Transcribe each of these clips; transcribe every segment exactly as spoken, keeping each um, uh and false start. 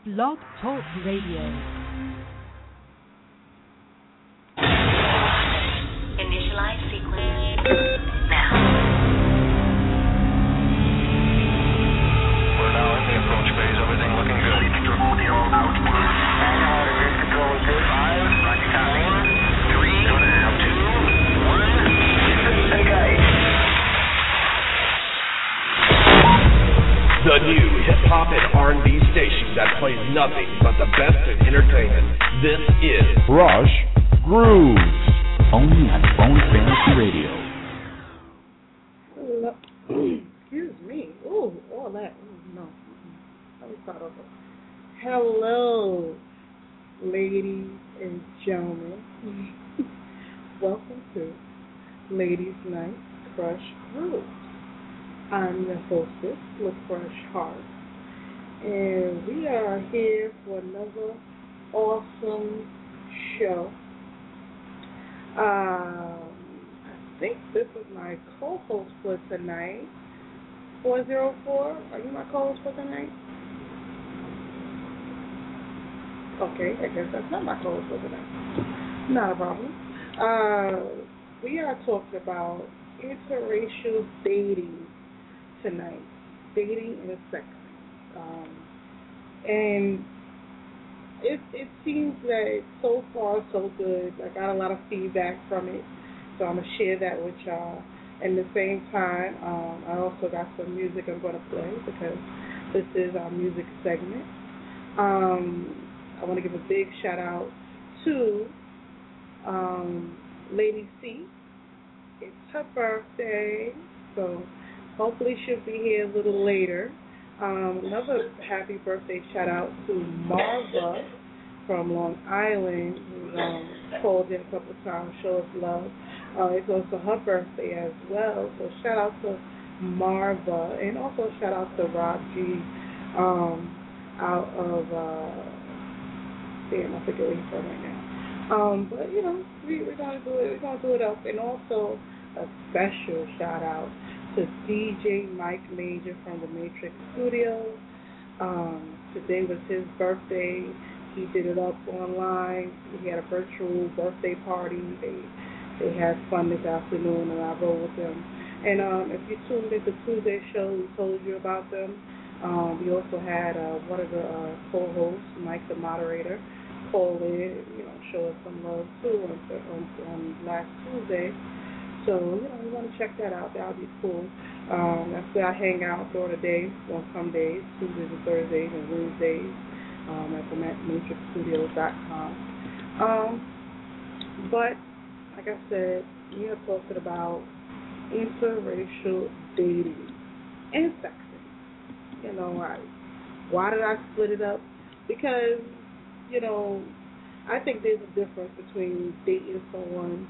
Blog Talk Radio. Initialize sequence now. We're now in the approach phase. Everything looking good. Grid control is good. Five, four, three, two, one. Engage. The new hip-hop and R and B station that plays nothing but the best in entertainment. This is Rush Grooves. Only at Bone Fantasy Radio. Excuse me. Ooh, all that. Ooh, no. Let me start over. Hello, ladies and gentlemen. Welcome to Ladies Night Crush Grooves. I'm your hostess, LaCrush Hart, and we are here for another awesome show. Um, I think this is my co-host for tonight. four oh four, are you my co-host for tonight? Okay, I guess that's not my co-host for tonight. Not a problem. Uh, we are talking about interracial dating tonight, dating and sex. Um, and it it seems that so far so good. I got a lot of feedback from it, so I'm gonna share that with y'all. At the same time, um, I also got some music I'm gonna play because this is our music segment. Um, I want to give a big shout out to um, Lady C. It's her birthday, so hopefully she'll be here a little later. Um, another happy birthday shout out to Marva from Long Island, who um, called in a couple of times, show us love. Uh, it's also her birthday as well, so shout out to Marva, and also shout out to Rob G. Um, out of uh, damn, I forget where he's from right now. Um, but you know, we, we're gonna do it. We're gonna do it up, and also a special shout out to D J Mike Major from the Matrix Studios. Um, today was his birthday. He did it up online. He had a virtual birthday party. They they had fun this afternoon, and I rode with them. And um, if you tuned into Tuesday's show, we told you about them. Um, we also had uh, one of the uh, co-hosts, Mike the moderator, call in, you know, show us some love too on, on, on last Tuesday. So, you know, you want to check that out. That would be cool. Um, that's where I hang out during the day, on some days, Tuesdays and Thursdays and Wednesdays, um, at the matrix studios dot com. Um, but, like I said, we are talking about interracial dating and sexting. You know, why? Why did I split it up? Because, you know, I think there's a difference between dating someone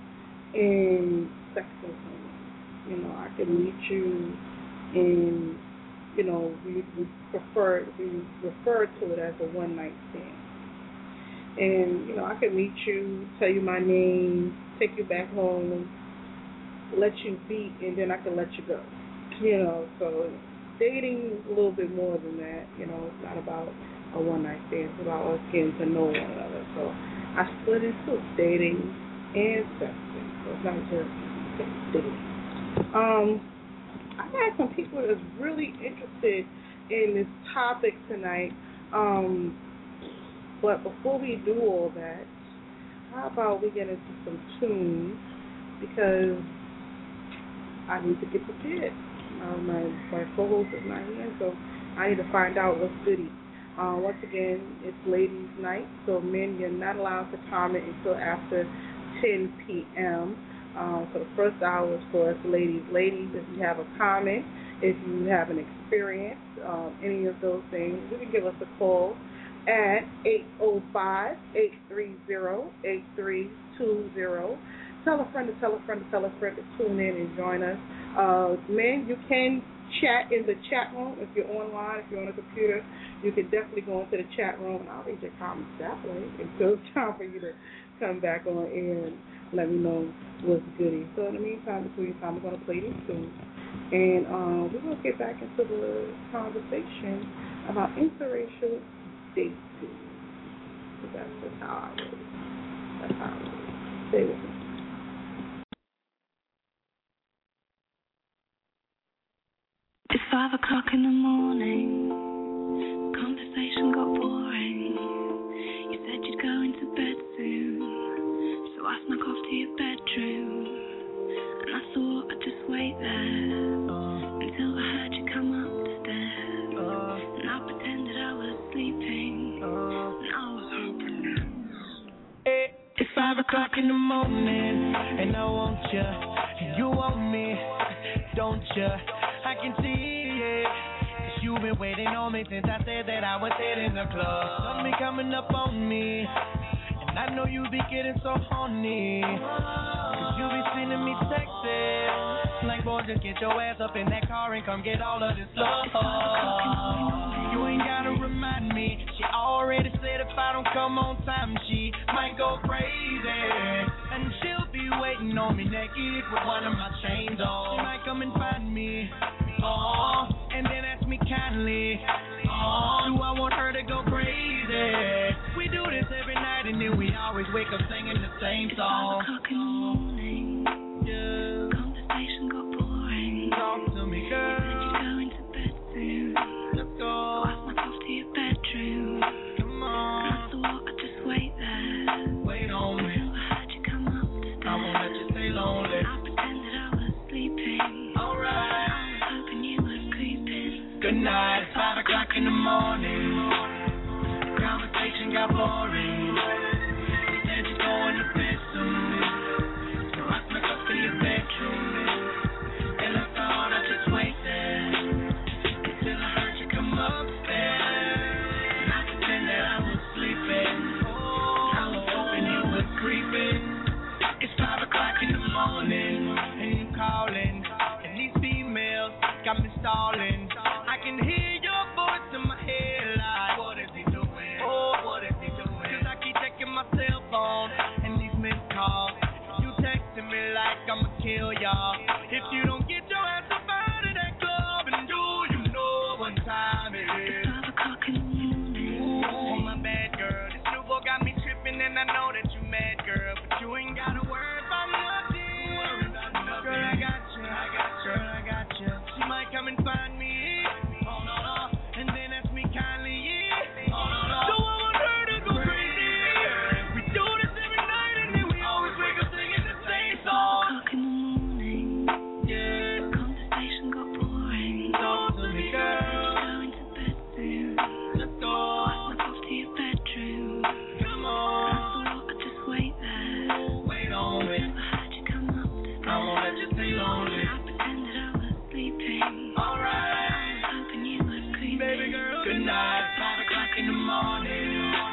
and sexting someone. You know, I can meet you and, you know, we, we prefer, we refer to it as a one night stand. And, you know, I can meet you, tell you my name, take you back home, let you be, and then I can let you go. You know, so dating is a little bit more than that. You know, it's not about a one night stand, it's about us getting to know one another. So I split it into dating and sexting. So it's not just dating. Um, I had some people that's really interested in this topic tonight. Um, but before we do all that, how about we get into some tunes, because I need to get prepared. Uh, my my co-host is not here, so I need to find out what's goody. Uh, once again, it's ladies' night, so men, you're not allowed to comment until after ten p.m. Um, so the first hour is for us ladies. Ladies, if you have a comment, if you have an experience, um, any of those things, you can give us a call at eight oh five, eight three zero, eight three two zero. Tell a friend to tell a friend to tell a friend to tune in and join us. Uh, men, you can chat in the chat room if you're online, if you're on a computer. You can definitely go into the chat room, and I'll read your comments that way until it's time for you to come back on air and let me know what's goody. So in the meantime, between time, we're going to play these tunes. And um, we're going to get back into the conversation about interracial date to. So that's just how I would. That's how I would. Stay with me. It's five o'clock in the morning. Conversation got boring. You said you'd go into bed soon, so I snuck off to your bedroom. And I thought I'd just wait there until I heard you come up the stairs. And I pretended I was sleeping, and I was hoping. It's five o'clock in the morning, and I want you, and you want me, don't you? I can see it, cause you've been waiting on me since I said that I was hitting the club. Something coming up on me, and I know you be getting so horny, cause you be sending me texts, like boy just get your ass up in that car and come get all of this love. You ain't gotta remind me, she already said if I don't come on time she might go crazy, and she'll be waiting on me naked with one of my chains on. She might come and find me, oh, and then ask me kindly, oh, do I want her to go crazy? We do this every night and then we always wake up singing the same song. It's five o'clock in the morning. Yeah. Conversation got boring. Talk to me, girl. You said you'd go into bed soon. Let's go. So I snuck off to your bedroom. Come on. And I thought I'd just wait there. Wait on me. Until I heard you come up the stairs. I won't let you stay lonely. I pretended I was sleeping. Alright. I was hoping you were creeping. Good night. It's five o'clock in the morning. Conversation got boring. You said you're going to bed soon. So I snuck up to your bedroom. And I thought I'd just wait there until I heard you come upstairs. And I pretended I was sleeping. I was hoping you were creeping. It's five o'clock in the morning, and you calling, and these females got me stalling. I can hear your voice in my head like, what is he doing? Oh, what is he doing? Cause I keep checking my cell phone, and these missed calls. You texting me like I'ma kill y'all if you don't get your ass up out of that club. And do you know what time it is? It's five o'clock in the morning. Oh, my bad girl, this new boy got me tripping, and I know that you mad, girl, but you ain't gotta worry about nothing. Worry about nothing. Girl, I got you, I got you, girl, I got you. She might come and find me, oh no no, and then ask me kindly, yeah, oh no no. So I want her to go crazy. We do this every night, and then we always wake up singing the same song. O'clock in the morning. Yeah. Conversation got boring. Talk to me, girl. Go into bed soon. Let's go. I snuck off to your bedroom. Come I on. thought I'd just wait there. Wait on me. Until I heard you come up the stairs. I won't let you stay lonely. I pretended I was sleeping. Alright. I was hoping you were creeping. Baby girl, good night. Five o'clock in the morning.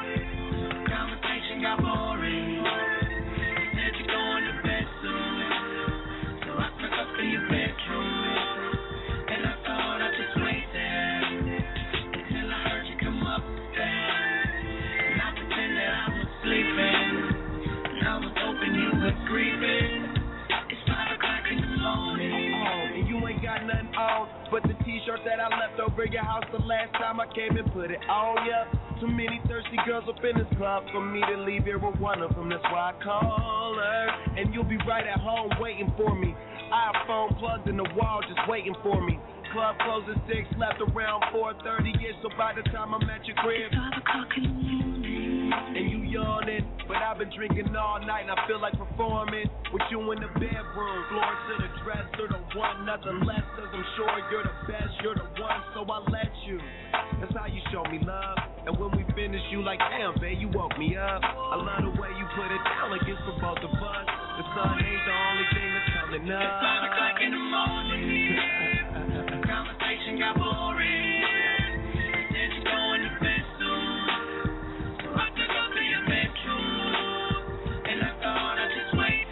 Conversation got boring. You said you're going to bed soon. So I snuck up in your bedroom. And I thought I'd just wait there until I heard you come upstairs. And I pretended I was sleeping. And I was hoping you were creeping. It's five o'clock in the morning. Oh, and you ain't got nothing on but the t-shirt that I left over your house the last time I came and put it on. Yep, too many thirsty girls up in this club for me to leave here with one of them. That's why I call her, and you'll be right at home waiting for me. iPhone plugged in the wall, just waiting for me. Club closed at six, left around four thirty-ish. So by the time I'm at your crib, It's five o'clock in the morning. and you yawning, but I've been drinking all night and I feel like performing with you in the bedroom. Floor to the dresser, the one, nothing less, cause I'm sure you're the best, you're the one, so I let you. That's how you show me love. And when we finish, you like, damn, babe, you woke me up. I love the way you put it down like it's for both of us. The sun ain't the only thing that's coming up. It's five o'clock in the morning. Conversation got boring. You said you're going to bed soon. So I took up to your bedroom. And I thought I'd just wait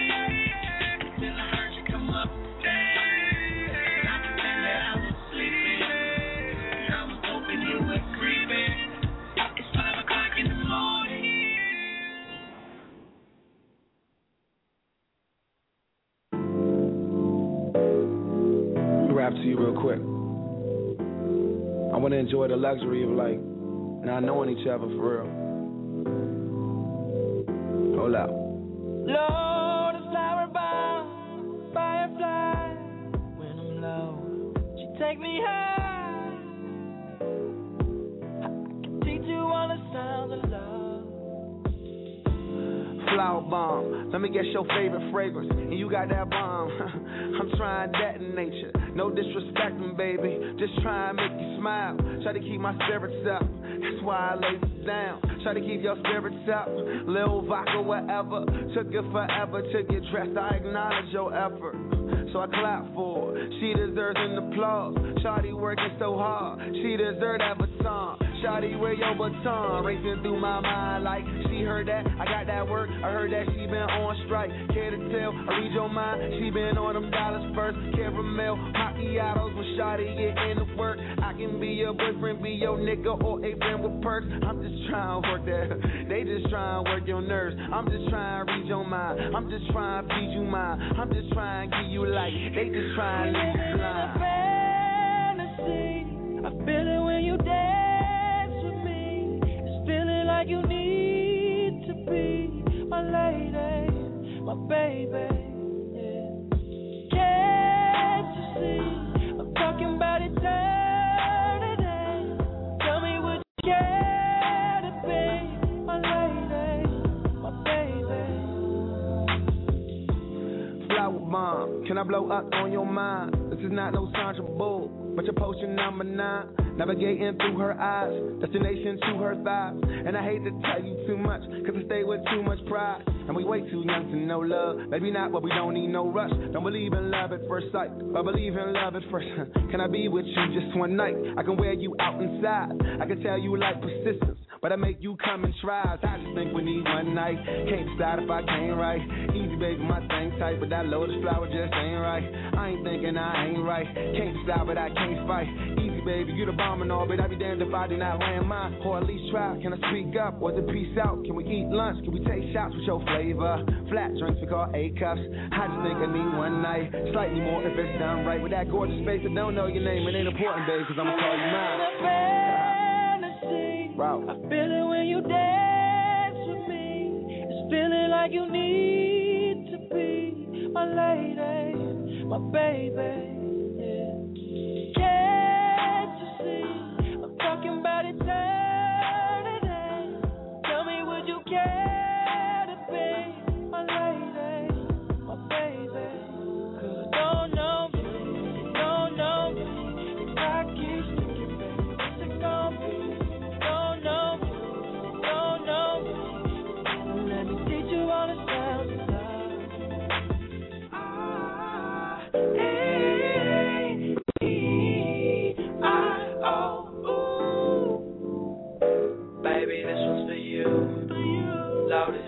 there until I heard you come upstairs. And I pretended I was sleeping. And I was hoping you were creeping. It's five o'clock in the morning. Rap to you real quick. I want to enjoy the luxury of like Not knowing each other for real. Hold up. Lord, a flower bomb, firefly. When I'm low, she take me high. I can teach you all the sounds of love. Flower bomb, let me guess your favorite fragrance. And you got that bomb. I'm trying to detonate you. No disrespecting, baby. Just try and make you smile. Try to keep my spirits up. That's why I lay this down. Try to keep your spirits up. Lil vodka, whatever. Took it forever to get dressed. I acknowledge your effort. So I clap for her. She deserves an applause. Shawty working so hard. She deserves that baton. Shawty, where your baton? Racing through my mind like she heard that. I got that work. I heard that she been on strike. Care to tell? I read your mind. She been on them dollars first. Caramel, macchiatos when Shawty get into work. I can be your boyfriend, be your nigga, or a friend with perks. I'm just trying to work that. They just trying to work your nerves. I'm just trying to read your mind. I'm just trying to feed you mine. I'm just trying to give you life. They just trying to leave you blind. Fantasy, I feel it when you dance with me. It's feeling like you need to be my lady, my baby. Yeah. Can't you see? I'm talking about eternity. Tell me would you care to be my lady, my baby. Flower bomb, can I blow up on your mind? This is not no Sandra Bullock, but your potion number nine. Navigating through her eyes, destination to her thighs. And I hate to tell you too much, cause I stay with too much pride. And we way too young to know love. Maybe not, but we don't need no rush. Don't believe in love at first sight, but believe in love at first. Can I be with you just one night? I can wear you out inside. I can tell you like persistence, but I make you come in tries. I just think we need one night. Can't decide if I can't right. Easy baby, my thing tight, but that lotus flower just ain't right. I ain't thinking I ain't right. Can't decide, but I can't fight. Easy baby, you the bomb and all, but I be damned if I do not land mine. Or at least try. Can I speak up? Was it peace out? Can we eat lunch? Can we take shots with your flavor? Flat drinks we call A cups. I just think I need one night. Slightly more if it's done right. With that gorgeous face, I don't know your name. It ain't important, babe, cause I'ma call you mine. Wow. I feel it when you dance with me. It's feeling like you need to be my lady, my baby. Yeah. Can't you see? I'm talking about eternity. Tell me, would you care to be my lady, my baby? Cause I don't know me, don't know me. If I keep sticking, baby, what's it gonna be? Let me teach you all the sounds of love. Ah, A, E, I, O, ooh. Baby, this one's for you, for you, Lotus.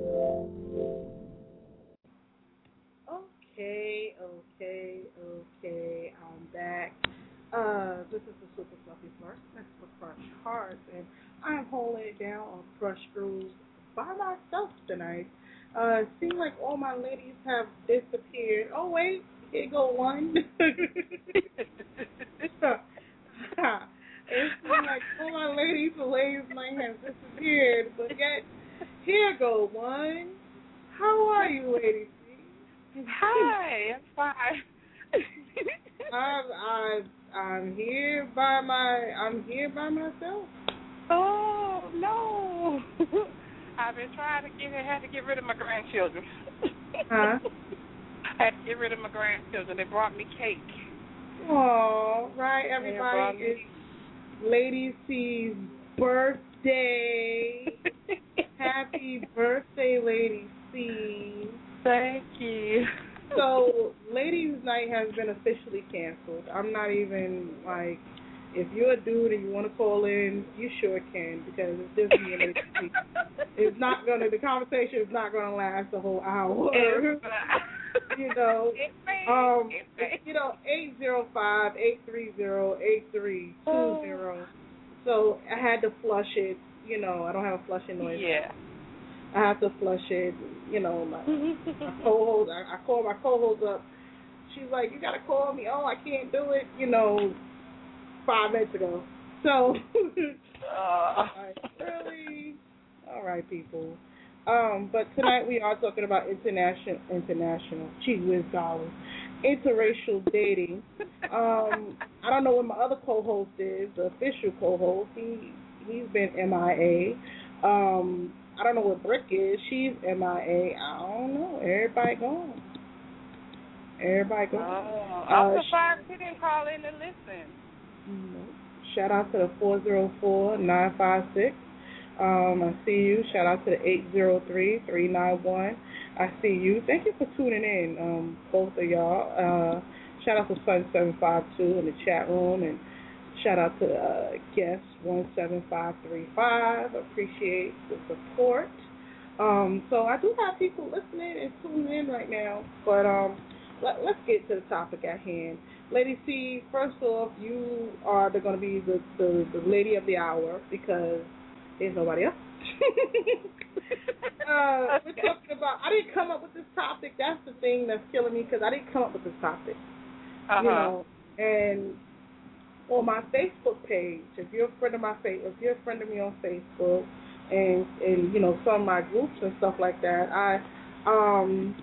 Okay, okay, okay. I'm back. Uh, this is the Super Fluffy Flirt. That's for Crush Hearts, and I'm holding it down on Crush Grooves by myself tonight. Uh, it seems like all my ladies have disappeared. Oh wait, here go one. It seems like all my ladies, the ladies night have disappeared, but yet here go one. How are you, ladies? Hi, I'm fine. I'm, I'm I'm here by my I'm here by myself. Oh no! I've been trying to get I had to get rid of my grandchildren. Huh? I had to get rid of my grandchildren. They brought me cake. Oh, right, everybody. It's Lady C's birthday. Happy birthday, Lady C. Thank you. So, Ladies Night has been officially canceled. I'm not even, like, if you're a dude and you want to call in, you sure can, because it's just me and Lady C. It's not going to, the conversation is not going to last the whole hour. You know, um, you know, eight zero five, eight three zero, eight three two zero. So, I had to flush it. You know, I don't have a flushing noise. Yeah. I have to flush it, you know, my, my co-host, I, I call my co-host up. She's like, you got to call me. Oh, I can't do it, you know, five minutes ago. So, Uh, all right, really? All right, people. Um, but tonight we are talking about international, international, gee whiz dollars, interracial dating. Um, I don't know what my other co-host is, the official co-host. He he's been M I A. Um, I don't know what Brick is. She's M I A. I don't know. Everybody gone. Everybody gone. oh, Uh, I'm surprised he didn't call in and listen. No. Shout out to the four zero four, nine five six. Um, I see you. Shout out to the eight zero three, three nine one. I see you. Thank you for tuning in, um, both of y'all. Uh, shout out to Sun seven five two in the chat room, and shout out to uh, guest one seven five three five. Appreciate the support. Um, so I do have people listening and tuning in right now, but um, let, let's get to the topic at hand. Lady C, first off, you are going to be the, the, the lady of the hour because there's nobody else. uh, we're talking about, I didn't come up with this topic. That's the thing that's killing me because I didn't come up with this topic. Uh-huh. You know, and on my Facebook page, if you're a friend of my face, if you're a friend of me on Facebook, and and you know some of my groups and stuff like that, I um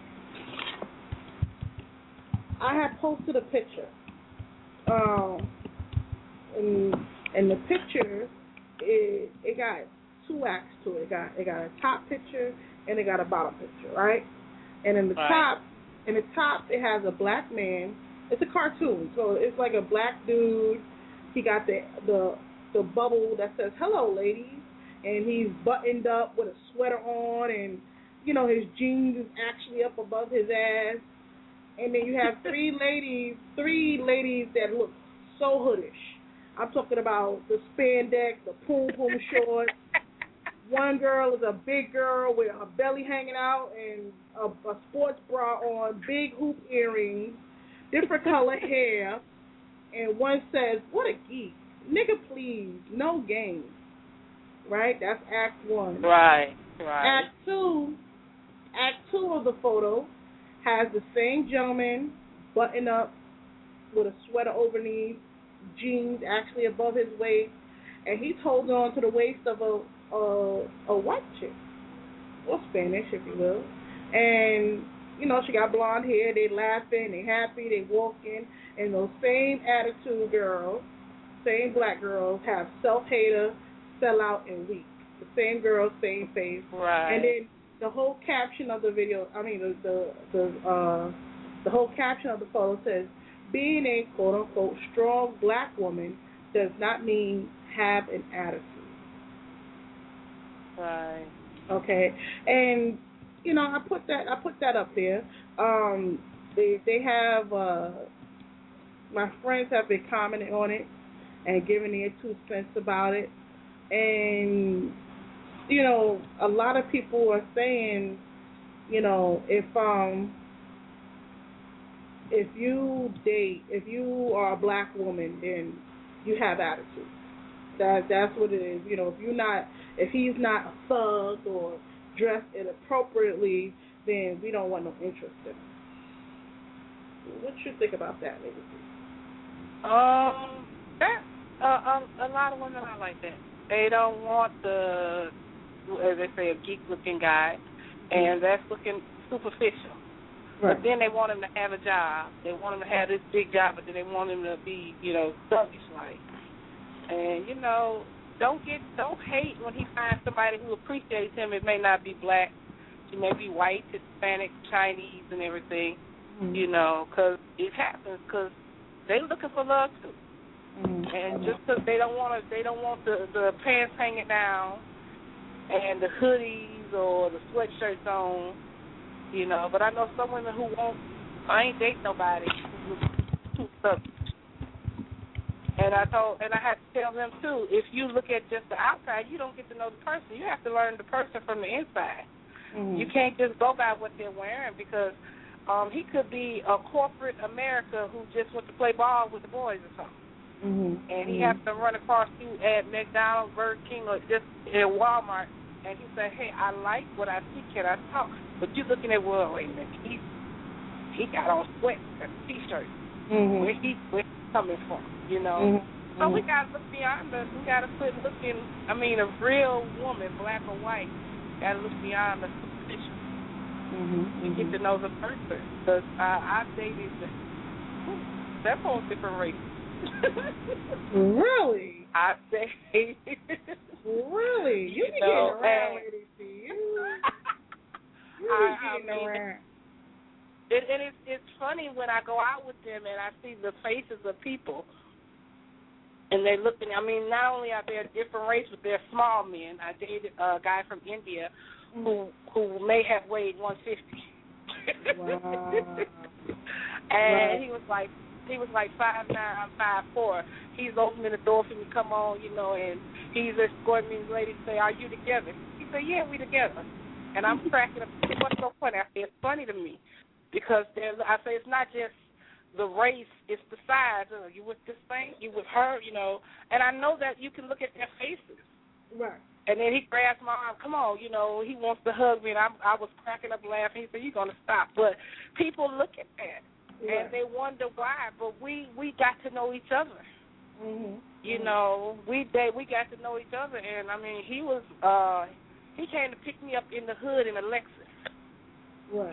I had posted a picture. Um, and and the picture it it got two acts to it. It got it got a top picture and it got a bottom picture, right? And in the right. top, in the top, it has a black man. It's a cartoon, so it's like a black dude. He got the the the bubble that says "Hello, ladies," and he's buttoned up with a sweater on, and you know his jeans is actually up above his ass. And then you have three ladies, three ladies that look so hoodish. I'm talking about the spandex, the poom poom shorts. One girl is a big girl with her belly hanging out and a, a sports bra on, big hoop earrings, different color hair. And one says, "What a geek. Nigga, please, no game." Right? That's act one. Right, right. Act two, act two of the photo has the same gentleman buttoned up with a sweater overneath, jeans actually above his waist, and he's holding on to the waist of a a, a white chick, or Spanish, if you will. And, you know, she got blonde hair, they laughing, they happy, they walking, and those same attitude girls, same black girls, have self-hater, sell-out, and weak. The same girls, same face. Right. And then the whole caption of the video, I mean, the the the, uh, the whole caption of the photo says, "Being a quote-unquote strong black woman does not mean have an attitude." Right. Okay. And, you know, I put that I put that up there. Um, they they have, uh, my friends have been commenting on it and giving their two cents about it. And, you know, a lot of people are saying, you know, if um if you date, if you are a black woman, then you have attitude. That that's what it is. You know, if you're not, if he's not a thug or dressed inappropriately, then we don't want no interest in him. What you think about that, lady? Um, that uh, um, a lot of women are like that. They don't want the, as they say, a geek-looking guy, and that's looking superficial. Right. But then they want him to have a job. They want him to have this big job, but then they want him to be, you know, thuggish-like. And, you know, don't get, don't hate when he finds somebody who appreciates him. It may not be black. She may be white, Hispanic, Chinese, and everything, mm-hmm. you know, because it happens because they're looking for love, too. Mm-hmm. And just because they don't want to, they don't want the, the pants hanging down and the hoodies or the sweatshirts on, you know. But I know some women who won't, I ain't date nobody who's thuggish. And I told, and I had to tell them too. If you look at just the outside, you don't get to know the person. You have to learn the person from the inside. Mm-hmm. You can't just go by what they're wearing because um, he could be a corporate America who just went to play ball with the boys or something. Mm-hmm. And he mm-hmm. has to run across you at McDonald's, Burger King, or just at Walmart, and he said, "Hey, I like what I see. Can I talk?" But you looking at, well, wait a minute, he he got on sweats and t-shirts. Mm-hmm. Where he where he coming from, you know? Mm-hmm. So we got to look beyond us. We got to quit looking, I mean, a real woman, black or white, got to look beyond the superficial Mm-hmm. and get to know the person. Because uh, I've dated several different races. Really? I've dated. Really? You, You be know, getting around, and- lady. See you. You be I- I getting mean, around. It, and it's, it's funny when I go out with them and I see the faces of people. And they look at me. I mean, not only are they a different race, but they're small men. I dated a guy from India who who may have weighed one fifty. Wow. And Right. he was like he was like five nine, I'm five four. He's opening the door for me to come on, you know, and he's escorting me. The lady say, "Are you together?" He said, "Yeah, we together." And I'm cracking up. What's so funny? I say it's funny to me because there's. I say it's not just the race, it's the size. Uh, you with this thing, you with her, you know. And I know that you can look at their faces. Right. And then he grabs my arm. Come on, you know, he wants to hug me, and I, I was cracking up laughing. He said, "You're gonna stop." But people look at that, Right. and they wonder why. But we we got to know each other. Mm-hmm. You know, we they we got to know each other, and I mean, he was uh he came to pick me up in the hood in a Lexus. Right.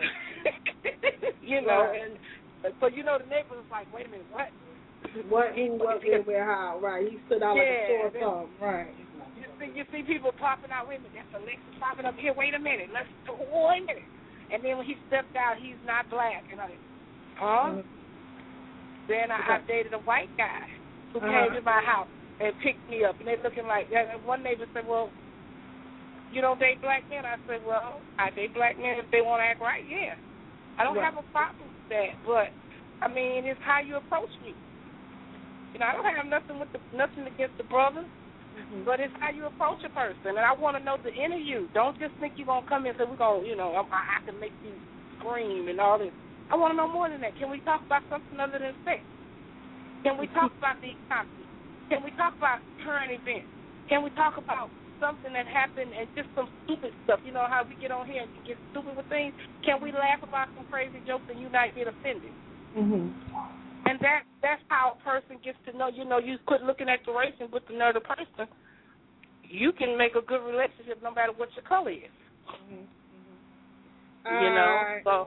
you know, Right. and so you know the neighbor was like, "Wait a minute, what?" What, who, what, where, where, how? Right. He stood out Yeah, like a sore then- thumb. Right. You see, you see people popping out. Wait a minute, that's a Lexus popping up here. Wait a minute, let's wait a minute. And then when he stepped out, he's not black, and I, huh? Mhm. Then I, I dated a white guy who Uh-huh. came to my house and picked me up, and they looking like. And one neighbor said, "Well, you don't date black men?" I said, "Well, I date black men if they want to act right. Yeah, I don't Right. have a problem with that, but I mean, it's how you approach me. You know, I don't have nothing with the nothing against the brother." Mm-hmm. But it's how you approach a person, and I want to know the inner you. Don't just think you're going to come in and say, we're going to, you know, I, I can make you scream and all this. I want to know more than that. Can we talk about something other than sex? Can we talk about the economy? Can we talk about current events? Can we talk about something that happened and just some stupid stuff? You know how we get on here and get stupid with things? Can we laugh about some crazy jokes and you not get offended? Mm-hmm. And that that's how a person gets to know, you know, you quit looking at the race and with another person. You can make a good relationship no matter what your color is. Mm-hmm. You know, I, so.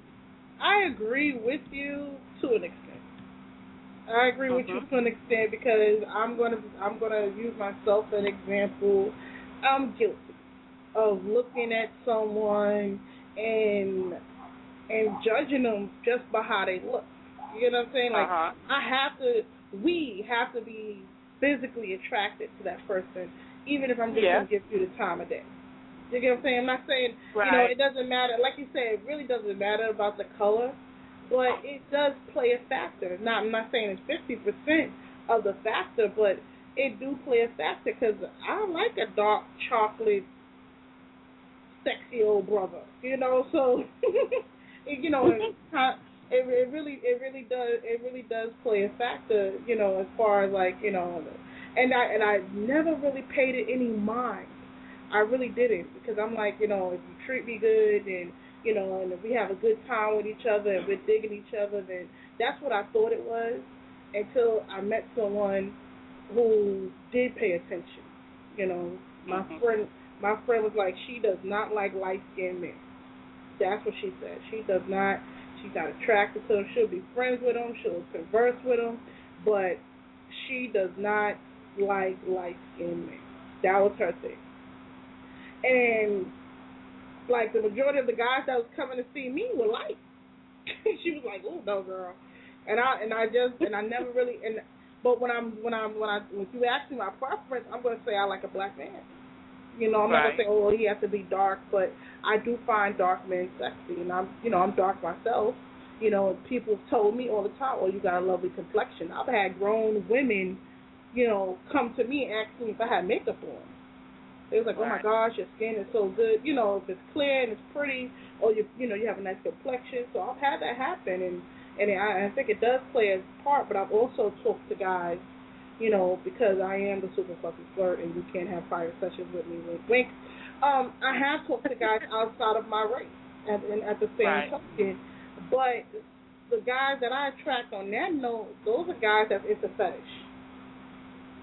I agree with you to an extent. I agree with you Mhm. to an extent because I'm gonna I'm gonna use myself as an example. I'm guilty of looking at someone and and judging them just by how they look. You know what I'm saying? Like Uh-huh. I have to, we have to be physically attracted to that person, even if I'm just Yeah. gonna give you the time of day. You get what I'm saying? I'm not saying, Right. you know, it doesn't matter. Like you said, it really doesn't matter about the color, but it does play a factor. Not, I'm not saying it's fifty percent of the factor, but it do play a factor because I like a dark chocolate, sexy old brother. You know, so it, you know, it, it it really it really does it really does play a factor. You know, as far as like you know, and I and I never really paid it any mind. I really didn't because I'm like, you know, if you treat me good and, you know, and if we have a good time with each other and we're digging each other, then that's what I thought it was until I met someone who did pay attention. You know, my Mhm. friend my friend was like, she does not like light-skinned men. That's what she said. She does not, she's not attracted to them. She'll be friends with them. She'll converse with them, but she does not like light-skinned men. That was her thing. And, like, the majority of the guys that was coming to see me were light. She was like, "Oh no, girl," and I and I just and I never really and but when I'm when I'm when I when you ask me my preference, I'm gonna say I like a black man. You know, I'm not Right. gonna say, "Oh, he has to be dark," but I do find dark men sexy, and I'm you know I'm dark myself. You know, people have told me all the time, "Oh, you got a lovely complexion." I've had grown women, you know, come to me and ask me if I had makeup on. They was like, "Oh my Right. gosh, your skin is so good." You know, if it's clear and it's pretty, or you you know you have a nice complexion. So I've had that happen, and and I, I think it does play a part. But I've also talked to guys, you know, because I am the super fucking flirt, and you can't have private sessions with me. Wink, wink. Um, I have talked to guys outside of my race, at and at the same Right. token. But the guys that I attract on that note, those are guys that's into fetish.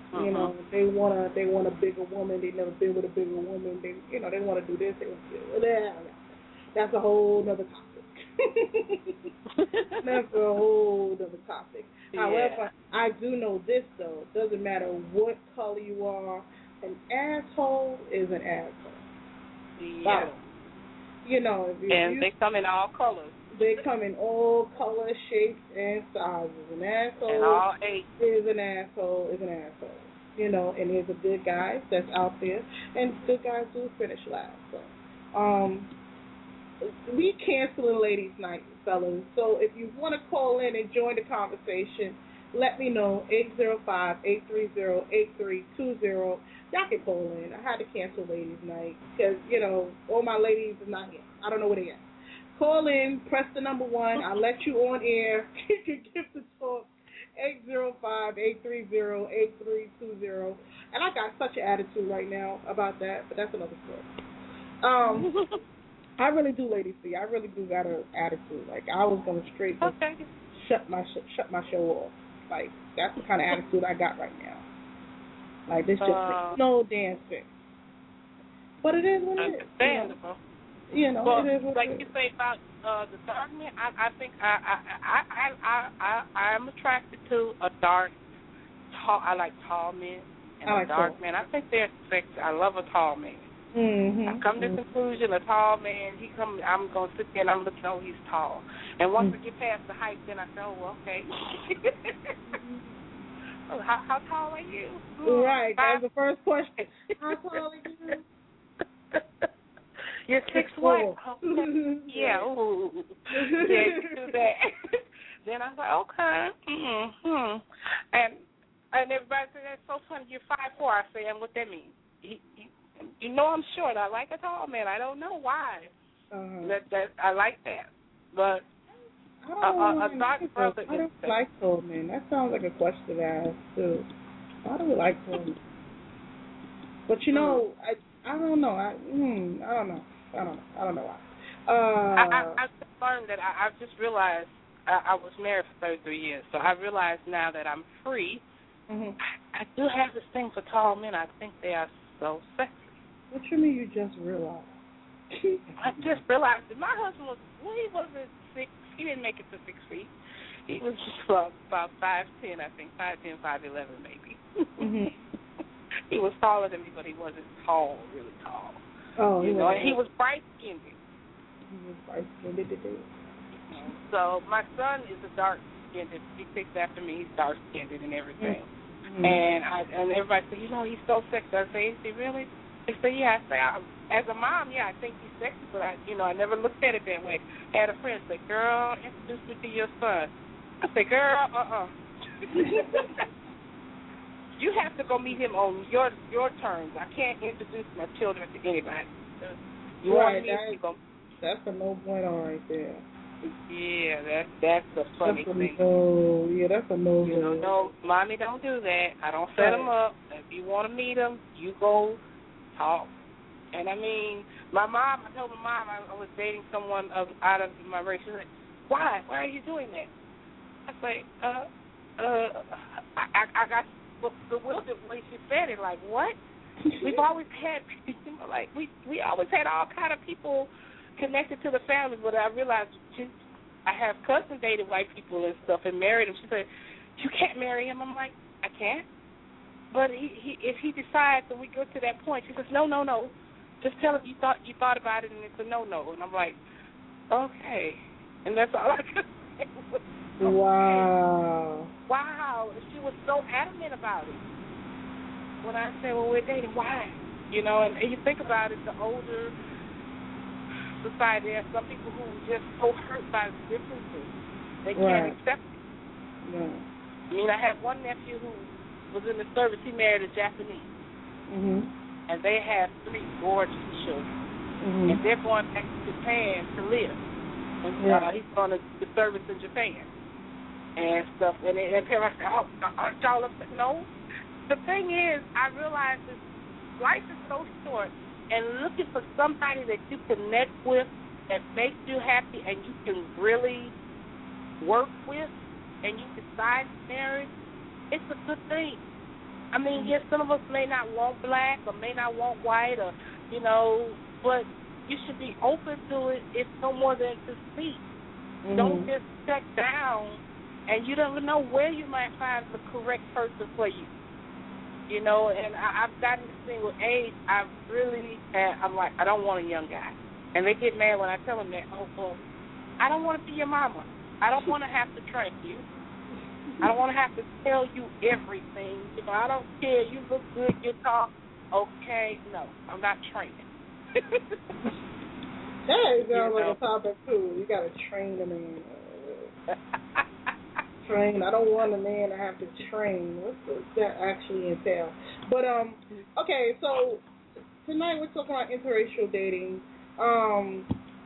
Uh-huh. You know, they wanna they want a bigger woman. They never been with a bigger woman. They you know they want to do this. They want to do that. That's a whole other topic. That's a whole other topic. Yeah. However, I do know this though. Doesn't matter what color you are, an asshole is an asshole. Yeah. Wow. You know, if you, and you, they come in all colors. They come in all colors, shapes, and sizes. An asshole and all eight. is an asshole is an asshole. You know, and there's a good guy that's out there, and good guys do finish last. So, um, we canceling ladies' night, fellas. So if you want to call in and join the conversation, let me know. eight zero five, eight three zero, eight three two zero. Y'all can call in. I had to cancel ladies' night because, you know, all my ladies are not here. I don't know where they at. Call in, press the number one. I'll let you on air. You can give the talk. eight zero five, eight three zero, eight three two zero. And I got such an attitude right now about that, but that's another story. Um, I really do, Lady C. I really do got an attitude. Like, I was going to straight just okay. shut my sh- shut my show off. Like, that's the kind of attitude I got right now. Like, this just uh, makes no damn sense. But it is what it is. Understandable. You know, well, it is what like it is. you say about uh, the dark men, I, I think I I, I I I I I'm attracted to a dark, tall. I like tall men and I like a dark tall. man. I think they're sexy. I love a tall man. Mm-hmm. I come to the conclusion a tall man. He come. I'm gonna sit there and I'm looking. Oh, he's tall. And once mm-hmm. I get past the height, then I say, oh, well, okay. oh, how, how tall are you? Right. That's the first question. How tall are you? You're six what? Okay. Yeah, ooh. Yeah, you do that. Then I was like, okay. Mm-hmm. And and everybody said, that's so funny. You're five four. I say, and what that means? You, you, you know I'm short. I like a tall man. I don't know why. Uh-huh. That that I like that. But I don't a, a, a really dark like brother I don't is like tall men. That sounds like a question to ask too. Why do we like tall men? But you know, mm. I I don't know. I mm, I don't know. I don't know. I don't know why. Uh, I, I, I just learned that I, I just realized I, I was married for thirty-three years, so I realize now that I'm free. Mm-hmm. I, I do have this thing for tall men. I think they are so sexy. What you mean you just realized? I just realized that my husband was, well, he wasn't six. He didn't make it to six feet. He was just about, about five ten, I think, five ten, five eleven maybe. Mm-hmm. He was taller than me, but he wasn't tall, really tall. Oh, you know, and he was bright skinned. He was bright skinned today. So my son is a dark skinned. He picks after me. He's dark skinned and everything. Mm-hmm. And I and everybody said, you know, he's so sexy. I say, is he really? They say, yeah. I say, I, as a mom, yeah, I think he's sexy, but I, you know, I never looked at it that way. I had a friend say, girl, introduce me to your son. I say, girl, uh uh You have to go meet him on your your terms. I can't introduce my children to anybody. You right, want me that, to go? That's a no bueno right there. Yeah, that's that's a funny that's a thing. No, yeah, that's a no. You know, no, mommy, don't do that. I don't set them up. If you want to meet them, you go talk. And I mean, my mom. I told my mom I, I was dating someone of, out of my race. She's like, why? Why are you doing that? I say, uh, uh, I, I, I got. But bewildered when she said it, like, what? We've always had, like, we we always had all kind of people connected to the family, but I realized she, I have cousins dated white people and stuff and married them. She said, you can't marry him. I'm like, I can't. But he, he if he decides and we go to that point, she says, no, no, no. Just tell him you thought you thought about it and it's a no-no. And I'm like, okay. And that's all I could say. Wow. Wow. She was so adamant about it. When I said, well, we're dating, why? You know, and, and you think about it, the older society, there are some people who are just so hurt by the differences. They can't right. accept it. Yeah. I mean, I had one nephew who was in the service. He married a Japanese. Mm-hmm. And they have three gorgeous children. Mm-hmm. And they're going back to Japan to live. And yeah. uh, he's going to the service in Japan. And stuff, and, and parents say, oh, aren't y'all upset? No. The thing is, I realize that life is so short, and looking for somebody that you connect with that makes you happy and you can really work with, and you decide to marry, it's a good thing. I mean, yes, some of us may not want black or may not want white or, you know, but you should be open to it if no more than to speak. Mm-hmm. Don't just check down, and you don't know where you might find the correct person for you. You know, and I, I've gotten to see with age, I've really had, I'm like, I don't want a young guy. And they get mad when I tell them that, oh, well, I don't want to be your mama. I don't want to have to train you. I don't want to have to tell you everything. You know, I don't care. You look good, you talk. Okay, no, I'm not training. That is sounds like a topic too. You got to train a man. Train. I don't want a man to have to train. What does that actually entail? But um, okay. So tonight we're talking about interracial dating. Um,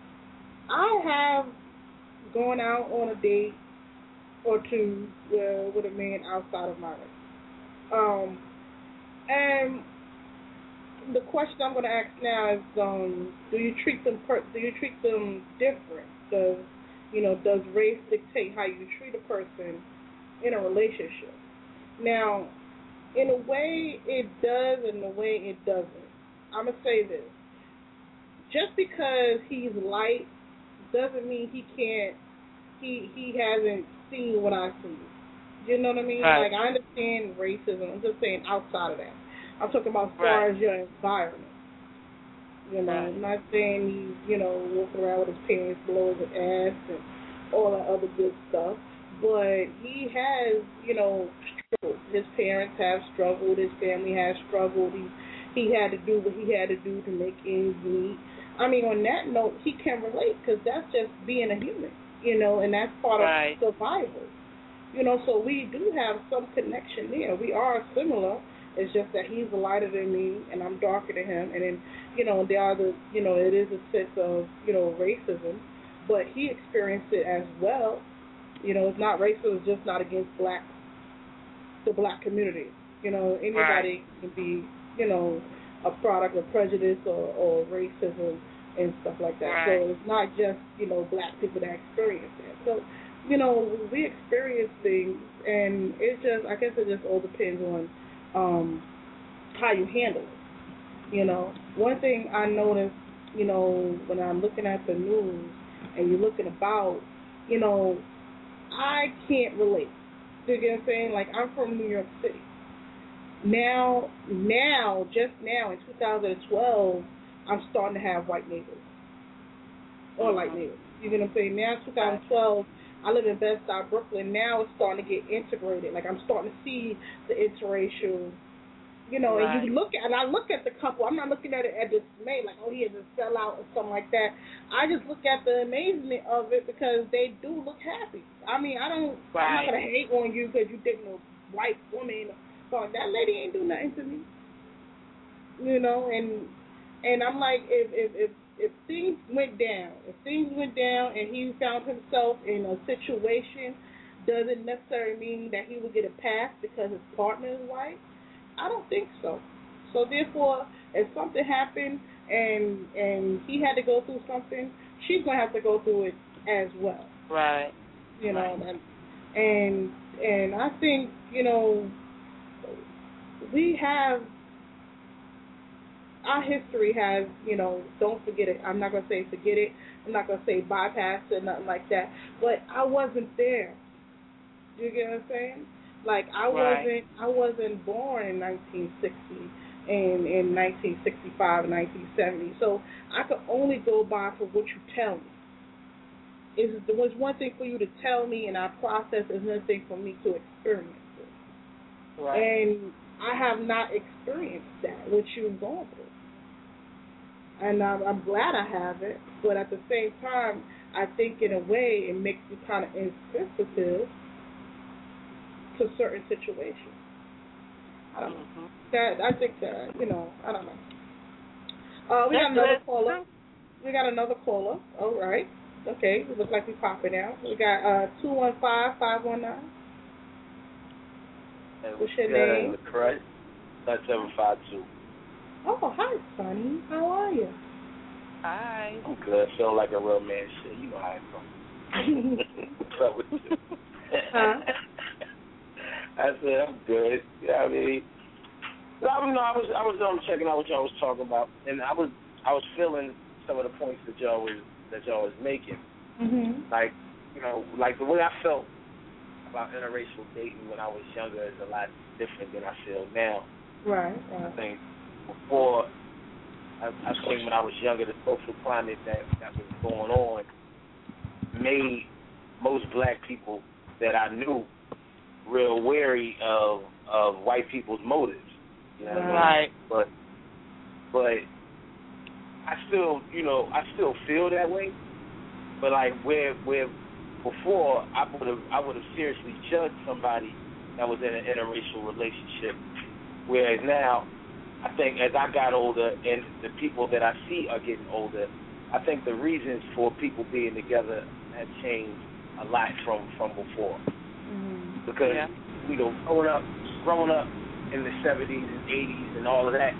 I have gone out on a date or two uh, with a man outside of my race. Um, and the question I'm going to ask now is, um, do you treat them per- do you treat them different? Does you know does race dictate how you treat a person in a relationship? Now, in a way it does, and in a way it doesn't. I'm gonna say this: just because he's light doesn't mean he can't. He he hasn't seen what I see. You know what I mean? Right. Like, I understand racism. I'm just saying outside of that. I'm talking about as far right. as your environment. You know, right. I'm not saying he's, you know, walking around with his pants below his ass and all that other good stuff. But he has, you know, struggled. His parents have struggled. His family has struggled. He, he had to do what he had to do to make ends meet. I mean, on that note, he can relate because that's just being a human, you know, and that's part right. of survival. You know, so we do have some connection there. We are similar. It's just that he's lighter than me and I'm darker than him. And then, you know, there are the, you know, it is a sense of, you know, racism. But he experienced it as well. You know, it's not racism, it's just not against black, the black community. You know, anybody right. can be, you know, a product of prejudice or, or racism and stuff like that. Right. So it's not just, you know, black people that experience that. So, you know, we experience things, and it just, I guess it just all depends on um, how you handle it. You know, one thing I noticed, you know, when I'm looking at the news and you're looking about, you know, I can't relate. You get what I'm saying? Like, I'm from New York City. Now, now, just now in two thousand twelve, I'm starting to have white neighbors or light neighbors. You get what I'm saying? Now, twenty twelve, I live in Bed-Stuy, Brooklyn. Now it's starting to get integrated. Like, I'm starting to see the interracial, you know, right. and you look at, and I look at the couple. I'm not looking at it at dismay, like, oh, he is a sellout or something like that. I just look at the amazement of it because they do look happy. I mean, I don't, right. I'm not going to hate on you because you dating a white woman. So that lady ain't do nothing to me. You know, and and I'm like, if if if If things went down, if things went down and he found himself in a situation, doesn't necessarily mean that he would get a pass because his partner is white. I don't think so. So therefore, if something happened and and he had to go through something, she's gonna have to go through it as well. Right. You know, right. and and and I think, you know, we have. Our history has, you know, don't forget it. I'm not going to say forget it. I'm not going to say bypass it, nothing like that. But I wasn't there. You get what I'm saying? Like, I right. wasn't I wasn't born in nineteen sixty and in nineteen sixty-five, nineteen seventy. So I could only go by for what you tell me. It's, it was one thing for you to tell me and I process, it's another thing for me to experience it. Right. And I have not experienced that, what you've gone through. And I'm, I'm glad I have it, but at the same time, I think in a way it makes you kind of insensitive to certain situations. I don't mm-hmm. know. That, I think that, you know, I don't know. Uh, we got another caller. We got another caller. All right. Okay. It looks like we're popping out. We got uh, two one five, five one nine. What's your name? Correct. nine seven five two. Oh, hi, Sonny. How are you? Hi. I'm good. Feel like a real man shit. You know how I go. What's up with you? Huh? I said, I'm good. You know what I mean? I don't know. I was I was um, checking out what y'all was talking about, and I was I was feeling some of the points that y'all was that y'all was making. Mhm. Like, you know, like the way I felt about interracial dating when I was younger is a lot different than I feel now. Right. right. I think before, I, I think when I was younger, the social climate that that was going on made most black people that I knew real wary of of white people's motives. You know what I mean? Right. But but I still, you know, I still feel that way. But like where where before I would have I would have seriously judged somebody that was in an interracial relationship, whereas now I think as I got older and the people that I see are getting older, I think the reasons for people being together have changed a lot from from before. Mhm. Because Yeah. you know, growing up growing up in the seventies and eighties and all of that,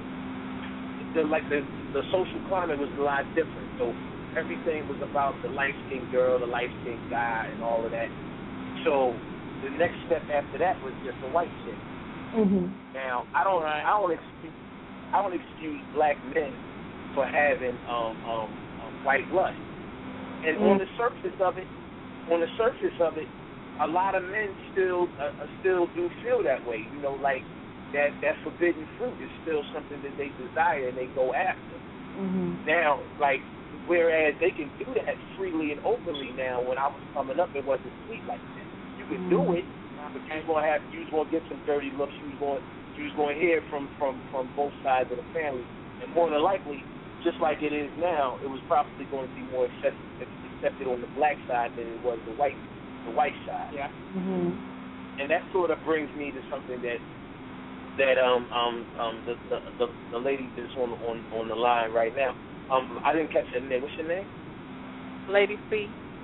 the like the the social climate was a lot different. So everything was about the light-skinned girl, the light-skinned guy, and all of that. So the next step after that was just a white chick. Mhm. Now I don't, I don't excuse, I don't excuse black men for having um, um, um, white lust. And Mm. on the surface of it, on the surface of it, a lot of men still, uh, uh, still do feel that way. You know, like that that forbidden fruit is still something that they desire and they go after. Mhm. Now, like, whereas they can do that freely and openly now, when I was coming up, it wasn't sweet like that. You could do it, but you was gonna have, you was gonna get some dirty looks. You was going, you was going to hear from, from, from both sides of the family, and more than likely, just like it is now, it was probably going to be more accepted, accepted on the black side than it was the white, the white side. Yeah. Mhm. And that sort of brings me to something that that um um um the the, the, the lady that's on on on the line right now. Um, I didn't catch her name. What's your name? Lady C.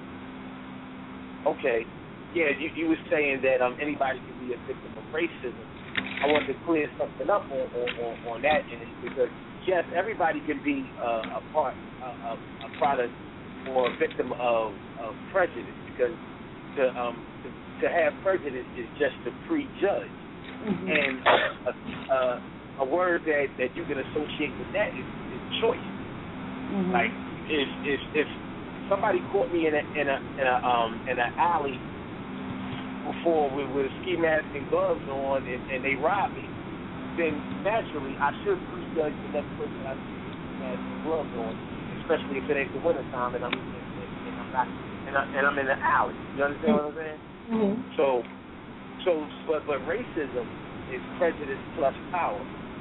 Okay. Yeah, you, you were saying that um anybody can be a victim of racism. I want to clear something up on on, on, on that, and it's because yes, everybody can be uh, a part uh, of a product or a victim of, of prejudice, because to um to, to have prejudice is just to prejudge, Mhm. and a, a, a word that, that you can associate with that is, is choice. Mhm. Like if if if somebody caught me in a in a in a um in an alley before with, with a ski mask and gloves on, and, and they robbed me, then naturally I should prejudge the next person I see with ski mask and gloves on, especially if it ain't the winter time and I'm and, and I'm not and, I, and I'm in the alley. You understand what I'm saying? Mhm. So so but but racism is prejudice plus power.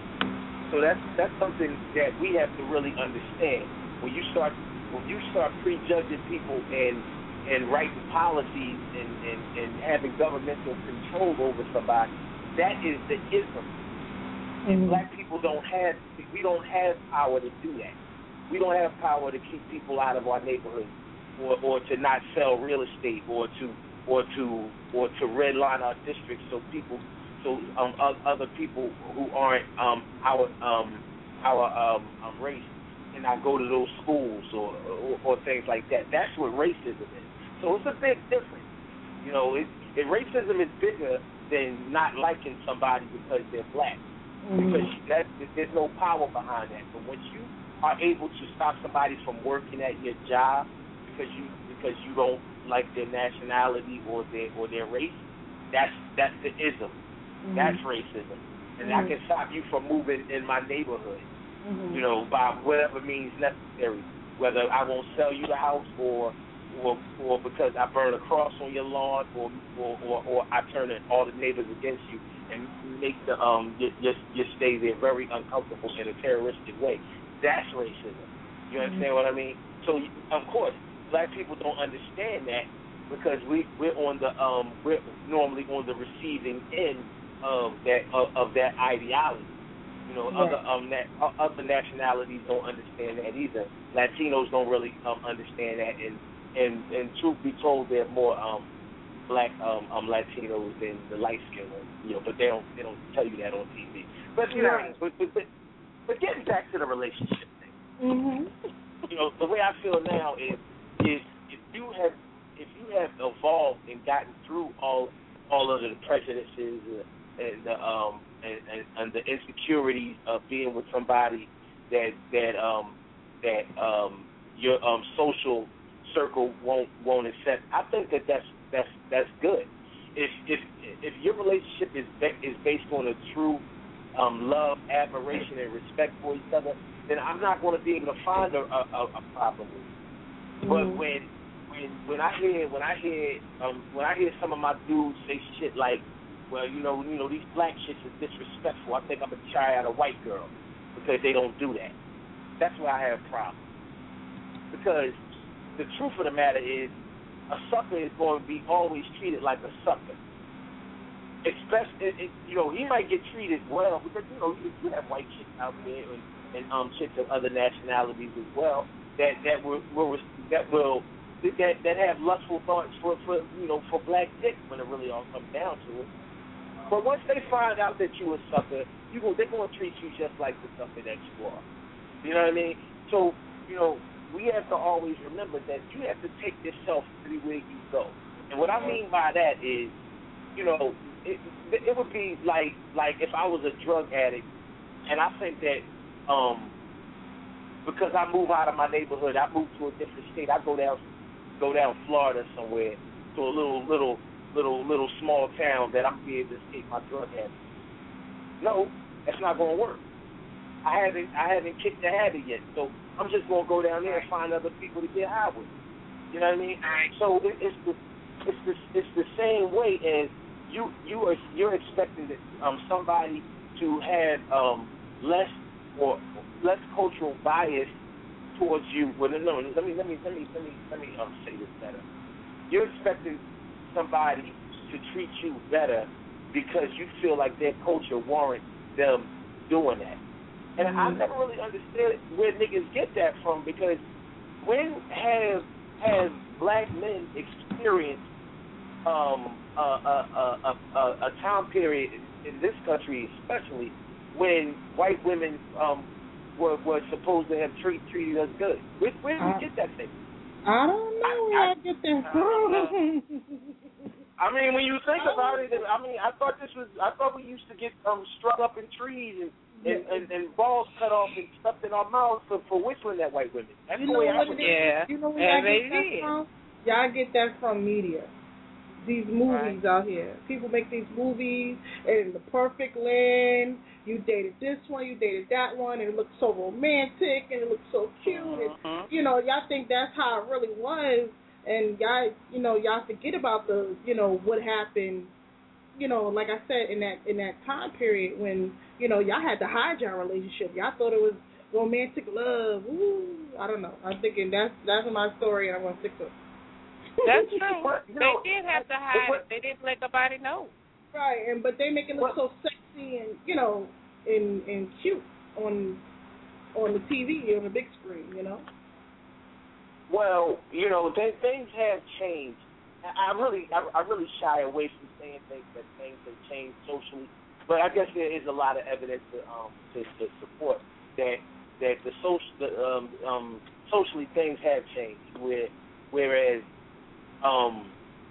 So that's that's something that we have to really understand. When you start when you start prejudging people and and writing policies and, and, and having governmental control over somebody, that is the ism. And Mhm. black people don't have we don't have power to do that. We don't have power to keep people out of our neighborhood, or, or to not sell real estate, or to or to or to redline our districts so people so um, other people who aren't um, our um, our um, um, race cannot go to those schools or, or or things like that. That's what racism is. So it's a big difference. You know, it, it, racism is bigger than not liking somebody because they're black. Mhm. Because that, there's no power behind that. But once you are able to stop somebody from working at your job because you because you don't like their nationality or their or their race, that's that's the ism. Mhm. That's racism. And Mhm. I can stop you from moving in my neighborhood, Mhm. you know, by whatever means necessary. Whether I won't sell you the house, or or or because I burn a cross on your lawn, or or, or, or I turn all the neighbors against you and make the um your, your, your stay there very uncomfortable in a terroristic way. That's racism. You understand Mhm. what I mean? So of course, black people don't understand that because we we're on the um we're normally on the receiving end of that of, of that ideology. You know, Right. other um that other nationalities don't understand that either. Latinos don't really um understand that, and and and truth be told, they're more um black um, um Latinos than the light skinned ones. You know, but they don't they don't tell you that on T V. But you know, Right. but, but but but getting back to the relationship thing. Mhm. You know, the way I feel now is is if you have if you have evolved and gotten through all all of the prejudice prejudices uh, and the um and, and, and the insecurities of being with somebody that that um that um your um social circle won't won't accept. I think that that's that's that's good. If if if your relationship is is based on a true um, love, admiration, and respect for each other, then I'm not going to be able to find a, a, a problem with you. But Mm-hmm. when when when I hear when I hear um, when I hear some of my dudes say shit like, well, you know, you know, these black shits is disrespectful. I think I'm gonna try out a white girl because they don't do that. That's why I have problems. Because the truth of the matter is, a sucker is going to be always treated like a sucker. Especially, it, it, you know, he might get treated well because, you know, you, you have white chicks out there and, and um, chicks of other nationalities as well that that will, will that will that that have lustful thoughts for, for you know for black dicks when it really all comes down to it. But once they find out that you a sucker, you go they're going to treat you just like the sucker that you are. You know what I mean? So you know. We have to always remember that you have to take yourself everywhere you go. And what I mean by that is, you know, it, it would be like like if I was a drug addict, and I think that um, because I move out of my neighborhood, I move to a different state, I go down go down Florida somewhere to a little little little little small town that I'm be able to escape my drug habit. No, that's not going to work. I haven't I haven't kicked the habit yet, so I'm just gonna go down there and find other people to get high with. You know what I mean? So it, it's the it's the it's the same way as you you are you're expecting that, um somebody to have um less or less cultural bias towards you. Well, no, no, let me let me let me let me let me um say this better. You're expecting somebody to treat you better because you feel like their culture warrants them doing that. And mm-hmm. I never really understood where niggas get that from, because when have have black men experienced um, a, a, a, a, a time period in this country, especially when white women um, were were supposed to have treat, treated us good? Where, where did we get that thing? I don't know where I, I, I get that from. I mean, when you think about it, I mean, I thought this was, I thought we used to get um, struck up in trees and And, and, and balls cut off and stuffed in our mouths for, for whistling at white women. That's you the know way I would get yeah. You know where y'all get that did. from? Y'all get that from media. These movies right. out here. People make these movies, and in the perfect land, you dated this one, you dated that one, and it looks so romantic, and it looks so cute. Mm-hmm. And, you know, y'all think that's how it really was, and y'all, you know, y'all forget about the, you know, what happened. You know, like I said, in that in that time period when, you know, y'all had to hide your relationship. Y'all thought it was romantic love. Ooh, I don't know. I'm thinking that's that's my story, and I'm gonna stick to it. That's true. But, they know, did have to hide but, it. They didn't let nobody know. Right, and but they make it look what, so sexy and, you know, and and cute on on the T V, on the big screen, you know. Well, you know, they, things have changed. I really, I, I really shy away from saying things that things have changed socially, but I guess there is a lot of evidence to um to, to support that that the social the, um um socially things have changed. Where whereas um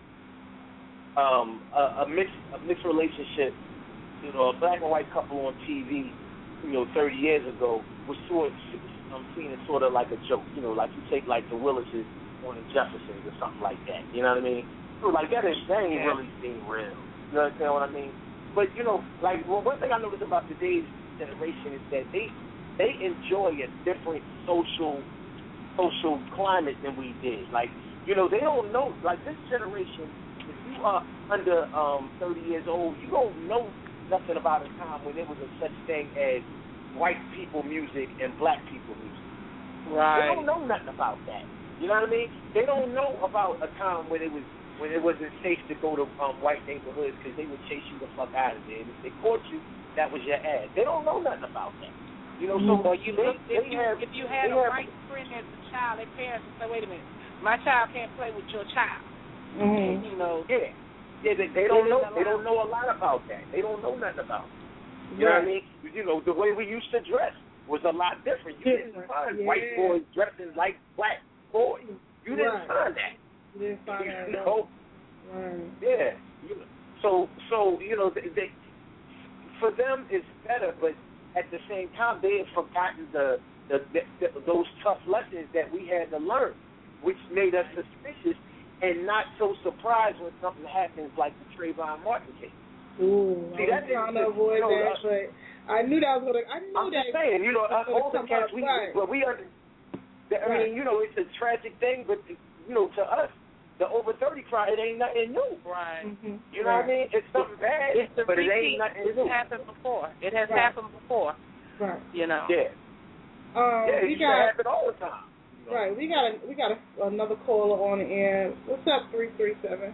um a, a mixed a mixed relationship, you know, a black and white couple on T V, you know, thirty years ago was sort of um, seen as sort of like a joke. You know, like you take like the Willises on the Jeffersons or something like that. You know what I mean? So like that is that ain't really seem real. You understand what I mean? But you know, like well, one thing I noticed about today's generation is that they they enjoy a different social social climate than we did. Like, you know, they don't know, like this generation, if you are under um thirty years old, you don't know nothing about a time when there was a such thing as white people music and black people music. Right. They don't know nothing about that. You know what I mean? They don't know about a time when it was when it wasn't safe to go to um, white neighborhoods because they would chase you the fuck out of there. And if they caught you, that was your ass. They don't know nothing about that. You know, so well, you they, look, if they you have, if you had a have, white friend as a child, their parents would say, "Wait a minute, my child can't play with your child." Mm-hmm. You know, yeah, yeah. They, they don't know. They don't know a lot about that. They don't know nothing about it. You right. know what I mean? You know, the way we used to dress was a lot different. You didn't find yeah. white boys dressing like black boys. You didn't right. find that. You didn't find that. You know? Right. Yeah. You know. so so you know they, they for them it's better, but at the same time they have forgotten the, the, the, the those tough lessons that we had to learn, which made us suspicious and not so surprised when something happens like the Trayvon Martin case. Ooh, See, I was trying to avoid you know, that, uh, but I knew that was gonna. I knew I'm that. I'm just saying, you know, us older cats, we, right. but we under. I right. mean, you know, it's a tragic thing, but you know, to us, the over thirty crowd, it ain't nothing new. Right. Mm-hmm. You know right. what I mean? It's something bad, it's the but repeat. it ain't nothing It's new. happened before. It has right. happened before. Right. You know. Yeah. Um, yeah, we it got happen all the time. You know? Right. We got a, we got a, another caller on the air. What's up, three three seven?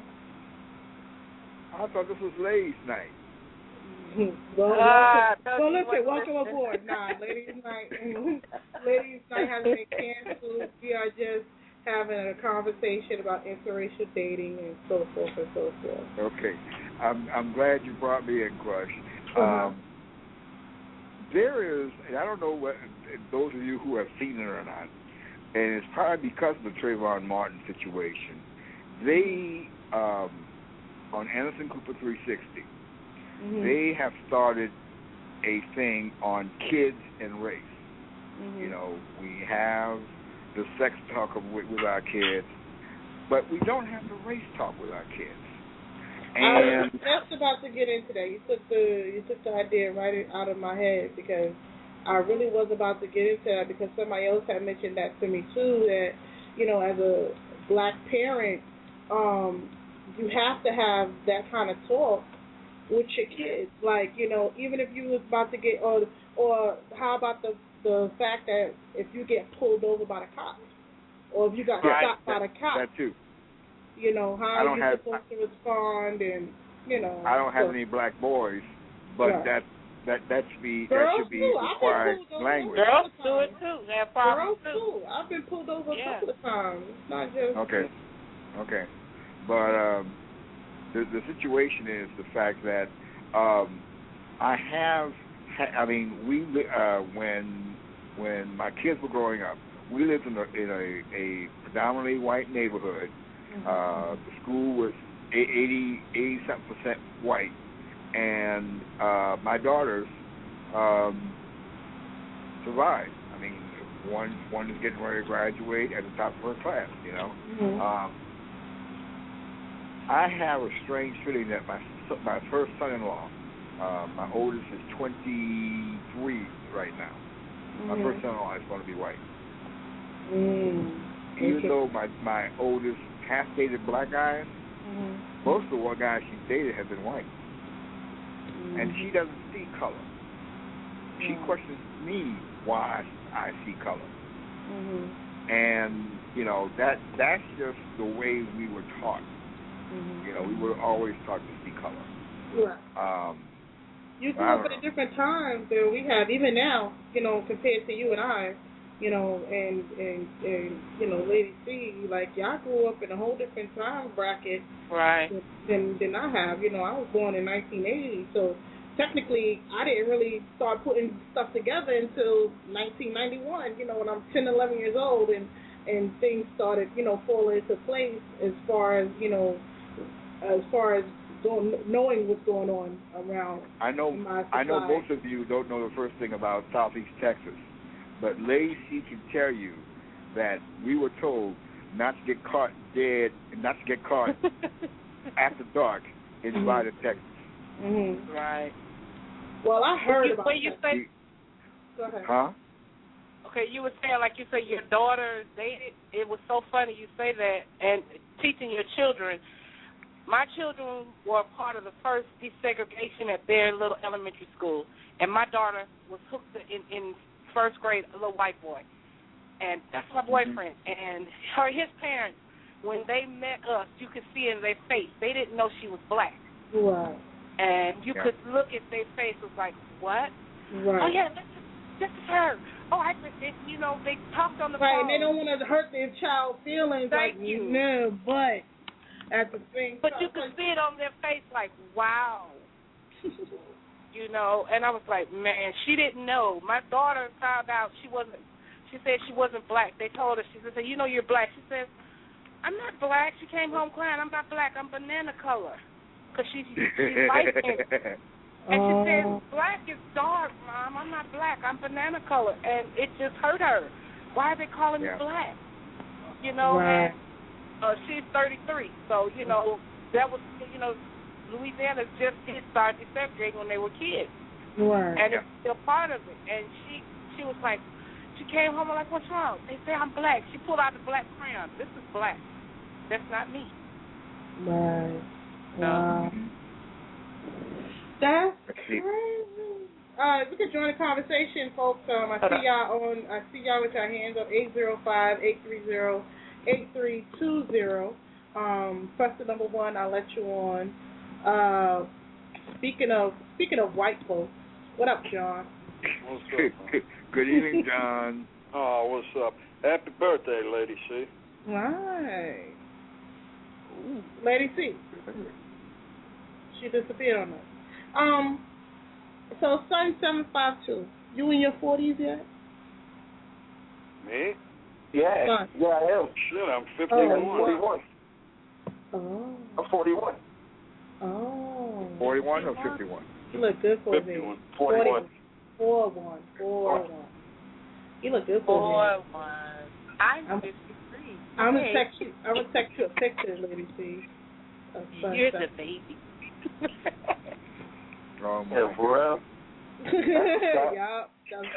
I thought this was ladies' night. Well, ah, welcome, well listen, welcome aboard. Nah, ladies' night, ladies' night has been canceled. We are just having a conversation about interracial dating and so forth and so forth. Okay, I'm I'm glad you brought me in, Crush. Uh-huh. Um, there is, and I don't know what those of you who have seen it or not, and it's probably because of the Trayvon Martin situation. They um, on Anderson Cooper three sixty. Mm-hmm. They have started a thing on kids and race. Mm-hmm. You know, we have the sex talk with, with our kids, but we don't have the race talk with our kids. And I was just about to get into that. You took the you took the idea right out of my head because I really was about to get into that because somebody else had mentioned that to me too. That you know, as a black parent, um, you have to have that kind of talk with your kids, like, you know, even if you was about to get, or or how about the the fact that if you get pulled over by the cops, or if you got right. stopped by that, the cops, that too. You know, how I are don't you have, supposed to respond, and you know. I don't have so. any black boys, but right. that that that should be Girls that should be too. required language. Girls do it too. They have problems Girls too. I've been pulled over yeah. a couple of times. It's not just. Okay, okay, but um, the the situation is the fact that. Um, I have, I mean, we uh, when when my kids were growing up, we lived in a in a, a predominantly white neighborhood. Mm-hmm. Uh, the school was eighty, eighty something percent white, and uh, my daughters um, survived. I mean, one one is getting ready to graduate at the top of her class. You know, mm-hmm. um, I have a strange feeling that my my first son-in-law, uh, my oldest is twenty-three right now. Mm-hmm. My first son-in-law is going to be white. Mm. Even okay. though my my oldest has dated black guys, mm-hmm. most of the white guys she dated have been white, mm-hmm. and she doesn't see color. She mm-hmm. questions me why I see color, mm-hmm. and you know that that's just the way we were taught. Mm-hmm. You know, we were always taught to see color. Right. Um, you grew up at a different time than we have, even now, you know, compared to you and I, you know, and, and, and you know, Lady C, like, y'all grew up in a whole different time bracket right. than, than I have. You know, I was born in nineteen eighty, so technically I didn't really start putting stuff together until nineteen ninety-one, you know, when I'm ten, eleven years old, and, and things started, you know, falling into place as far as, you know, as far as going, knowing what's going on around. I know. My I know most of you don't know the first thing about Southeast Texas, but Lady C can tell you that we were told not to get caught dead, not to get caught after dark in mm-hmm. Nevada, Texas. Mm-hmm. Right. Well, I heard you, about when you that. say, Go ahead. Huh? Okay, you were saying, like you said, your daughter dated. It was so funny you say that, and teaching your children. My children were part of the first desegregation at their little elementary school, and my daughter was hooked in, in first grade, a little white boy, and that's my boyfriend. Mm-hmm. And her, his parents, when they met us, you could see in their face, they didn't know she was black. Right. And you yeah. could look at their face, was like, what? Right. Oh, yeah, this is, this is her. Oh, I just, it, you know, they talked on the right, phone. Right, and they don't want to hurt their child's feelings. Thank like, you. No, but at the same But time, you could see it on their face like, wow. You know, and I was like, man, she didn't know. My daughter found out she wasn't, she said she wasn't black. They told her, she said, you know you're black. She said, I'm not black. She came home crying, I'm not black, I'm banana color. because she's, she's light-skinned. And she said, black is dark, Mom. I'm not black. I'm banana color. And it just hurt her. Why are they calling yeah. me black? You know, right. and uh, she's thirty-three. So, you know, that was, you know, Louisiana just did start desegregating when they were kids. Right. And it's still part of it. And she she was like, she came home and like, what's wrong? They say I'm black. She pulled out the black crayon. This is black. That's not me. Right. Wow. Um, That's crazy. Uh, you can join the conversation, folks. Um, I see y'all on. I see y'all with your hands up. eight zero five, eight three zero, eight three two zero. Um, press the number one. I'll let you on. Uh, speaking of speaking of white folks, what up, John? What's up? Good evening, John. Oh, what's up? Happy birthday, Lady C. Right. Ooh, Lady C. She disappeared on us. Um, so Sun seven five two, you in your forties yet? Me? Yeah, Son. yeah, I am. Shit, I'm fifty-one. I'm forty-one. Oh. I'm forty-one. Oh. forty-one or fifty-one? You look good for fifty-one. me. forty-one. Four one. Four one. You look good for Four me. one. I'm, I'm fifty-three. I'm gonna hey. text you. I'm gonna text you a picture, Lady C. You're the baby. Oh, yeah, for real. Yup.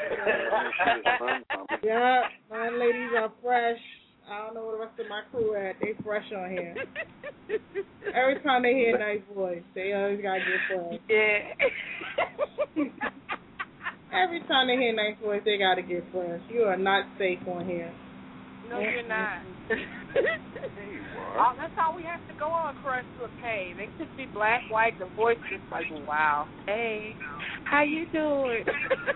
Yeah, my ladies are fresh. I don't know where the rest of my crew at. They fresh on here. Every time they hear a nice voice, they always gotta get fresh. Yeah. Every time they hear a nice voice, they gotta get fresh. You are not safe on here. No, you're not. Oh, that's all we have to go on, Crush. Look, hey, they could be black, white, the voice is like, wow. Hey, how you doing?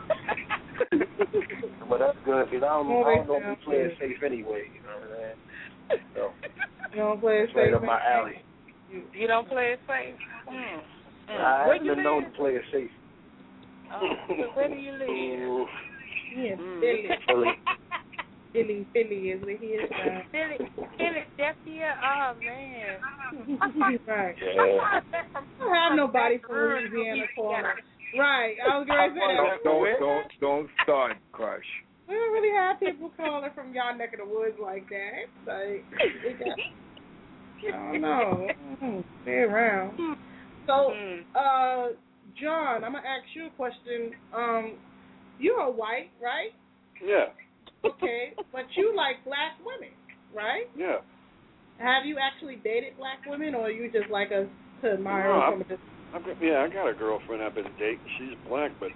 But that's good because I don't, Oh, I don't know sound if we play it good. safe anyway. You know what I'm saying? So, You don't play it it's right safe. up my alley. You, you don't play it safe? Mm. Mm. I Where haven't you been known to live? play it safe. Oh, so where do you live? Yeah, Mm, Philly. Philly. Philly, Philly is where he is. Uh, Philly, Philadelphia. Oh man. right. Yeah. I don't have nobody from Louisiana calling. Right. I was going to say that. Don't, don't, don't, don't start, Crush. We don't really have people calling from y'all neck of the woods like that. Like, we got, I don't know. Mm, stay around. So, uh, John, I'm gonna ask you a question. Um, you are white, right? Yeah. Okay, but you like black women, right? Yeah. Have you actually dated black women, or you just like us to admire No, them from a distance? I've got, yeah, I got a girlfriend I've been dating. She's black, but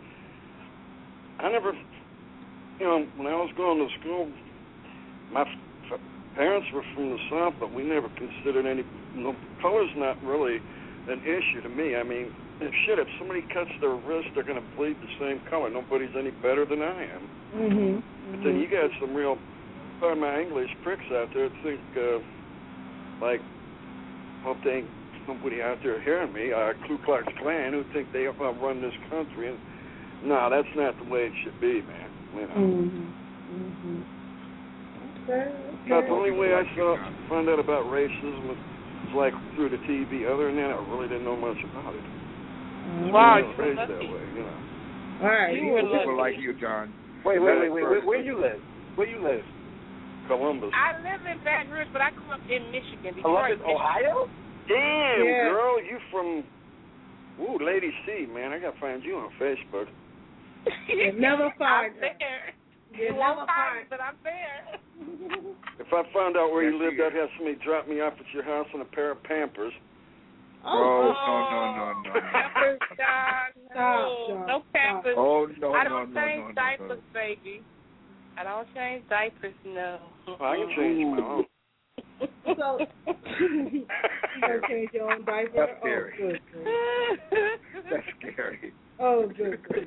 I never, you know, when I was going to school, my f- parents were from the South, but we never considered any, you know, color's not really an issue to me. I mean, if shit, if somebody cuts their wrist, they're going to bleed the same color. Nobody's any better than I am. Mm-hmm. But then you got some real, pardon my English, pricks out there that think, uh, like, hope they ain't somebody out there hearing me, uh, Ku Klux Klan, who think they uh, run this country. And no, that's not the way it should be, man. You know. Mm-hmm. Mm-hmm. Okay, okay. But the only way I saw, found out about racism was, was like through the T V. Other than that, I really didn't know much about it. Mm-hmm. Wow, I was raised that way, you know. All right. You people like you, John. Wait, wait, wait, wait, wait. Where you live? Where you live? Columbus. I live in Baton Rouge, but I grew up in Michigan. Columbus, Detroit, Ohio? Damn, Yeah. girl, you from, ooh, Lady C, man. I got to find you on Facebook. You never find I'm her. there. You You never won't find find me, but I'm there. If I found out where Yes, you lived, you I'd have somebody drop me off at your house in a pair of Pampers. Oh, Oh, no, no, no, no. Pampers, John. Stop, No, John, no Pampers. Oh, no, I no, don't no, change no, no, diapers, no. baby. I don't change diapers, no. Well, I can change my own. So, you gonna change your own diaper? That's Oh, scary. good grief. That's scary. Oh, good grief.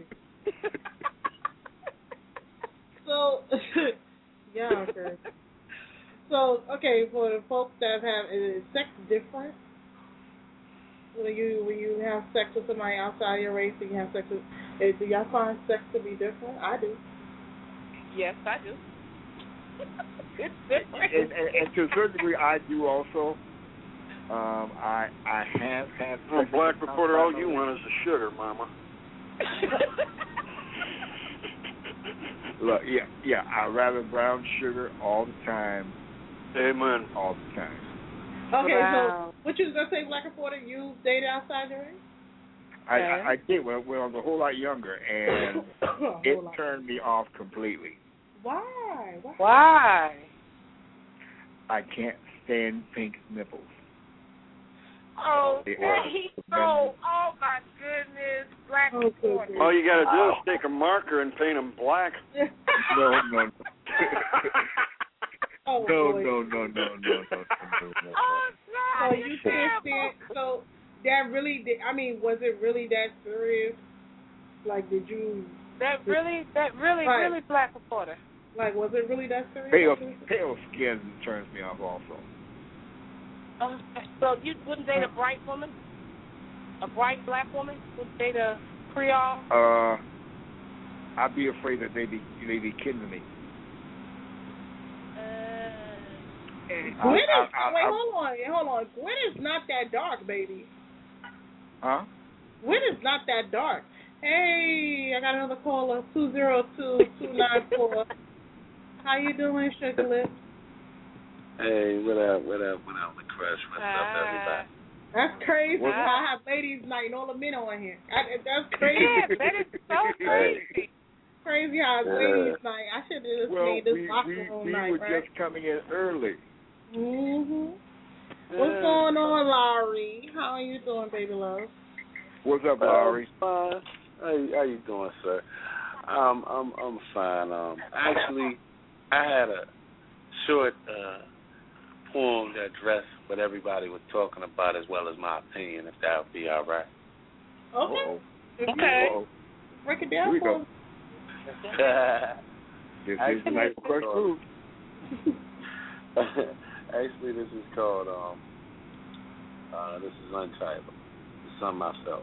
So, yeah, okay. So, okay, for the folks that have, is sex different? When you when you have sex with somebody outside your race, and you have sex with, eh, do y'all find sex to be different? I do. Yes, I do. It's And, different. and, and to a certain degree, I do also. Um, I I have had. Well, black reporter, all you want is the sugar, Mama. Look, yeah, yeah. I rather brown sugar all the time. Amen. All the time. Okay, Wow. so what you was gonna say, Black Reporter? You dated outside your age? I, I, I did when, when I was a whole lot younger, and it lot. turned me off completely. Why? Why? Why? I can't stand pink nipples. Oh, They that are he so. tremendous. Oh my goodness, Black Oh, Reporter. goodness. All you got to do is take a marker and paint them black. No, no, no. Oh, no, boy. no, no, no, no, no, no, no, no. Oh, So God, you you can't can't. stand. So that really did. I mean, was it really that serious? Like, did you? That really, that really, Right. really Black Reporter. Like, was it really that serious? Pale, pale skin turns me off also. Um, so you wouldn't date a bright woman? A bright black woman? Wouldn't date a Creole? Uh, I'd be afraid that they be they be kidding me. Gwen I- is. I- I- wait, I- hold on, hold on. Gwen is not that dark, baby. Huh? Gwen is not that dark. Hey, I got another caller. Two zero two two nine four. How you doing, Sugar Lips? Hey, what up, what up, what up, the crush? What's up, everybody? That's crazy. What? I have ladies' night and all the men on here. I, that's crazy. Yeah, that is so crazy. Crazy how it's Yeah. ladies' night. I should have just Well, made this we, locker we, room we night, were right? just coming in early. Mhm. What's going on, Lowry? How are you doing, baby love? What's up, Lowry? Uh, fine. How you, how you doing, sir? Um, I'm I'm fine. Um, actually, I had a short uh, poem to address what everybody was talking about, as well as my opinion, if that would be all right. Okay. Uh-oh. Okay. Uh-oh. Break it Here down we for go. us. This is the night for Crush Groove. Actually, this is called um. Uh, this is untitled. It's something I felt.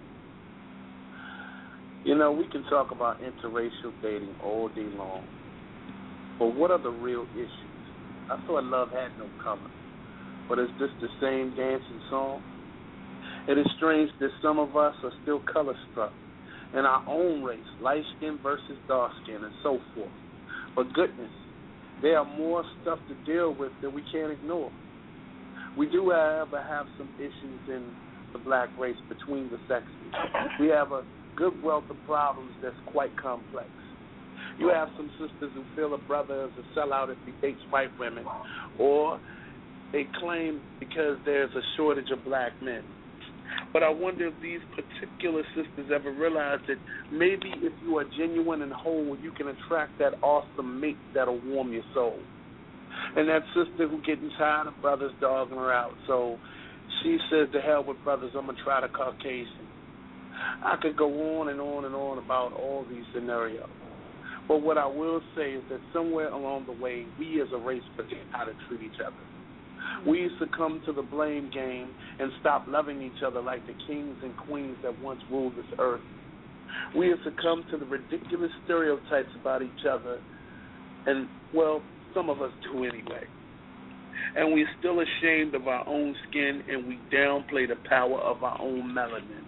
You know, we can talk about interracial dating all day long, but what are the real issues? I thought love had no color, but is this the same dancing song? It is strange that some of us are still color struck in our own race, light skin versus dark skin, and so forth. But goodness, there are more stuff to deal with that we can't ignore. We do, however, have some issues in the black race between the sexes. We have a good wealth of problems that's quite complex. You have some sisters who feel a brother is a sellout if he dates white women, or they claim because there's a shortage of black men. But I wonder if these particular sisters ever realize that maybe if you are genuine and whole, you can attract that awesome mate that'll warm your soul. And that sister who getting tired of brothers dogging her out, so she says, to hell with brothers, I'm going to try the Caucasian. I could go on and on and on about all these scenarios. But what I will say is that somewhere along the way, we as a race forget how to treat each other. We succumb to the blame game and stop loving each other like the kings and queens that once ruled this earth. We have succumbed to the ridiculous stereotypes about each other, and, well, some of us do anyway. And we're still ashamed of our own skin, and we downplay the power of our own melanin.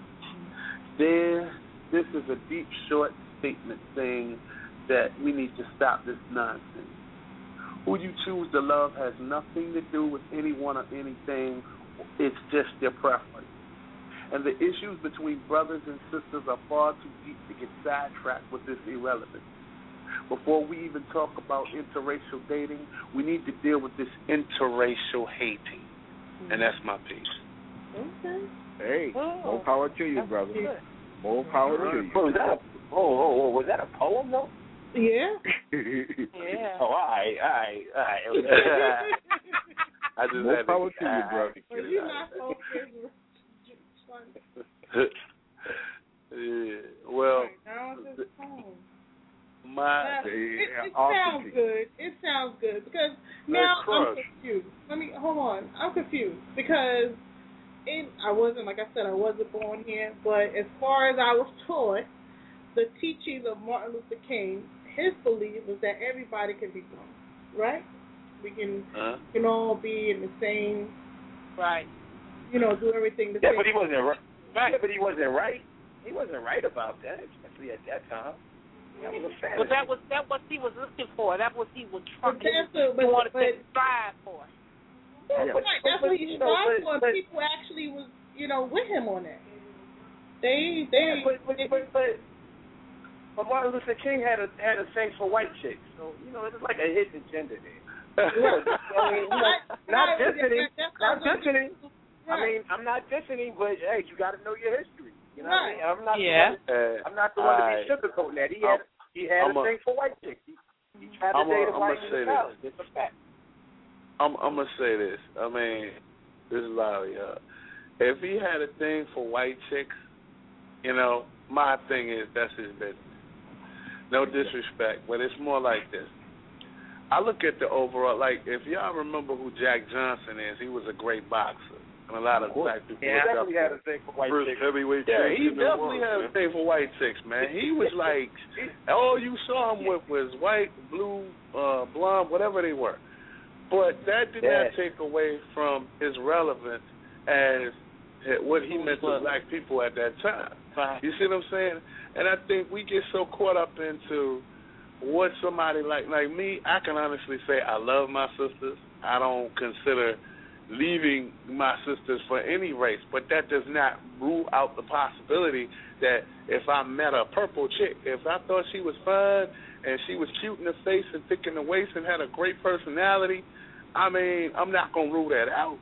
There, this is a deep, short statement saying that we need to stop this nonsense. Who you choose to love has nothing to do with anyone or anything. It's just their preference. And the issues between brothers and sisters are far too deep to get sidetracked with this irrelevance. Before we even talk about interracial dating, we need to deal with this interracial hating. And that's my piece. Okay. Hey, Oh, more power to you, brother. good. More power to you. Oh, was that a, oh, oh, oh, was that a poem, though? Yeah. Yeah. Oh, all right, all right, all right. I just More had power to, to you, brother. Well, you're not focused. Yeah. Well, Now it's just home. my Uh, it, it Awesome sounds people. good. It sounds good because now I'm confused. Let me hold on. I'm confused because it, I wasn't, like I said, I wasn't born here. But as far as I was taught, the teachings of Martin Luther King, his belief was that everybody can be grown, right? We can uh, can all be in the same Right. you know, do everything the yeah, same. but he wasn't right. Right. Yeah, but he wasn't right. He wasn't right about that, especially at that time. That was a fantasy. But that was that what he was looking for. That was he was trying. But that's he a, but, wanted but, to strive for. Yeah, yeah, right. but, That's but, what he you know, strived for. but, but, People actually was, you know, with him on that. They, they. Yeah, but, but, but, but, but Martin Luther King had a had a thing for white chicks, so you know it's like a hidden agenda there. I mean, you know, not dissing, not dissing. I mean, I'm not dissing, but hey, you got to know your history. You know right. what I mean? I'm not. Yeah. The one, I'm not the one to be sugarcoating that. He had I'm, he had I'm a thing for white chicks. He, he tried to I'm date a, a white say college. It's a fact. I'm, I'm gonna say this. I mean, this is Larry. Uh, if he had a thing for white chicks, you know, my thing is that's his business. No disrespect, but it's more like this. I look at the overall, like, if y'all remember who Jack Johnson is, he was a great boxer. And a lot of black people yeah, look up definitely had a thing for white First chicks. heavyweight Yeah, he champion in the definitely world, had man. a thing for white chicks, man. He was like, all you saw him with was white, blue, uh, blonde, whatever they were. But that did Yeah. not take away from his relevance as what he meant to black people at that time. You see what I'm saying? And I think we get so caught up into what somebody like like me, I can honestly say I love my sisters. I don't consider leaving my sisters for any race, but that does not rule out the possibility that if I met a purple chick, if I thought she was fun and she was cute in the face and thick in the waist and had a great personality, I mean, I'm not gonna rule that out.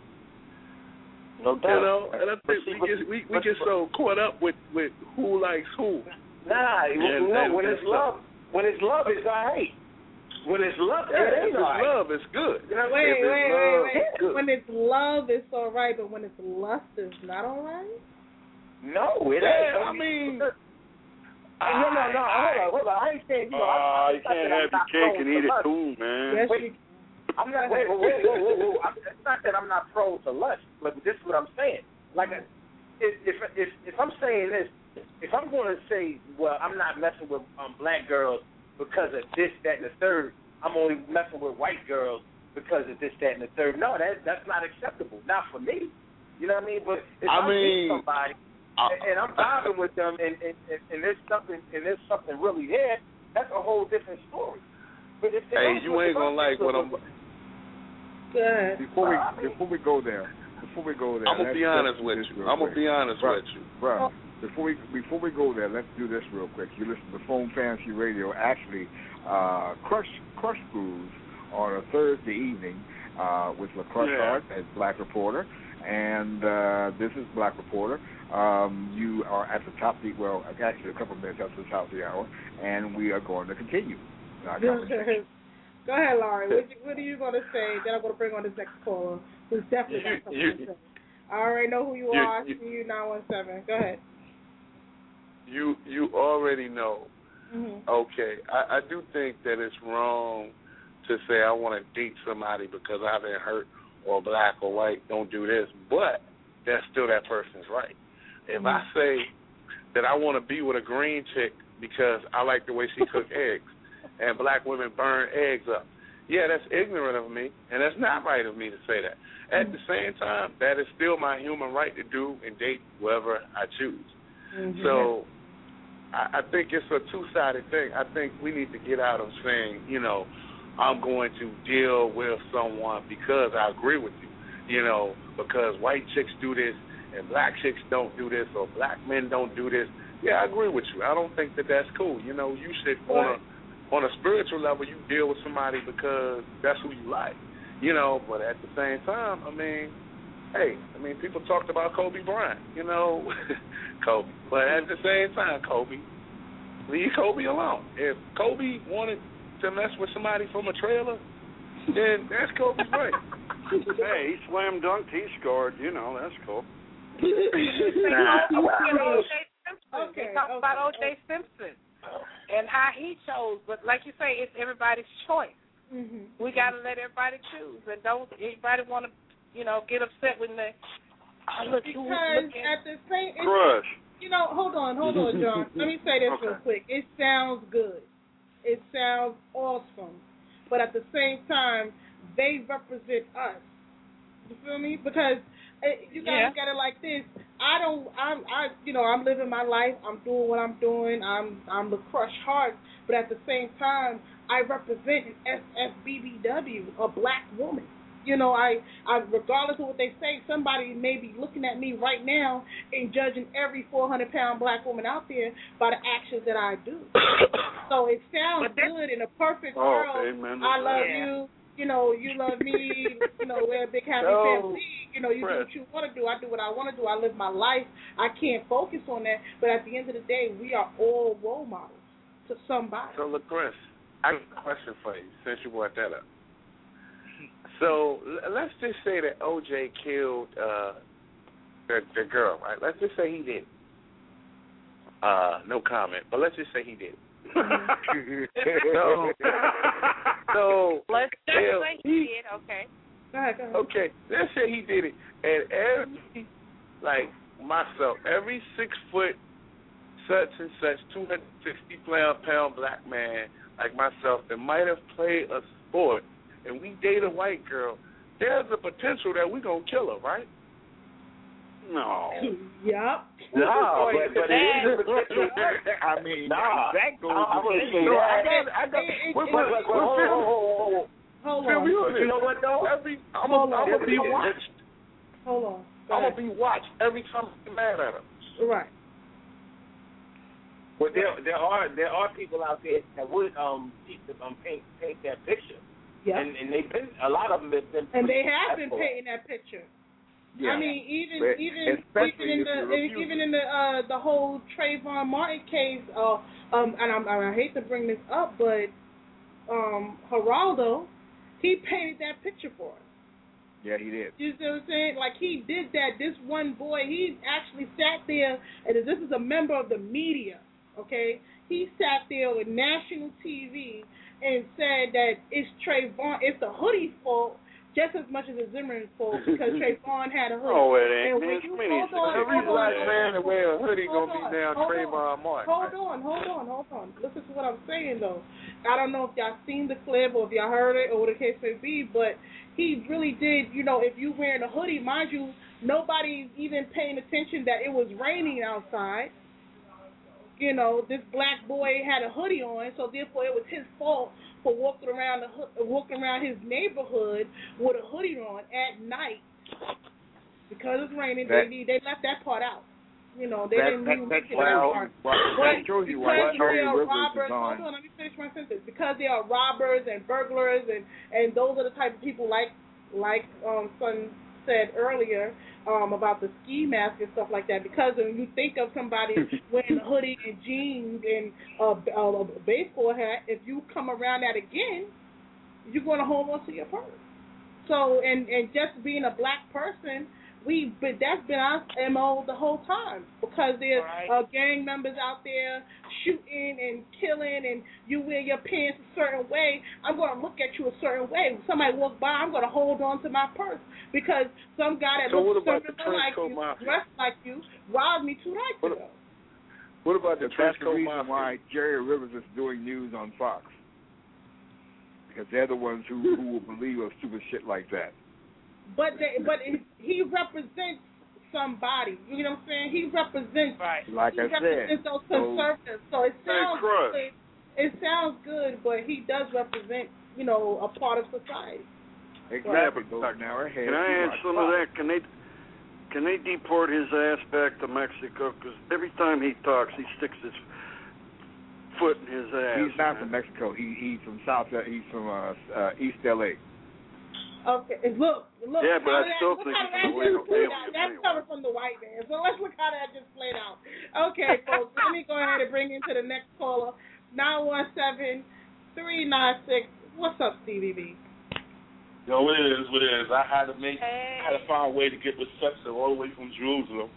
No doubt. You know, and I think we get we, we get so caught up with, with who likes who. Nah, and, no, and, when and it's love, when it's love, it's all right. When it's love, yeah, it ain't if it's all right. love, it's good. Wait, wait, wait, love, wait, wait. When it's love, it's all right, but when it's lust, it's not all right? No, it yeah, ain't. I mean, no, no, no, hold on, hold on. I ain't saying, you know, Ah, I, you can't have your cake and eat it too, man. Yes, Wait, I'm not, wait, wait, wait, wait, wait, wait. I'm, it's not that I'm not prone to lust, but this is what I'm saying. Like, if if if, if I'm saying this, if I'm going to say, well, I'm not messing with um, black girls because of this, that, and the third, I'm only messing with white girls because of this, that, and the third. No, that that's not acceptable. Not for me. You know what I mean? But if I I mean, meet somebody and, and I'm vibing with them, and, and, and, and there's something and there's something really there, that's a whole different story. But if, if hey, I'm, you ain't gonna like what I'm. Good. Before we before we go there, before we go there, I'm gonna be honest with you. I'm gonna be honest with you, bro. Before we before we go there, let's do this real quick. You listen to Phone Fantasy Radio. Actually, uh, Crush Crush Grooves on a Thursday evening uh, with LaCrush yeah. Hart as Black Reporter, and uh, this is Black Reporter. Um, you are at the top of the well, actually a couple of minutes after the top of the hour, and we are going to continue. Our conversation. Go ahead, Laurie. What, you, what are you going to say? Then I'm going to bring on this next caller, who's definitely got something you, to say. I already know who you, you are. You, C U nine one seven. Go ahead. You you already know. Mm-hmm. Okay, I, I do think that it's wrong to say I want to date somebody because I've been hurt or black or white. Don't do this, but that's still that person's right. If Mm-hmm. I say that I want to be with a green chick because I like the way she cooks eggs, and black women burn eggs up. Yeah, that's ignorant of me, and that's not right of me to say that. At mm-hmm. the same time, that is still my human right to do and date whoever I choose. Mm-hmm. So I, I think it's a two-sided thing. I think we need to get out of saying, you know, I'm going to deal with someone because I agree with you, you know, because white chicks do this and black chicks don't do this or black men don't do this. Yeah, I agree with you. I don't think that that's cool. You know, you should, on a, on a spiritual level, you deal with somebody because that's who you like. You know, but at the same time, I mean, hey, I mean, people talked about Kobe Bryant, you know, Kobe. But at the same time, Kobe, leave Kobe alone. If Kobe wanted to mess with somebody from a trailer, then that's Kobe's right. Hey, he slam dunked, he scored, you know, that's cool. nah, okay, they talk okay, about O J okay. Simpson and how he chose, but like you say, it's everybody's choice. Mm-hmm. We got to let everybody choose, and don't anybody want to, you know, get upset when they oh, look. Because look at the same, Crush. You know, hold on, hold on, John. Let me say this okay. real quick. It sounds good. It sounds awesome, but at the same time, they represent us. You feel me? Because you gotta yeah. look at it like this. I don't. I'm. I. You know. I'm living my life. I'm doing what I'm doing. I'm. I'm the Crush Heart. But at the same time, I represent an S S B B W, a black woman. You know, I, I, regardless of what they say, somebody may be looking at me right now and judging every four hundred pound black woman out there by the actions that I do. So it sounds good in a perfect oh, world. amen. I love Yeah. you. You know, you love me. You know, we're a big happy No, family. You know, you do what you want to do. I do what I want to do. I live my life. I can't focus on that. But at the end of the day, we are all role models to somebody. So, LaChris, I have a question for you since you brought that up. So l- let's just say that O J killed uh, the, the girl, right? Let's just say he did. Uh, no comment, but let's just say he did. so, so let's just hell, say he did. Okay. Go ahead, go ahead. Okay, let's say he did it, and every, like myself, every six foot, such and such, two hundred sixty pound black man like myself that might have played a sport, and we date a white girl, there's a potential that we're going to kill her, right? No. Yep. No, but, but it is. I mean, nah, that goes. I, I wouldn't say no, that. I got, I got. It- it- wait, it- wait, wait, wait, hold on, hold on, hold on. Hold Feel on. me on You know what though? Every, I'm Hold going to on. be watched. Hold on. Go I'm ahead. going to be watched every time I'm mad at her. Right. But there, there are there are people out there that would um, keep the, um paint paint that picture. Yeah. And and they've been a lot of them have been. And they pretty have been successful. painting that picture. Yeah. I mean, even But even especially even in if the you refuse even it. in the uh, the whole Trayvon Martin case, uh, um, and I'm, I hate to bring this up, but um, Geraldo, he painted that picture for us. Yeah, he did. You see what I'm saying? Like, he did that. This one boy, he actually sat there, and this is a member of the media, okay? He sat there with national T V and said that it's Trayvon, it's the hoodie's fault just as much as it's Zimmerman's fault because Trayvon had a hoodie. Oh, it ain't. And when It's you, me. hold on, Every hold black on, man that wear a hoodie hold going to on, be down hold Trayvon on. Martin. Hold on, hold on, hold on. Listen to what I'm saying, though. I don't know if y'all seen the clip or if y'all heard it or what the case may be, but he really did, you know, if you wearing a hoodie, mind you, nobody's even paying attention that it was raining outside. You know, this black boy had a hoodie on, so therefore it was his fault for walking around the walking around his neighborhood with a hoodie on at night because it's raining. That, they they left that part out. You know, they that, didn't that, even that, make it well, that part. well, But that shows you because why Jerry they are Rivers robbers, is on. hold on, let me finish my sentence. Because they are robbers and burglars, and, and those are the type of people like like um Son said earlier um about the ski mask and stuff like that. Because when you think of somebody wearing a hoodie and jeans and a, a, a baseball hat, if you come around that again, you're going to hold on to your purse. So, and and just being a black person, we but that's been our M O the whole time because there's Right. uh, gang members out there shooting and killing, and you wear your pants a certain way. I'm going to look at you a certain way. When somebody walk by, I'm going to hold on to my purse because some guy that So looks what about the similar like Trenchcoat you, Mafia? dressed like you, robbed me two nights What, ago. what about the But that's the Trenchcoat reason Mafia? why Jerry Rivers is doing news on Fox. Because they're the ones who, who will believe of stupid shit like that. But they, but it, he represents somebody. You know what I'm saying? He represents. Right. Like he I represents said. those So, conservatives. So it sounds Crush. good. It sounds good, but he does represent, you know, a part of society. exactly. So now ahead. Can I you add watch some Fox. of that? Can they can they deport his ass back to Mexico? Because every time he talks, he sticks his foot in his ass. He's not man. from Mexico. He he's from South. He's from uh, uh, East L A. Okay, and look, look. Yeah, but how I that, still look think how it's that the way just the played way out. you That's play coming from the white man. So let's look how that just played out. Okay, folks, let me go ahead and bring into the next caller, nine one seven, three nine six. What's up, Stevie B? Yo, what it is, what it is. I had to make, Hey. I had to find a way to get reception all the way from Jerusalem.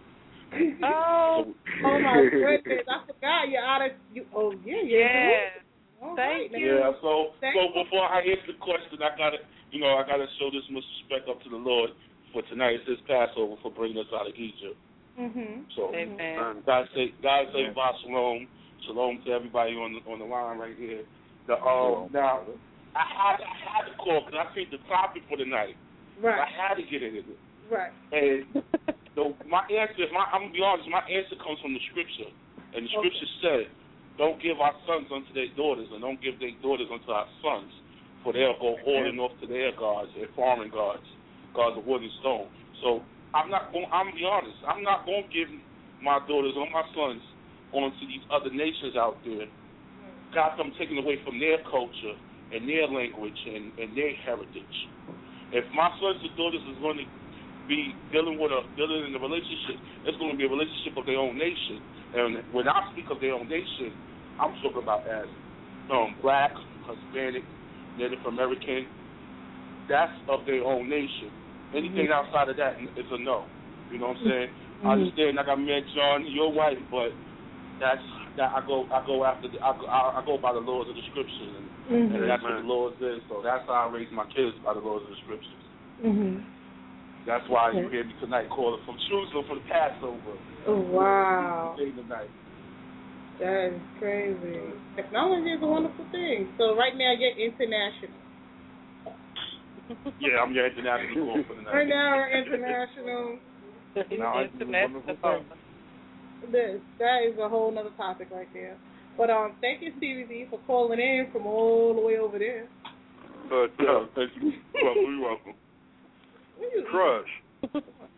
Oh, oh my goodness! I forgot you're out of you. Oh yeah, yeah. Yeah. All Thank right, you. Yeah, so Thank so you. before I answer the question, I gotta, you know, I gotta show this much respect up to the Lord for tonight. It's His Passover for bringing us out of Egypt. Mhm. So, Amen. um, God say, God say, yeah. Shalom, shalom to everybody on the on the line right here. The um, now, I had I had to call because I think the topic for the night. Right. I had to get in it. Right. And so my answer, my, I'm gonna be honest, my answer comes from the scripture, and the scripture okay. said, "Don't give our sons unto their daughters, and don't give their daughters unto our sons, for they'll go ordering off to their gods, their foreign gods, gods of wood and stone." So I'm not going. I'm gonna be honest. I'm not going to give my daughters or my sons onto these other nations out there. Got them taken away from their culture and their language and, and their heritage. If my sons and daughters is going to be dealing with a dealing in a relationship, it's going to be a relationship of their own nation. And when I speak of their own nation, I'm talking about as um, black, Hispanic, Native American. That's of their own nation. Anything mm-hmm. outside of that is a no. You know what I'm saying? Mm-hmm. I understand, like I met John, you're white, but that's that I go I go after the, I go I go by the laws of the scriptures, and, mm-hmm. and that's what the laws is. So that's how I raise my kids, by the laws of the scriptures. Mm-hmm. That's why okay. you hear me tonight calling from Jerusalem for the Passover. Oh, wow. Tonight. That is crazy. Technology is a wonderful thing. So right now you're international. Yeah, I'm your international call for the night. Right now we're international. Now I do wonderful thing. This that is a whole other topic right there. But um, thank you, Stevie Z, for calling in from all the way over there. But uh, thank you. Well, you're welcome. Crush.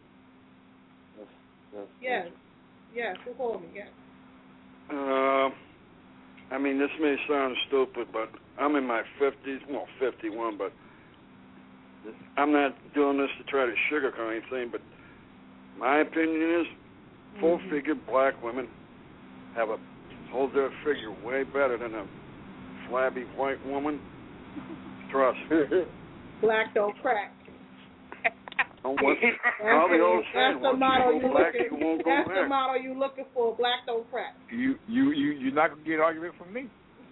Yes, yes. Who called me? Yes. Uh, I mean, this may sound stupid, but I'm in my fifties. Well, fifty-one, but I'm not doing this to try to sugarcoat anything. But my opinion is, full-figured mm-hmm. black women have a hold their figure way better than a flabby white woman. Trust me. Black don't crack. Don't want, that's the, old saying, that's the model you black, looking. You won't go that's back. the model you looking for. Black don't crack. You you you you're not gonna get an argument from me.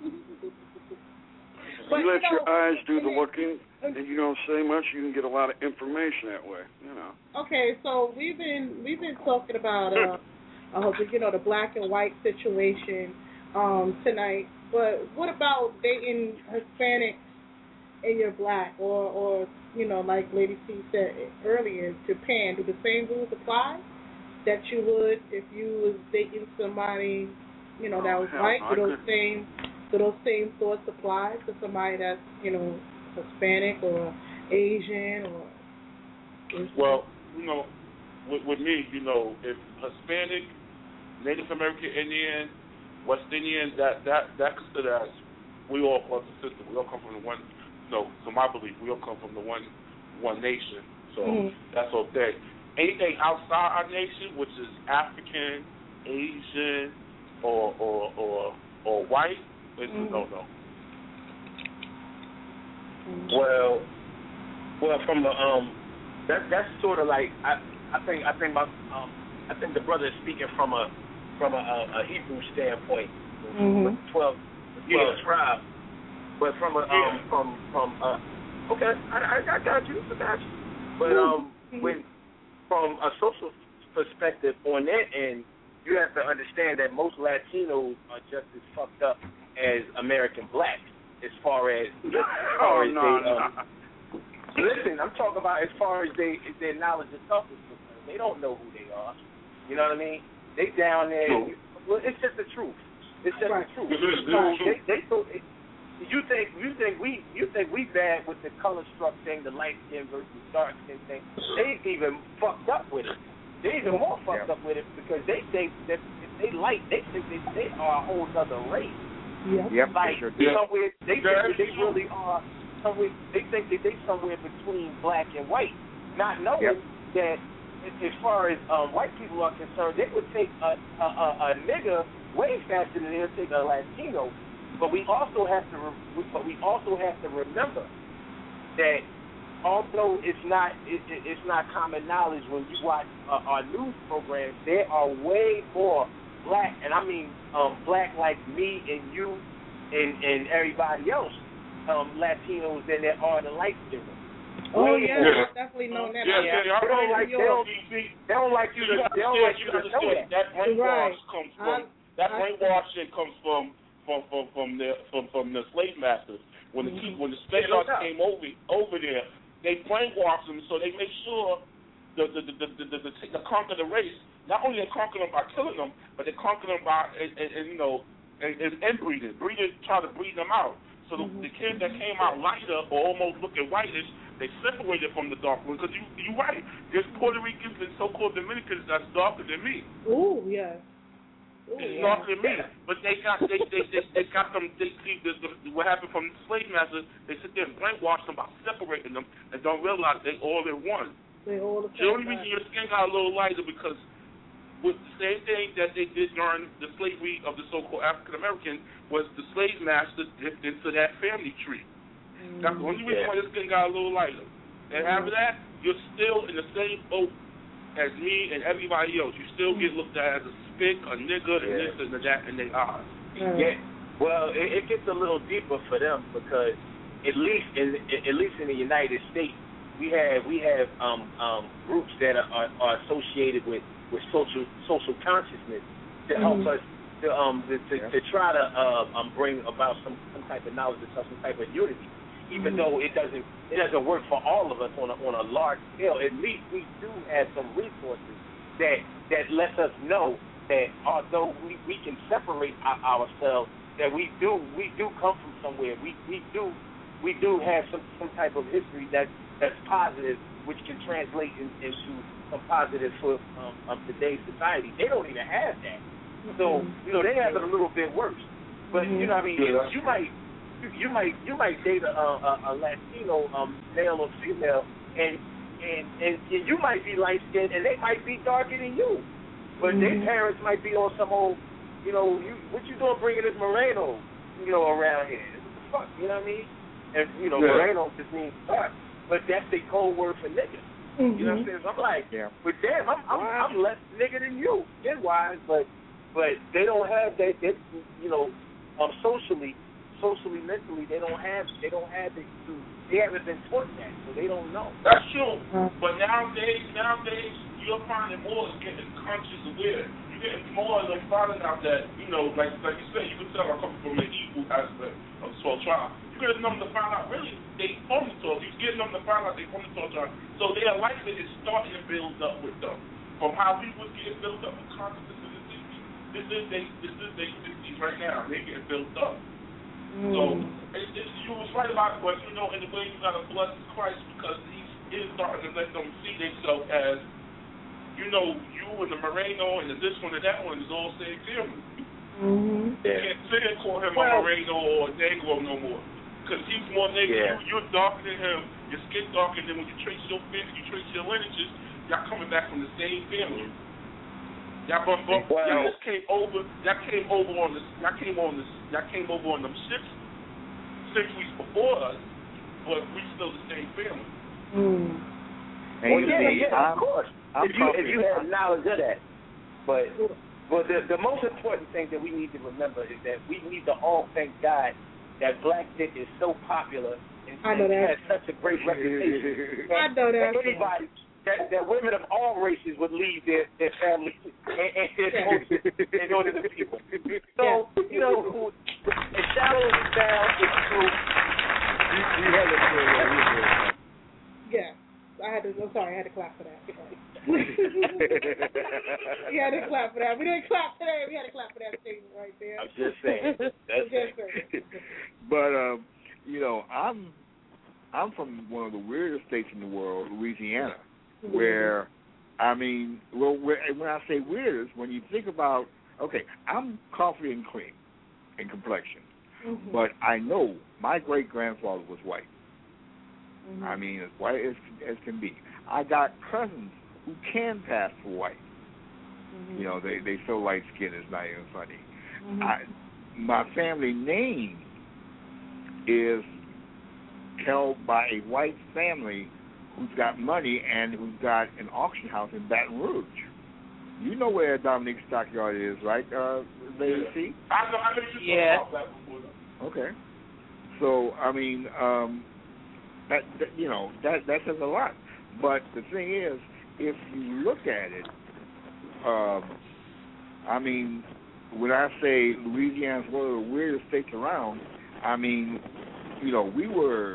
But, you let you know, your eyes do the looking, and you don't say much. You can get a lot of information that way. You know. Okay, so we've been we've been talking about uh, uh you know the black and white situation um tonight. But what about dating Hispanic and you're black, or or you know, like Lady C said earlier, Japan, do the same rules apply that you would if you was dating somebody, you know, that was oh, white? No, do those same do those same thoughts apply to somebody that's, you know, Hispanic or Asian or? Well, you know, with, with me, you know, if Hispanic, Native American Indian, West Indian, that that that considered as we all part of the system. We all come from the one. No, to my belief, we all come from the one one nation, so mm-hmm. that's okay. Anything outside our nation, which is African, Asian, or or or, or white, is mm-hmm. no no. Well, well, from the um, that that's sort of like I I think I think my um I think the brother is speaking from a from a, a, a Hebrew standpoint, mm-hmm. with twelve twelve yeah. tribes. But from a um, from from uh, okay, I, I I got you, I got you. But um, when from a social perspective on that end, you have to understand that most Latinos are just as fucked up as American blacks as far as as far oh, as no, they no. um. Listen, I'm talking about as far as they as their knowledge of stuff is concerned. They don't know who they are. You know what I mean? They down there. No. Well, it's just the truth. It's just right. the truth. They they so. It, You think you think we you think we bad with the color struck thing, the light skin versus dark skin thing? They even fucked up with it. They even more fucked yeah. up with it because they think that if they light, they think that they are a whole other race. Yeah, yep, like sure somewhere they think that they really are. Somewhere, they think that they somewhere between black and white, not knowing yep. that as far as um, white people are concerned, they would take a a, a, a nigga way faster than they'll take a Latino. But we also have to, re- but we also have to remember that although it's not, it, it's not common knowledge when you watch uh, our news programs, there are way more black, and I mean um, black like me and you and, and everybody else, um, Latinos than there are the light skinned. Oh yeah, yeah, I've definitely known that. Yeah, yeah, yeah. They don't like they don't, they don't like you. They don't like you to know that. That brainwash right. comes from I, that I, brainwashing comes from. From from from the from, from the slave masters. When the mm-hmm. when the slave masters came over over there, they brainwashed them, so they make sure the the the the, the, the, the, the conquer the race. Not only they conquer them by killing them, but they conquer them by and, and, and you know and, and inbreeding. Breeders try to breed them out. So the, mm-hmm. the kids that came out lighter or almost looking whitish, they separated from the dark one. Because you you're right. There's Puerto Ricans and so-called Dominicans that's darker than me. Ooh, yeah. Ooh, it's yeah. darker than me, but they got they they they, they got them. They see the, the, what happened from the slave masters. They sit there and brainwash them by separating them and don't realize they all in one. They all the The only reason your skin got a little lighter because with the same thing that they did during the slavery of the so-called African American was the slave masters dipped into that family tree. Mm, That's the only reason yeah. why your skin got a little lighter. And mm. after that, you're still in the same boat as me and everybody else. You still get looked at as a spick, a nigga, and yeah. this and that in their eyes. Mm. Yeah. Well, it, it gets a little deeper for them because at least in at least in the United States, we have we have um, um, groups that are, are, are associated with, with social social consciousness to help mm. us to um to, to, yeah. to try to uh, um bring about some, some type of knowledge or some type of unity. Even mm. though it doesn't it doesn't work for all of us on a on a large scale, at least we do have some resources that that lets us know that although we, we can separate our, ourselves, that we do we do come from somewhere. We we do we do have some, some type of history that that's positive, which can translate in, into some positive for um, of today's society. They don't even have that. Mm-hmm. So, you know, they have it a little bit worse. But, mm-hmm. you know what I mean? Yeah. You might you, you might you might date a, a, a Latino um, male or female, and, and, and, and you might be light-skinned, and they might be darker than you. But mm-hmm. their parents might be on some old, you know, you, what you doing bringing this Moreno, you know, around here? What the fuck, you know what I mean? And, you know, yeah. Moreno just means dark. But that's the code word for nigga. Mm-hmm. You know what I'm saying? So I'm like, yeah. but damn, I'm, I'm I'm less nigga than you, skin wise, but but they don't have that. They, you know, um, socially, socially, mentally, they don't have they don't have it. They haven't been taught that, so they don't know. That's true. But nowadays, nowadays, you're finding more is getting conscious aware. You're getting more of them finding out that you know, like like you said, you can tell I come from the evil aspect of the twelve tribe. You get them to find out, really, they only talk. You get them to find out they only talk. So their life is starting to build up with them. From how we was getting built up with consciousness in the sixties, this is they this is they sixties right now. They getting built up. Mm. So it, it, you was right about it, but you know, in the way you gotta bless Christ because he is starting to let them see themselves as, you know, you and the Moreno and the this one and that one is all same family. Mm-hmm. You can't sit and call him well, a Moreno or a Negro no more. Because he's more negative. Yeah. You, you're darker than him. Your skin darker than when you trace your family, you trace your lineages. Y'all coming back from the same family. Y'all, but, but, well, y'all just came over. Y'all came over on this. Y'all came on this. Y'all came over on them ships centuries before us, but we still the same family. Mm. Well, yeah, yeah, yeah, of course. I'm if you if you have knowledge of that, but but the the most important thing that we need to remember is that we need to all thank God that Black Dick is so popular and, and has such a great reputation. I know that. Anybody, that, that women of all races would leave their, their families and, and their homes in order to people. So, yeah. you know, as shallow as it sounds, it's true. You, you had to do it. Yeah. I had to, I'm sorry, I had to clap for that. We had to clap for that. We didn't clap today. We had to clap for that statement right there. I'm just saying. That's just saying. But um, you know, I'm I'm from one of the weirdest states in the world, Louisiana, mm-hmm. where I mean, well, where, when I say weirdest, when you think about, okay, I'm coffee and cream in complexion, mm-hmm. but I know my great grandfather was white. Mm-hmm. I mean, as white as as can be. I got cousins who can pass for white. Mm-hmm. You know, they they so light skinned it's not even funny. Mm-hmm. I, my family name is held by a white family who's got money and who's got an auction house in Baton Rouge. You know where Dominique Stockyard is, right, uh, Lady yeah. C? I know. I know you yeah. talked about that before. Okay. So I mean. Um, That, that you know that that says a lot, but the thing is, if you look at it, um, I mean, when I say Louisiana's one of the weirdest states around, I mean, you know, we were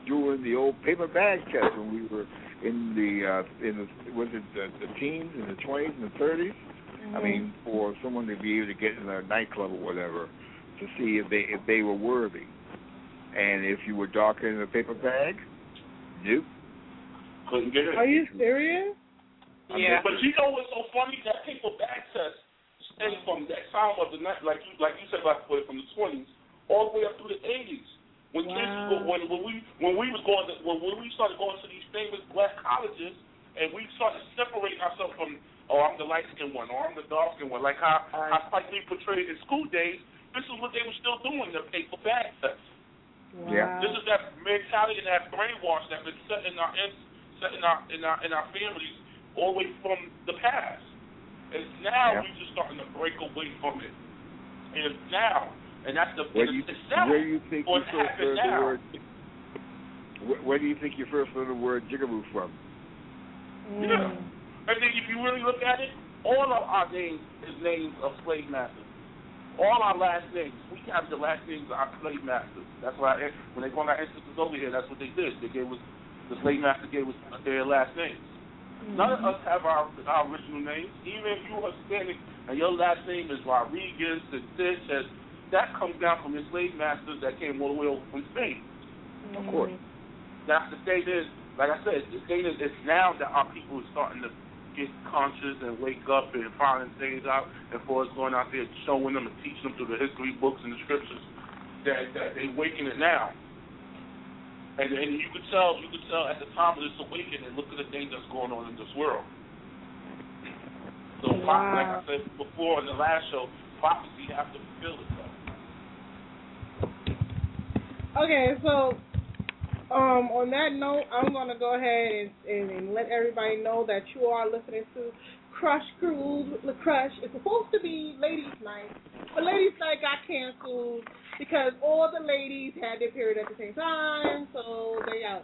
doing the old paper bag test when we were in the uh, in the was it the, the teens and the twenties and the thirties. Mm-hmm. I mean, for someone to be able to get in a nightclub or whatever to see if they if they were worthy, and if you were darker in a paper bag, nope. Couldn't get it. Are you serious? Yeah. But you know what's so funny? That paper bag test stayed from that time of the night, like you like you said, like from the twenties all the way up through the eighties. When wow. kids go, when when we when we was going to, when, when we started going to these famous black colleges, and we started separating ourselves from, oh, I'm the light skinned one, or I'm the dark skinned one, like how how Spike Lee portrayed in School Days. This is what they were still doing, the paper bag test. Wow. Yeah. This is that mentality and that brainwash that's been set in our set in our in our in our families all the way from the past. And now yeah. we're just starting to break away from it. And it's now. And that's the where do you, where do you think you first learned the now. word? Where, where do you think you first learned the word jigaboo from? Mm. Yeah, I think if you really look at it, all of our names is names of slave masters. All our last names, we have the last names of our slave masters. That's why when they brought our ancestors over here, that's what they did. They gave us the slave master gave us their last names. Mm-hmm. None of us have our our original names. Even if you are Hispanic and your last name is Rodriguez and this and that comes down from the slave masters that came all the way over from Spain. Mm-hmm. Of course. That's the thing is, like I said, the thing is, it's now that our people are starting to get conscious and wake up and finding things out, and for us going out there showing them and teaching them through the history books and the scriptures, that, that they're waking it now. And, and you could tell, you could tell at the time of this awakening, look at the things that's going on in this world. So, wow. Like I said before in the last show, prophecy has to fulfill itself. Okay, so um, on that note, I'm going to go ahead and, and, and let everybody know that you are listening to Crush Grooves with LaCrush. It's supposed to be Ladies' Night, but Ladies' Night got canceled because all the ladies had their period at the same time, so they out.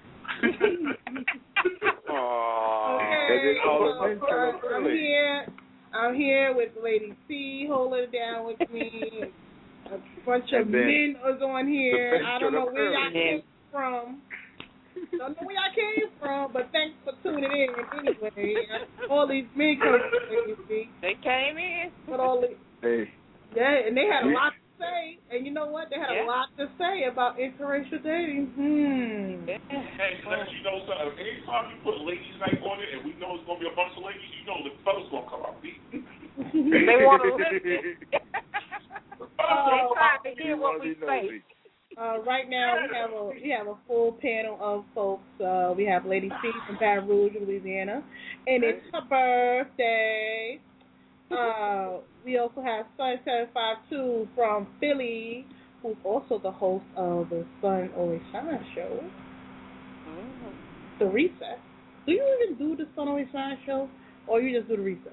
Okay, so, uh, I'm here. I'm here with Lady C holding it down with me. A bunch of men is on here. I don't know where y'all came from. Don't know where y'all came from, but thanks for tuning in anyway. All these men come from They came in. But all these, hey. Yeah, and they had a lot to say. And you know what? They had yeah. a lot to say about interracial dating. Hmm. Yeah. Hey, let you know something. Anytime you put ladies' night on it, and we know it's going to be a bunch of ladies, you know the fellas going to come out beating. They want to listen. Oh, they to hear what we say. Uh, right now we have a we have a full panel of folks. Uh, we have Lady C from Baton Rouge, Louisiana, and it's her birthday. Uh, we also have Sun seven five two from Philly, who's also the host of the Sun Always Shine show. Mm-hmm. The Recess. Do you even do the Sun Always Shine show, or you just do the Recess?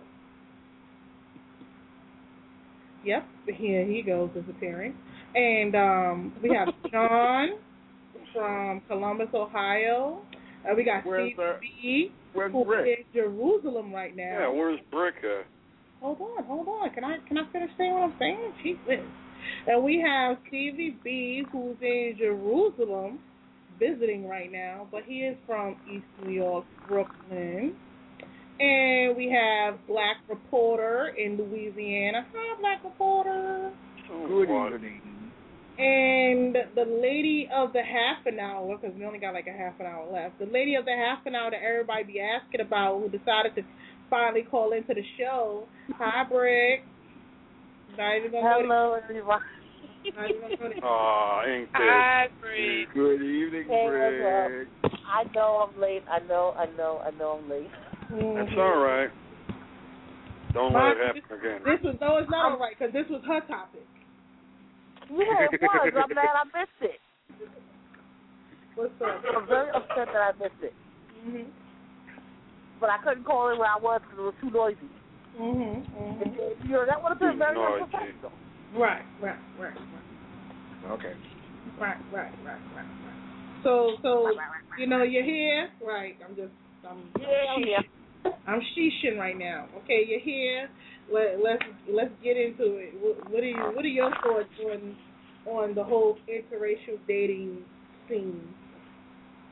Yep, here he goes disappearing. And um, we have John from Columbus, Ohio. Uh, we got Where's Steve B, where's who's Brick? in Jerusalem right now. Yeah, where's Brick at? Hold on, hold on. Can I can I finish saying what I'm saying? Jeez whiz. And we have Stevie B, who's in Jerusalem, visiting right now, but he is from East New York, Brooklyn. And we have Black Reporter in Louisiana. Hi, Black Reporter. Good evening. And the lady of the half an hour, because we only got like a half an hour left, the lady of the half an hour that everybody be asking about, who decided to finally call into the show. Hi, Brick. Not even gonna Hello, everyone. Aw, ain't Hi, Brick. Good evening, hey, Brick. I know I'm late. I know, I know, I know I'm late. That's all right. Don't My, let it happen again. This was no, it's not all right, because this was her topic. Yeah, it was. I'm mad I missed it. What's up? I'm very upset that I missed it. Mm-hmm. But I couldn't call in where I was because it was too noisy. Mm-hmm. mm-hmm. You know, that would have been very noisy. unprofessional. Right, right, right, right. Okay. Right, right, right, right, right. So, so right, right, right, you know, you're here. Right. I'm just, I'm. Yeah, I'm here. I'm sheeshing right now. Okay, you're here. Let, let's let's get into it. What, what are you? What are your thoughts on on the whole interracial dating scene?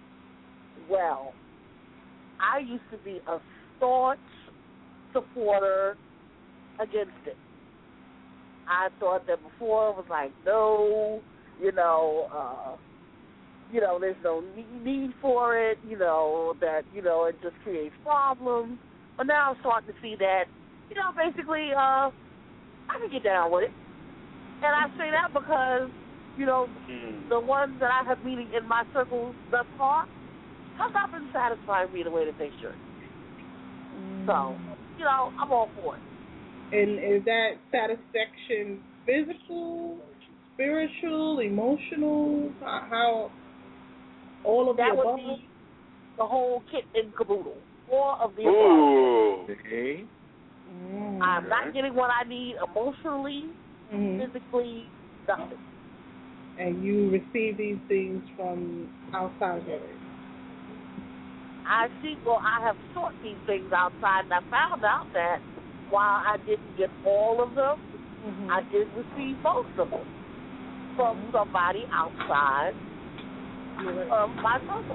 well, I used to be a staunch supporter against it. I thought that before it was like, no, you know, uh, you know, there's no need for it, you know, that, you know, it just creates problems. But now I'm starting to see that, you know, basically, uh, I can get down with it. And I say that because, you know, mm. the ones that I have meeting in my circles thus far have not been satisfying me the way that they should. Mm. So, you know, I'm all for it. And is that satisfaction physical, spiritual, emotional? How, all of that the above? That would be the whole kit and caboodle. All of the Ooh. above. Okay. Mm. I'm not getting what I need emotionally, mm-hmm. physically, nothing. And you receive these things from outside of it? I see, well, I have sought these things outside, and I found out that while I didn't get all of them, mm-hmm. I did receive most of them from mm-hmm. somebody outside of my circle.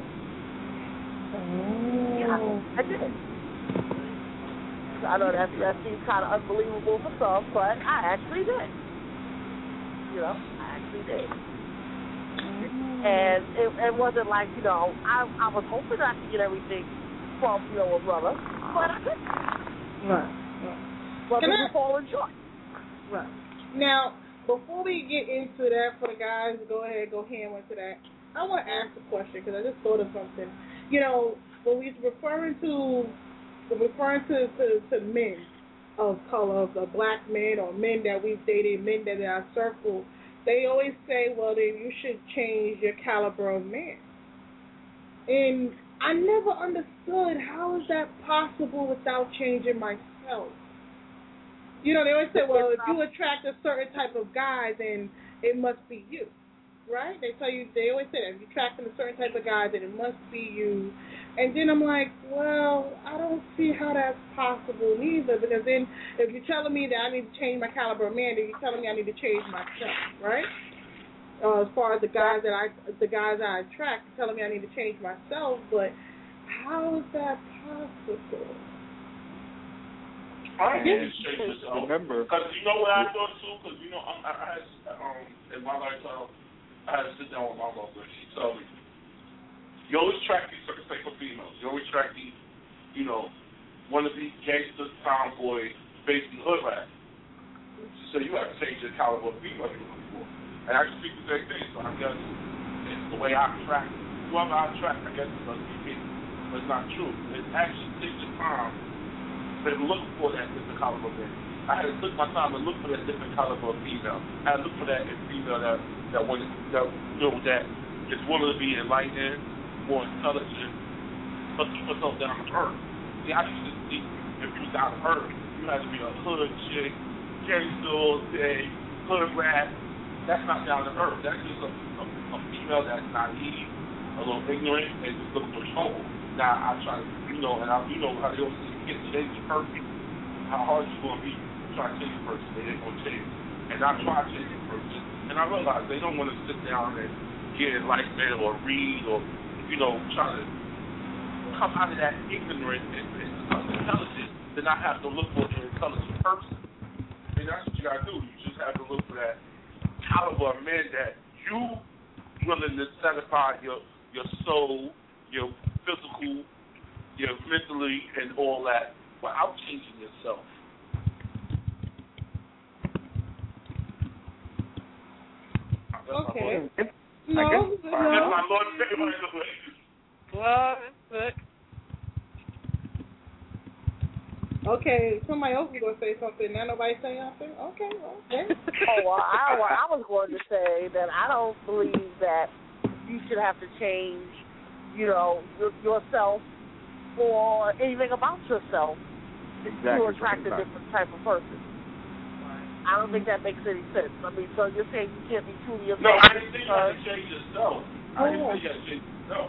Oh. Yeah, I did. I know that, that seems kind of unbelievable for some, but I actually did. You know, I actually did. Mm-hmm. And it, it wasn't like, you know, I I was hoping I could get everything from, you know, a brother, but I couldn't. Right. But we were falling short. Right. Now, before we get into that, for the guys, go ahead, go ham into that, I want to ask a question because I just thought of something. You know, when we're referring to referring to, to, to men of color, of black men or men that we've dated, men that are in our circle, they always say, well, then you should change your caliber of man. And I never understood how is that possible without changing myself. You know, they always say, well, if you attract a certain type of guy, then it must be you, right? They tell you, they always say that. If you're attracting a certain type of guy, then it must be you. And then I'm like, well, I don't see how that's possible either, because then if you're telling me that I need to change my caliber of man, then you're telling me I need to change myself, right? Uh, as far as the guys that I, the guys I attract, you're telling me I need to change myself, but how is that possible? I can't change yourself. Remember, because you know what I thought too. Because you know, I, I had um in my lifetime, I had to sit down with my mother. And she told me, you always attract these certain type of females. You always attract these, you know, one of these gangster tomboy, basically hood rat. She said you have to change your caliber of female you're looking for. And I speak the same thing. So I guess it's the way I attract. Whoever I attract, I guess it must be me. But it's not true. It actually takes the time to look for that different caliber of man. I had to took my time to look for that different caliber of female. I had to look for that in female that that wanted that you know that is willing to be enlightened, more intelligent, but keep herself down to earth. See, I used to think if you was down to earth, you had to be a hood chick, gangster all day, hood rat. That's not down to earth. That's just a, a, a female that's naive, a little ignorant, and just looking for trouble. Now I try to, you know, and I, you know how they always say, get to change the person. How hard you gonna be trying to change the person? They ain't gonna change. And I try to change the person, and I realize they don't want to sit down and get enlightenment or read or, you know, try to come out of that ignorant and, and become intelligent. Then I have to look for an intelligent person. I mean, that's what you gotta do. You just have to look for that caliber of men that you willing to satisfy your your soul, your physical, your mentally, and all that without changing yourself. Okay. That's no, I guess, no. That's my Lord and Savior, by the way. Well, that's Okay, somebody else was going to say something. Now nobody saying nothing? Okay, well, okay. oh, well, I, well, I was going to say that I don't believe that you should have to change, you know, yourself or anything about yourself exactly. to attract a different type of person. I don't think that makes any sense. I mean, so you're saying you can't be true to yourself? No, I didn't think you had to change yourself. I didn't think you had to change yourself.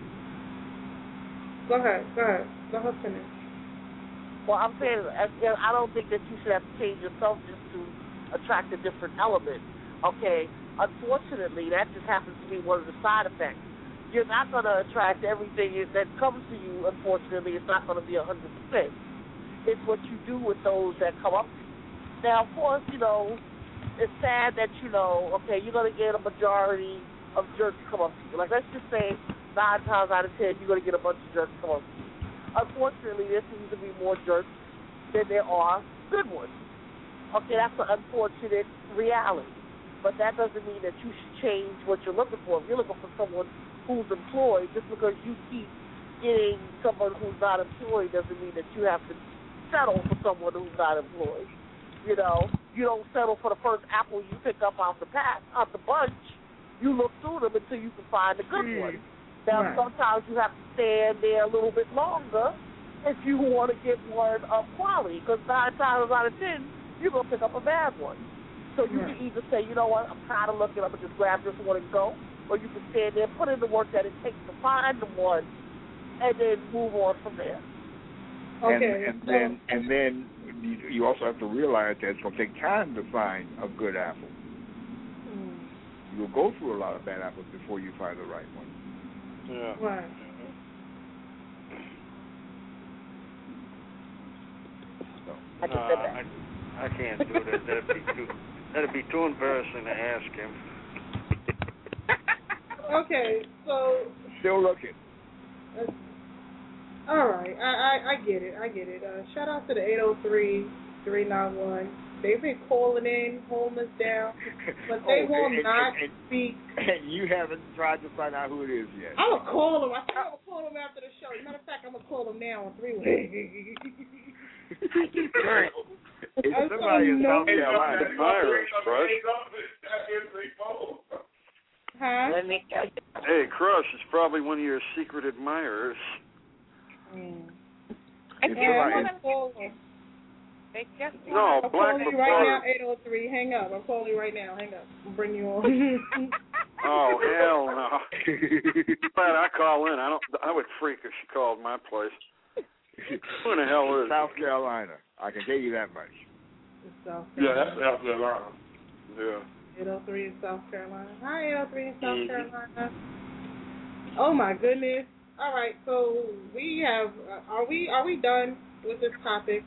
Go ahead, go ahead. Let her finish. Well, I'm saying I don't think that you should have to change yourself just to attract a different element. Okay, unfortunately, that just happens to be one of the side effects. you're not going to attract everything that comes to you. Unfortunately, it's not going to be one hundred percent. It's what you do with those that come up to you. Now, of course, you know, it's sad that, you know, okay, you're going to get a majority of jerks come up to you. Like, let's just say nine times out of ten, you're going to get a bunch of jerks come up to you. Unfortunately, there seems to be more jerks than there are good ones. Okay, that's an unfortunate reality. But that doesn't mean that you should change what you're looking for. If you're looking for someone who's employed, just because you keep getting someone who's not employed doesn't mean that you have to settle for someone who's not employed. You know, you don't settle for the first apple you pick up off the pack, off the bunch. You look through them until you can find a good mm. one. Now, right. sometimes you have to stand there a little bit longer if you want to get one of quality, because nine times out of ten, you're going to pick up a bad one. So you right. can either say, you know what, I'm tired of looking, I'm going to just grab this one and go, or you can stand there, put in the work that it takes to find the one, and then move on from there. Okay. And, and then, and then you, you also have to realize that it's going to take time to find a good apple. Mm. You'll go through a lot of bad apples before you find the right one. Yeah. Right. So. I can uh, I, I can't do that. That'd be too. That'd be too embarrassing to ask him. Okay, so. Still looking. Uh, all right, I, I I get it. I get it. Uh, shout out to the eight oh three, three nine one. They've been calling in, holding us down, but they oh, will and, not and, and, speak. And you haven't tried to find out who it is yet. I'm gonna call them. I said I'm gonna call them after the show. Matter of fact, I'm gonna call them now on three way. It's somebody in South Carolina. Myers, Crush. Huh? Hey, Crush is probably one of your secret admirers. Mm. I It's can't somebody- call them. They just No, I'm Black calling you right now, Barbara. eight oh three. Hang up. I'm calling you right now. Hang up. I'll bring you on. Oh, hell no. Glad I call in. I don't. I would freak if she called my place. Who in the hell is South Carolina. I can tell you that much. South Yeah, that's South Carolina. Yeah. eight oh three in South Carolina. Hi, eight oh three in South mm-hmm. Carolina. Oh my goodness. All right, so we have. Uh, are we? Are we done with this topic?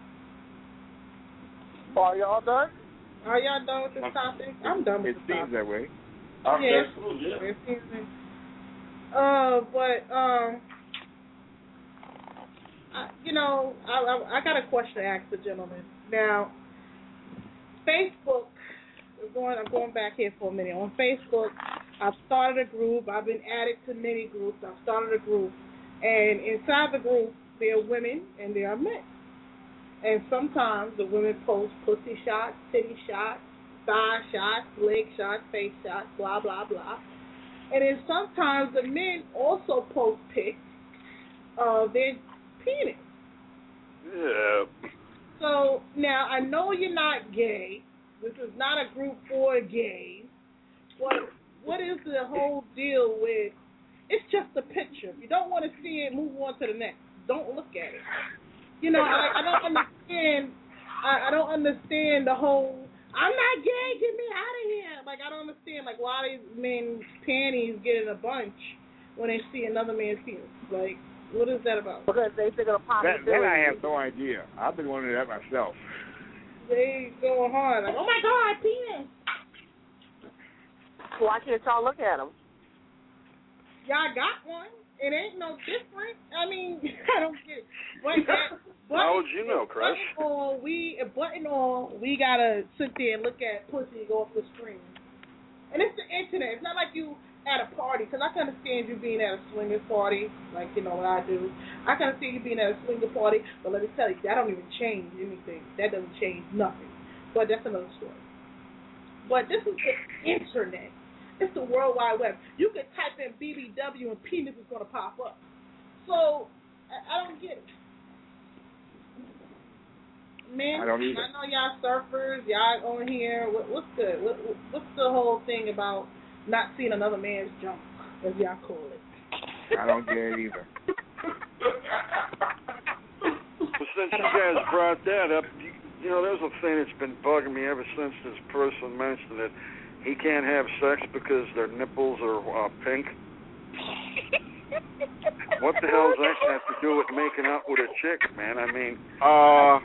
Are y'all done? Are y'all done with this topic? I'm done with it this topic. It seems that way. Yeah. yeah. It seems like, uh, but um, I, you know, I, I I got a question to ask the gentleman. Now, Facebook. I'm going. I'm going back here for a minute. On Facebook, I've started a group. I've been added to many groups. I've started a group, and inside the group, there are women and there are men. And sometimes the women post pussy shots, titty shots, thigh shots, leg shots, face shots, blah, blah, blah. And then sometimes the men also post pics of their penis. Yeah. So now I know you're not gay. This is not a group for gays. But what is the whole deal with, it's just a picture. If you don't want to see it, move on to the next. Don't look at it. You know, I, I don't understand. I, I don't understand the whole. I'm not gay. Get me out of here. Like I don't understand. Like why these men's panties get in a bunch when they see another man's penis. Like what is that about? Because they think of the that, that I have no idea. I've been wondering that myself. They go hard. Like oh my God, penis. Why can't y'all look at them? Y'all got one. It ain't no different. I mean, I don't get it. But, but how would you know, Crush? Button all, we, button all, we got to sit there and look at pussy go off the screen. And it's the internet. It's not like you at a party, because I can understand you being at a swingers party, like, you know, what I do. I can understand you being at a swinger party, but let me tell you, that don't even change anything. That doesn't change nothing. But that's another story. But this is the internet. It's the World Wide Web. You can type in B B W and penis is going to pop up. So, I, I don't get it. Man, I don't either. I know y'all surfers, y'all on here. What, what's the what, what's the whole thing about not seeing another man's junk, as y'all call it? I don't get it either. Well, since you guys brought that up, you, you know, there's a thing that's been bugging me ever since this person mentioned it. He can't have sex because their nipples are uh, pink. What the hell does that have to do with making out with a chick, man? I mean, Uh,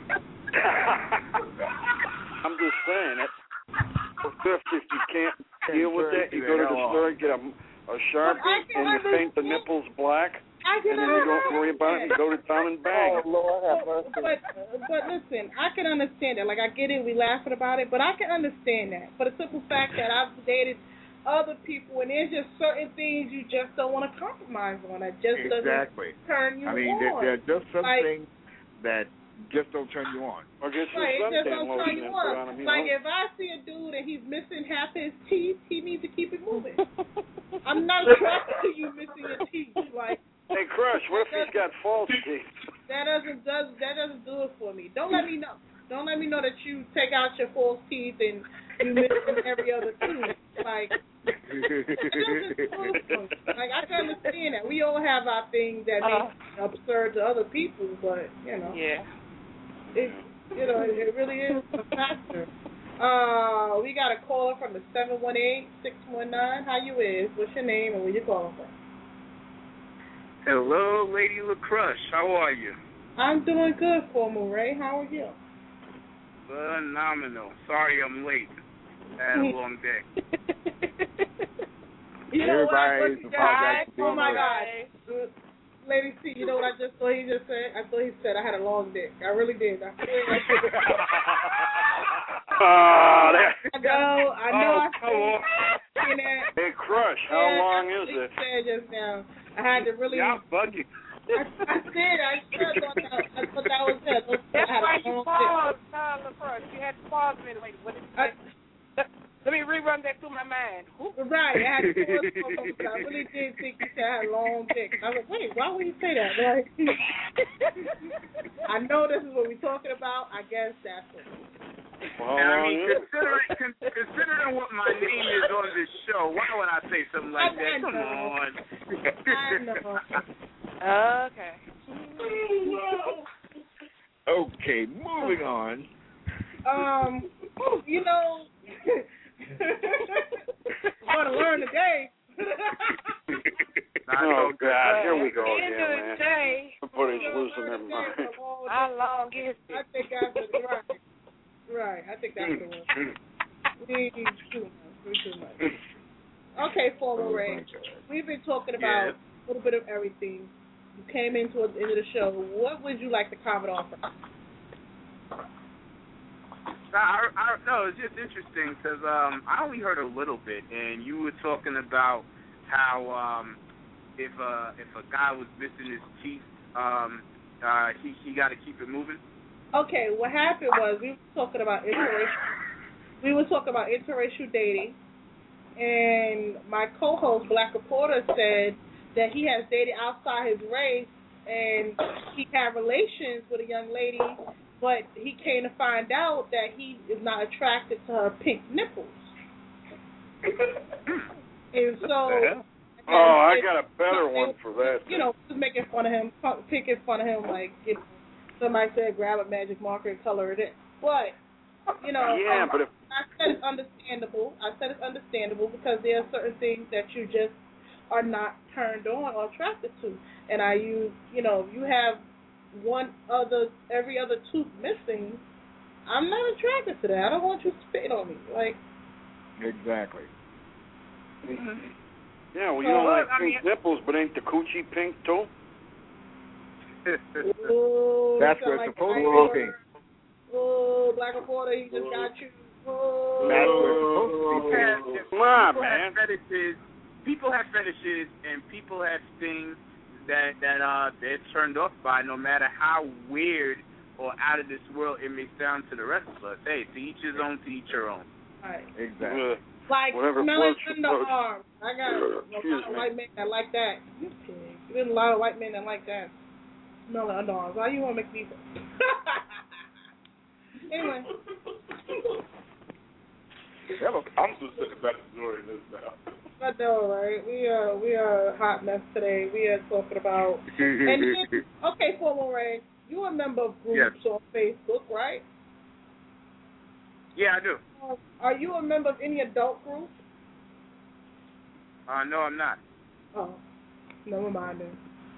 I'm just saying that. If you can't deal with that, you go to the store and get a, a Sharpie and you paint the nipples black, and then you don't worry about it and go to town and bang. Oh, Lord have mercy. But, but listen, I can understand that. Like, I get it, we laughing about it, but I can understand that. For the simple fact that I've dated other people, and there's just certain things you just don't want to compromise on. That just exactly. doesn't turn you I mean, on. there, there are just some like, things that just don't turn you on. Or get some right, it just suntan don't turn lotion you and put on on. him, you Like, know? if I see a dude and he's missing half his teeth, he needs to keep it moving. I'm not attracted to you missing your teeth. Like, hey, Crush, what if he's got false teeth? That doesn't does that doesn't do it for me. Don't let me know. Don't let me know that you take out your false teeth and you missing every other tooth. Like, that doesn't do it for me. Like, I can understand that. We all have our things that make uh, absurd to other people, but you know, yeah, it you know it, it really is a factor. Uh, we got a caller from the seven one eight, six one nine. How you is? What's your name and where you calling from? Hello, Lady LaCrush. How are you? I'm doing good, Formal Ray. How are you? Phenomenal. Sorry I'm late. I had a long day. You know what I Everybody's just apologizing for being Oh my late. God. Lady C, you know what I just thought he just said? I thought he said I had a long dick. I really did. I swear. Oh, that. I know. I know. Oh, I come on. seen that. Hey, Crush, how Yeah, long that's is what he it? said just now. I had to really. Yeah, I'm bugging. I, I did. I sure thought that, I thought that was it. That's I had why a you long paused, uh, LaCrush. You had to pause a minute. Wait, what did you say? I, Let me rerun that through my mind. Right, I had to pause for a moment, but I really did think he said I had a long dick. I was like, wait, why would he say that? Like, I know this is what we're talking about. I guess that's it. Well, And I how mean, long is it? considering, con- considering what my name is on this show, why would I say something like I, that? I Come know. on. I know. Okay. Okay, moving on. Um, you know, want to learn today. Oh, God, here we go End again, of the man. day, Everybody's losing their mind. how long is I it? think that's the right. Right, I think that's the one. We need too much. We too much. Okay, former Ray. We've been talking about Yes. a little bit of everything. You came in towards the end of the show. What would you like to comment on first? I, I, no, it's just interesting because um, I only heard a little bit, and you were talking about how um, if uh, if a guy was missing his teeth, um, uh, he he got to keep it moving. Okay, what happened was we were talking about interracial. We were talking about interracial dating, and my co-host Black Reporter said that he has dated outside his race, and he had relations with a young lady, but he came to find out that he is not attracted to her pink nipples. And so, Oh, I got a better one for that. you know, just making fun of him, picking fun of him, like, you know, somebody said grab a magic marker and color it in. But, you know, Yeah, um, but if I said it's understandable. I said it's understandable because there are certain things that you just are not turned on or attracted to. And I use, you know, you have one other, every other tooth missing, I'm not attracted to that. I don't want you spitting on me. Like, Exactly. yeah, well, you Well, don't like I pink mean- nipples, but ain't the coochie pink too? ooh, That's you where sound it's supposed like to be pink. Oh, Black Reporter, he just got you. Oh. That's where it's supposed to be pink. Have- Come on, people man. have fetishes. People have fetishes, and people have things that that uh they're turned off by, no matter how weird or out of this world it may sound to the rest of us. Hey, to each his own, to each your own. Right. Exactly. Uh, Like Whatever smelling floats your under boat. arms. I got a Excuse lot of me. white men that like that. You pig. There's a lot of white men that like that. Smelling underarms. Why you want to make me? Anyway. I'm just sitting back enjoying this now. I know, right? We are we are a hot mess today. We are talking about and then, okay, former Ray, you a member of groups Yes. on Facebook, right? Yeah, I do. Uh, are you a member of any adult groups? Uh, no, I'm not. Oh. Never mind then.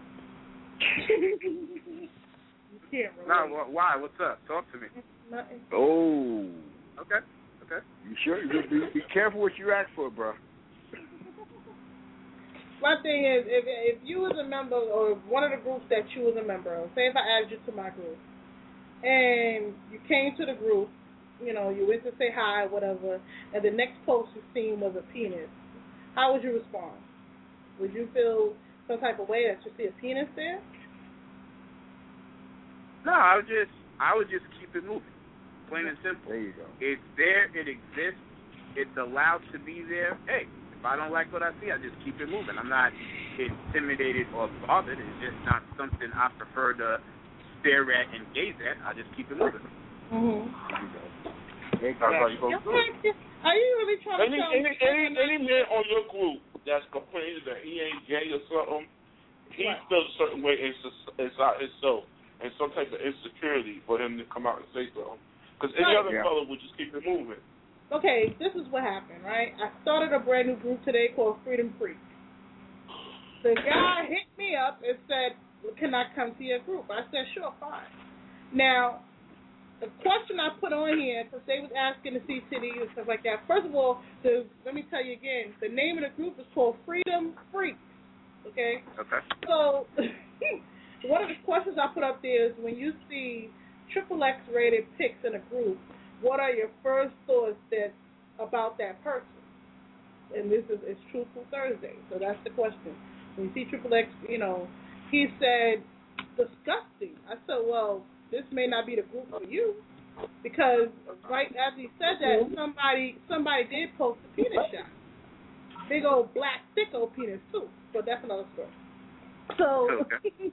You can't relate. No, wh- why? What's up? Talk to me. Nothing. Oh. Okay. Okay. You sure? Be, be, be careful what you ask for, bro. My thing is, if if you was a member or one of the groups that you was a member of, say if I added you to my group, and you came to the group, you know, you went to say hi, whatever, and the next post you seen was a penis, how would you respond? Would you feel some type of way that you see a penis there? No, I would just I would just keep it moving. Plain and simple. There you go. It's there, it exists, it's allowed to be there. Hey, if I don't like what I see, I just keep it moving. I'm not intimidated or bothered. It's just not something I prefer to stare at and gaze at. I just keep it moving. Mm-hmm. That's how you go through it. Are you really trying Any, to tell any, me? any, any man on your group that's complaining that he ain't gay or something, he Right. feels a certain way inside himself and some type of insecurity for him to come out and say something. Because any Right. other Yeah. fellow would just keep it moving. Okay, this is what happened, right? I started a brand new group today called Freedom Freak. The guy hit me up and said, can I come to your group? I said, sure, fine. Now, the question I put on here, because they was asking to see titties and stuff like that, first of all, the, let me tell you again, the name of the group is called Freedom Freaks, okay? Okay. So, one of the questions I put up there is when you see triple X rated pics in a group, what are your first thoughts that about that person? And this is it's Truthful Thursday, so that's the question. When you see triple X, you know, he said, disgusting. I said, well, this may not be the group for you, because right after he said that, somebody somebody did post a penis shot. Big old black, thick old penis, too. But that's another story. So...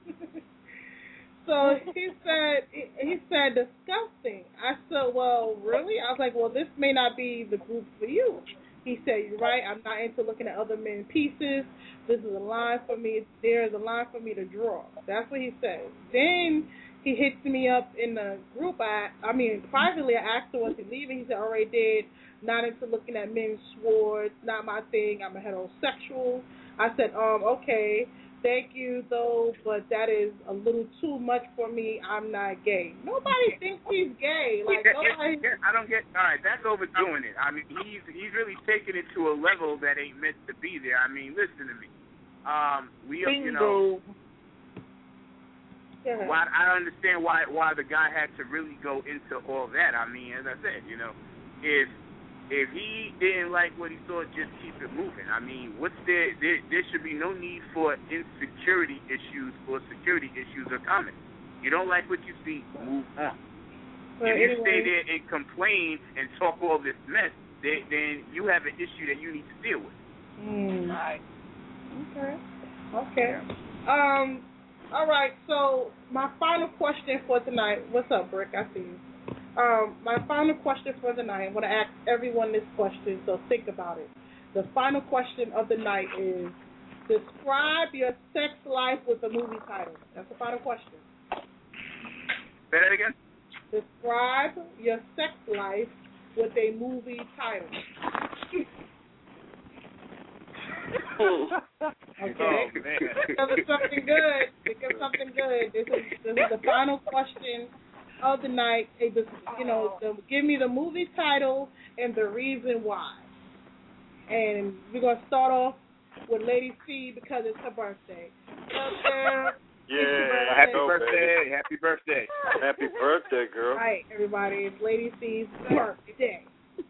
So he said, he said, disgusting. I said, well, really? I was like, well, this may not be the group for you. He said, you're right. I'm not into looking at other men's pieces. This is a line for me. There is a line for me to draw. That's what he said. Then he hits me up in the group. I, I mean, privately, I asked him was he leaving. He said, already did. Not into looking at men's swords. Not my thing. I'm a heterosexual. I said, um, okay. Thank you, though, but that is a little too much for me. I'm not gay. Nobody thinks he's gay. Like nobody. I don't get. All right, that's overdoing it. I mean, he's he's really taking it to a level that ain't meant to be there. I mean, listen to me. Um, we, you know. Yeah. Why I understand why why the guy had to really go into all that. I mean, as I said, you know, if if he didn't like what he saw, just keep it moving. I mean, what's there? There, there should be no need for insecurity issues or security issues are coming. You don't like what you see, move on. Well, if you anyway. stay there and complain and talk all this mess, then, then you have an issue that you need to deal with. Mm. Right. Okay. Okay. Um. All right. So my final question for tonight. What's up, Brick? I see you. Um, my final question for the night, I want to ask everyone this question, so think about it. The final question of the night is, describe your sex life with a movie title. That's the final question. Say that again? Describe your sex life with a movie title. Okay. Think of something good. Think of something good. This is, this is the final question of the night. You know, the, give me the movie title and the reason why. And we're gonna start off with Lady C because it's her birthday. Birthday. Yeah. Happy birthday. Happy birthday. Happy birthday, girl. All right, everybody. It's Lady C's birthday.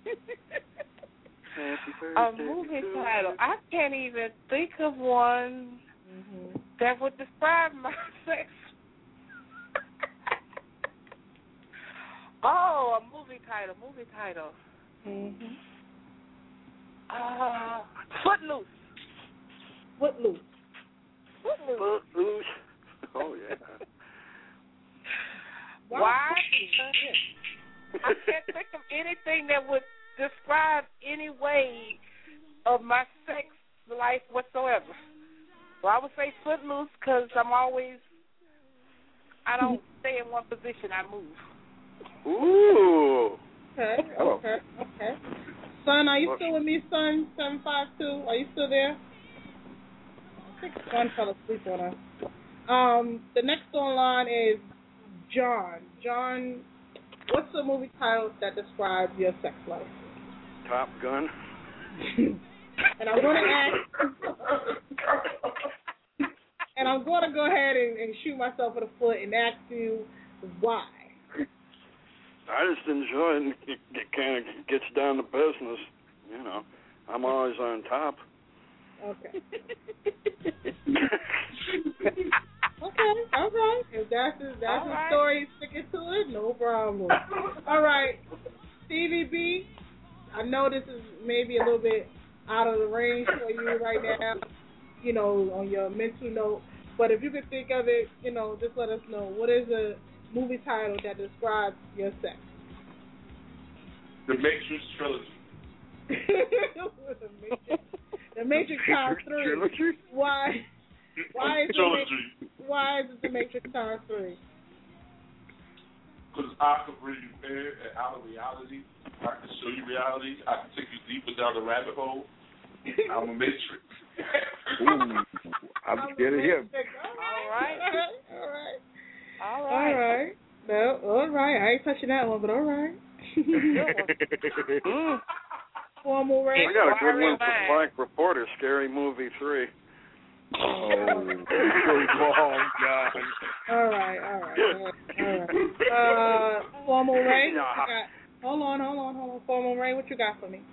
Happy A birthday. movie title. I can't even think of one mm-hmm. that would describe my sex. Oh, a movie title. Movie title. Mm-hmm. Uh, Footloose. Footloose. Footloose. Footloose. Oh, yeah. Why? Because I can't think of anything that would describe any way of my sex life whatsoever. So I would say Footloose because I'm always, I don't stay in one position, I move. Ooh. Okay, Oh. okay, okay. Son, are you still with me, son? seven five two, are you still there? think one fell asleep on us. Um, the next online is John. John, what's the movie title that describes your sex life? Top Gun. And I'm going to ask, and I'm going to go ahead and, and shoot myself in the foot and ask you why. I just enjoy it. It, it kind of gets down to business. You know, I'm always on top. Okay. Okay, all right. If that's his, that's his right. story, sticking to it, no problem. All right, Stevie B, I know this is maybe a little bit out of the range for you right now, you know, on your mental note, but if you could think of it, you know, just let us know. What is a movie title that describes your sex? The Matrix trilogy. the Matrix, the Matrix times three. Trilogy? Why? Why is the trilogy? Ma- why is it the Matrix times three? Because I can bring you in and out of reality. I can show you reality. I can take you deeper down the rabbit hole. I'm a Matrix. Ooh, I'm scared of him. All right. All right. All All right. right. No, all right. I ain't touching that one, but all right. Mm. Formal Ray. I got a good one for Fine. Black Reporter, Scary Movie three. Oh, so long, God. All right, all right, all right. Uh, Formal Ray. What you got? Hold on, hold on, hold on. Formal Ray, what you got for me?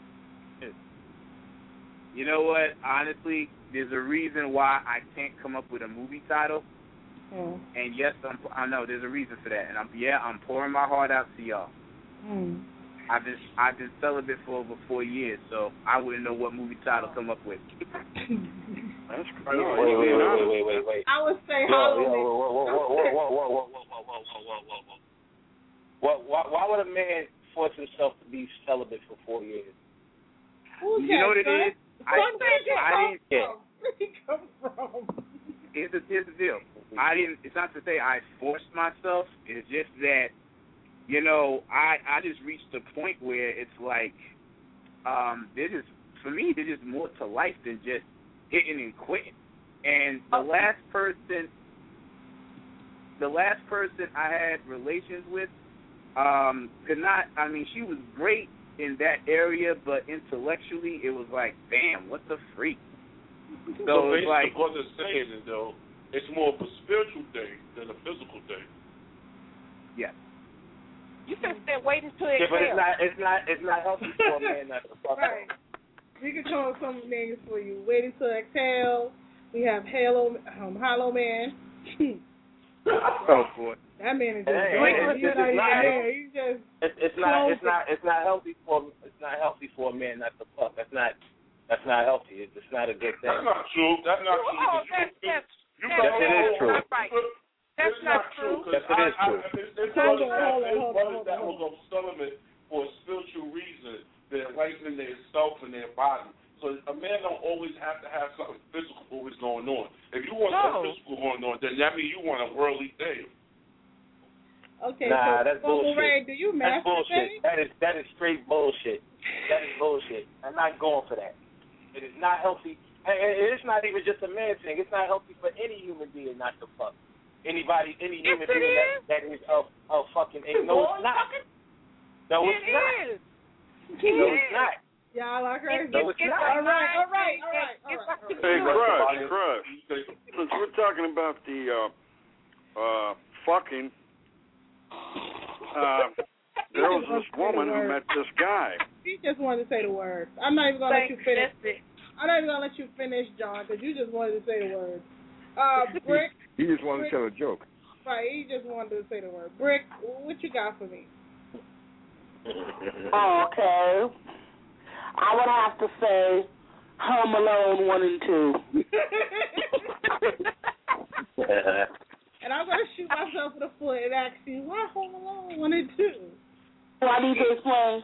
You know what? Honestly, there's a reason why I can't come up with a movie title. Mm. And yes, I'm, I know there's a reason for that. And I'm yeah, I'm pouring my heart out to y'all. Mm. I've been I've been celibate for over four years, so I wouldn't know what movie title to come up with. That's Wait, wait, wait, wait, wait, wait, wait. I would say Yo, yo, Halloween. whoa, whoa, whoa, whoa, whoa, whoa, whoa, whoa, whoa, whoa, whoa, whoa, whoa, whoa. What? Why, why would a man force himself to be celibate for four years? Who's You know what it son? is? I, Son, where did you I come didn't get. from? Where did you come from? Here's the, here's the deal. I didn't. It's not to say I forced myself. It's just that, you know, I I just reached a point where it's like, um, there's just for me, there's just more to life than just hitting and quitting. And the last person, the last person I had relations with, um, could not. I mean, she was great in that area, but intellectually, it was like, damn, what the freak. So, So it's like, basically what they're saying is, though, it's more of a spiritual thing than a physical thing. yeah. You can stay waiting till Yeah, it but it's fails. not, it's not, it's not healthy for a man not to fuck. Right. We can come up with some names for you. Waiting to exhale. We have Halo, um, Hollow Man. Oh boy. That man is just Hey, drinking. hey, He's it's not even not- there. He's just It's, it's not, it's closing. not, it's not healthy for, it's not healthy for a man not to fuck. That's not, that's not healthy. It's, it's not a good thing. That's not true. That's not true. Oh, because that's, you- that's, you that's, got- Yes, it is true. That's right. That's It's not not true. true. Yes, it is I, true. I, there's there's Hold brothers on, hold on, that- there's hold on, brothers hold that on. will go celibate for a spiritual reason. They're lightening their self and their body. So a man don't always have to have something physical always going on. If you want No. something physical going on, then that means you want a worldly thing. Okay, Nah, so that's Formal bullshit. Ray, do you That's masturbate? bullshit. That is, that is straight bullshit. That is bullshit. I'm not going for that. It is not healthy. And and it's not even just a man thing. It's not healthy for any human being not to fuck. Anybody, any Yes, human it being is. that, that is of, of fucking age. No, it's not. No, it's It not. is. No, it's not. Y'all are crazy. No, it's not. All right, all right, all right, all right. All right. Hey, Crush, Crush. Since we're talking about the uh, uh, fucking, uh, there was this woman who met this guy. He just wanted to say the words. I'm not even gonna let you finish. That's it. I'm not even gonna let you finish, John, because you just wanted to say the words. Uh, Brick. He just wanted to tell a joke. Right, he just wanted to say the word. Brick, what you got for me? Okay. I would have to say Home Alone one and two. And I'm gonna shoot myself in the foot and ask you, why Home Alone one and two? Do I need to explain?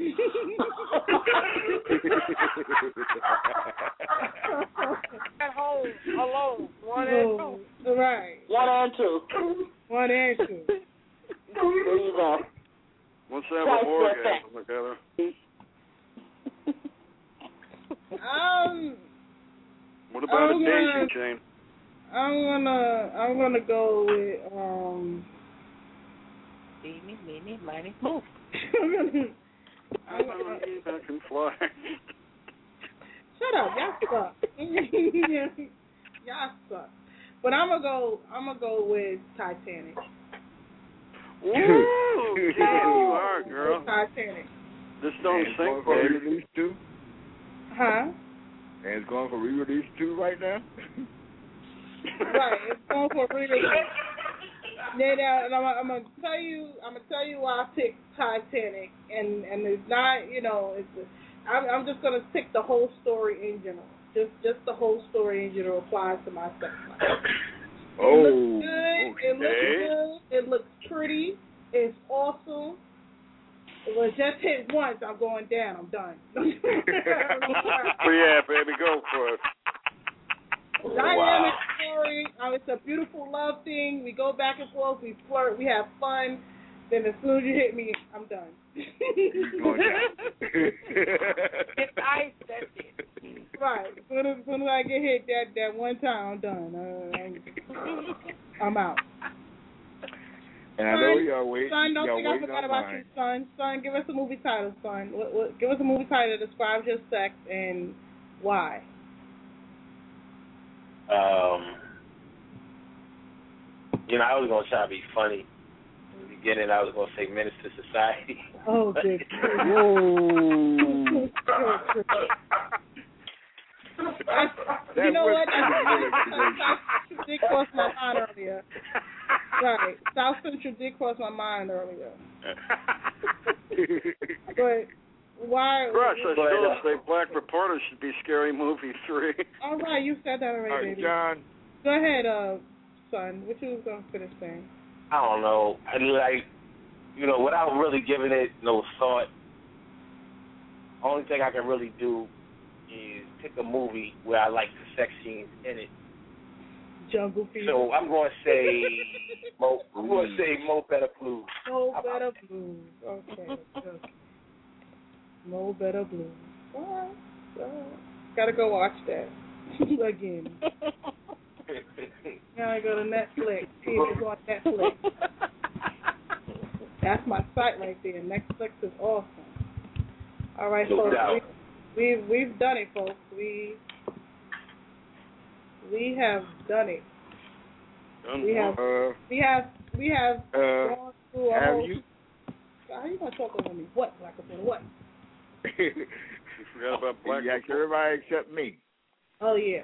At home, alone, one and two. Right. One and two. One and two. There you go. Let's have Twice an the orgasm together. Um, What about I'm a gonna, daisy chain? I'm gonna, I'm gonna go with um. Meeny, meeny, miny, move. I'm gonna. I'm gonna I can fly. Shut up, y'all suck. Y'all suck. But I'm gonna go. I'm gonna go with Titanic. Ooh, yeah, you are, girl. Titanic. This don't and sink, for baby. re-release too. Huh? And it's going for re-release too right now. Right, it's going for re-release. Then, uh, and I'm, I'm gonna tell you, I'm gonna tell you why I picked Titanic, and and it's not, you know, it's. A, I'm, I'm just gonna pick the whole story in general. Just, just the whole story in general applies to my sex life. It oh, looks good. okay. It looks good. It looks pretty. It's awesome. It was just hit once. I'm going down. I'm done. Yeah, baby, go for it. Dynamic Wow. story. Um, it's a beautiful love thing. We go back and forth. We flirt. We have fun. Then as soon as you hit me, I'm done. Going down. It's ice, that's it. Right. As soon as, as soon as I get hit that, that one time, I'm done. Uh, I'm, I'm out. And I know y'all wait. Son, don't y'all think I waiting forgot on about mine. you, son. Son, give us a movie title, son. What, what, give us a movie title that describes your sex and why. Um, you know, I was gonna try to be funny. In the beginning, I was gonna say Menace to Society. Oh, good. Whoa. You know what? South Central did cross my mind earlier. Right. South Central did cross my mind earlier. But why? Crush, I but, still uh, say Black Reporter should be Scary Movie three. All right, you said that already, All right, baby. John. Go ahead, uh, son. What you was going to finish saying? I don't know. I like, you know, without really giving it no thought, only thing I can really do is pick a movie where I like the sex scenes in it. Jungle Fever. So I'm going to say Mo. I'm going to say Mo Better Blues. Mo Better Blues. Okay. okay. Mo Better Blues. All right. All right. Gotta go watch that again. Gotta go to Netflix. See if it's on Netflix. That's my site right there. Netflix is awesome. All right, No folks. doubt. We, we've we've done it, folks. We we have done it. Done We have Uh, we have we have uh, gone through a have whole. you? How you gonna talk over me? What, Black Reporter? What? You forgot about Black Yeah, Reporter. everybody except me. Oh yeah.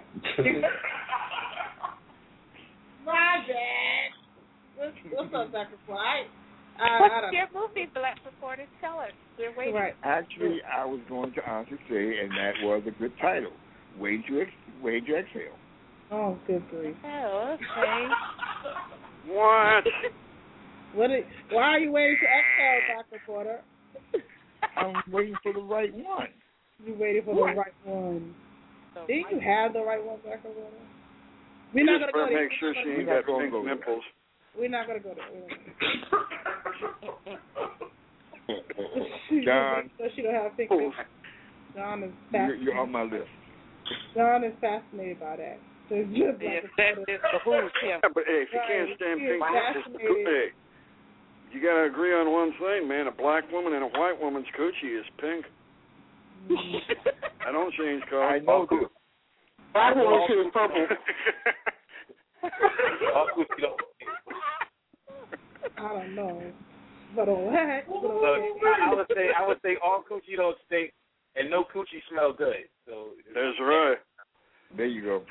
My bad. What's, what's up, Black Reporter? I, I, I What's don't your movie, Black Reporter? Tell us. We're waiting. Right. Actually, I was going to honestly say, and that was a good title. Wait to ex- wait to exhale. Oh, good grief. Oh, okay. What? What? Is, why are you waiting to exhale, Black Reporter? I'm waiting for the right one. You waiting for What? the right one. So Did you have the right one, Black Reporter? We're You not just gonna go better there. make sure she We're ain't not got gonna pink go there. nipples. We're not gonna go there. We're not gonna John. So she don't have pink Oh. nipples. John is You're, fascinated. you're on my list. John is fascinated by that. So it's just Black Yes, that Reporter. is the who's him. Yeah, but hey, if you Right. can't stand She is pink nipples, fascinated. hey, you gotta agree on one thing, man. A black woman and a white woman's coochie is pink. I don't change color. I know this. Black woman shit is purple. All coochie don't. I don't know. But all that. But Look, okay. I, I would say I would say all coochie don't stink, and no coochie smell good. So That's right. There you go.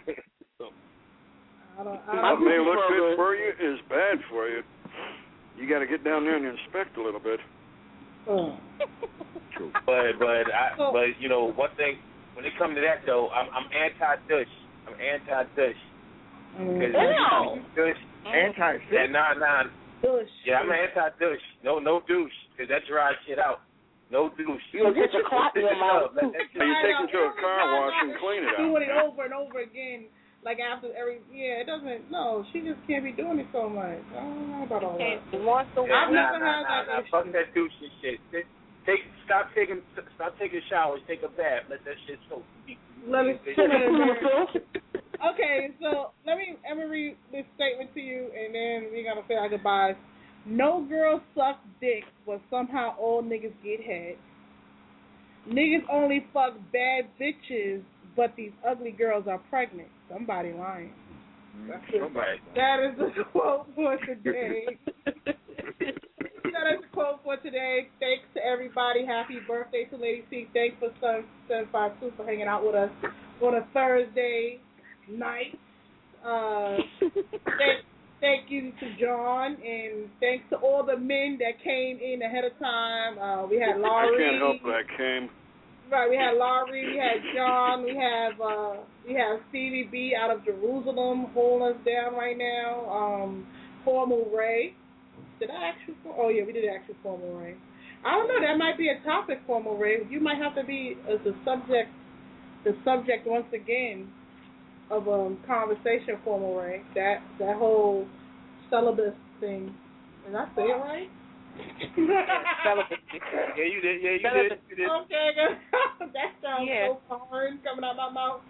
I don't, I What don't may look good for you is bad for you. You got to get down there and inspect a little bit. Oh. True. But but I, but you know one thing when it comes to that though, I'm I'm anti-douche. I'm anti-douche. Because Mm. douche, Anti yeah, nah, nah. Douche. Yeah, I'm anti-douche. No, no douche, because that dries shit out. No douche. You gonna get your clock in your mouth. Let that shit- You take them to a car wash and clean it Doing it out. over and over again, like after every, yeah, it doesn't, no, she just can't be doing it so much. I don't know about all that. Once a week. I've Nah, never nah, had nah, that nah, issue. fuck that douche and shit. Take, take, stop taking, stop taking showers. Take a bath. Let that shit soak. Let it sit in there. Okay, so let me let me read this statement to you, and then we're gonna say our goodbyes. No girl sucks dick, but somehow all niggas get head. Niggas only fuck bad bitches, but these ugly girls are pregnant. Somebody lying. That's Somebody. That is the quote for today. That is the quote for today. Thanks to everybody. Happy birthday to Lady C. Thanks for seven five two for hanging out with us on a Thursday night. Uh, thank, thank you to John, and thanks to all the men that came in ahead of time. Uh, we had Laurie. I can't help it. I came. Right, we had Laurie, we had John, we have uh, we have Stevie B out of Jerusalem holding us down right now. Um, Formal Ray. Did I actually? Oh yeah, we did actually Formal Ray. I don't know. That might be a topic, Formal Ray. You might have to be as the subject, the subject once again of a um, conversation, Formal Ray. That that whole celibate thing. Did I say it right? Celibacy. Yeah, you did. Yeah, you did. You did. Okay, that sounds Yeah. so foreign coming out my mouth.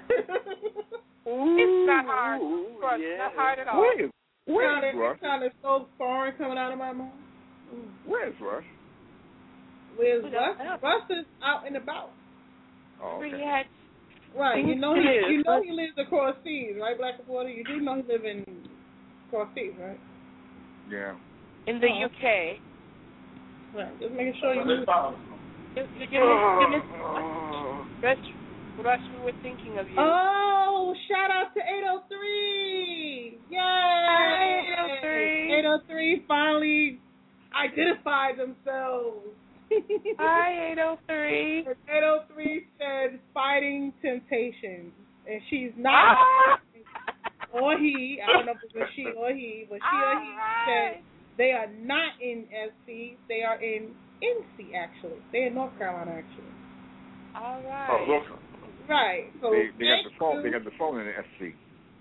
It's not hard. Ooh, It's yeah. not hard at all. Where is, where Sounded- is Rush? It sounded so foreign coming out of my mouth. Where is Rush? Where's We Russ? don't know. Russ is out and about. Oh, We okay. had Right, you know he Yes. you know he lives across seas, right, Black Reporter? You do know he lives in across seas, right? Yeah. in the Oh. U K. Right, just making sure you You, you, you, you missed, Rush, Rush, we were thinking of you. Oh, shout out to eight oh three! Yay! Hi, eight oh three. eight oh three finally identified themselves. Hi, eight oh three. eight oh three said fighting temptations, and she's not, Ah! or he, I don't know if it was she or he, but she or he said they are not in S C, they are in N C actually. They're in North Carolina actually. All Oh, right. look. Right. So They, they got thank the phone. you. They got the phone in the S C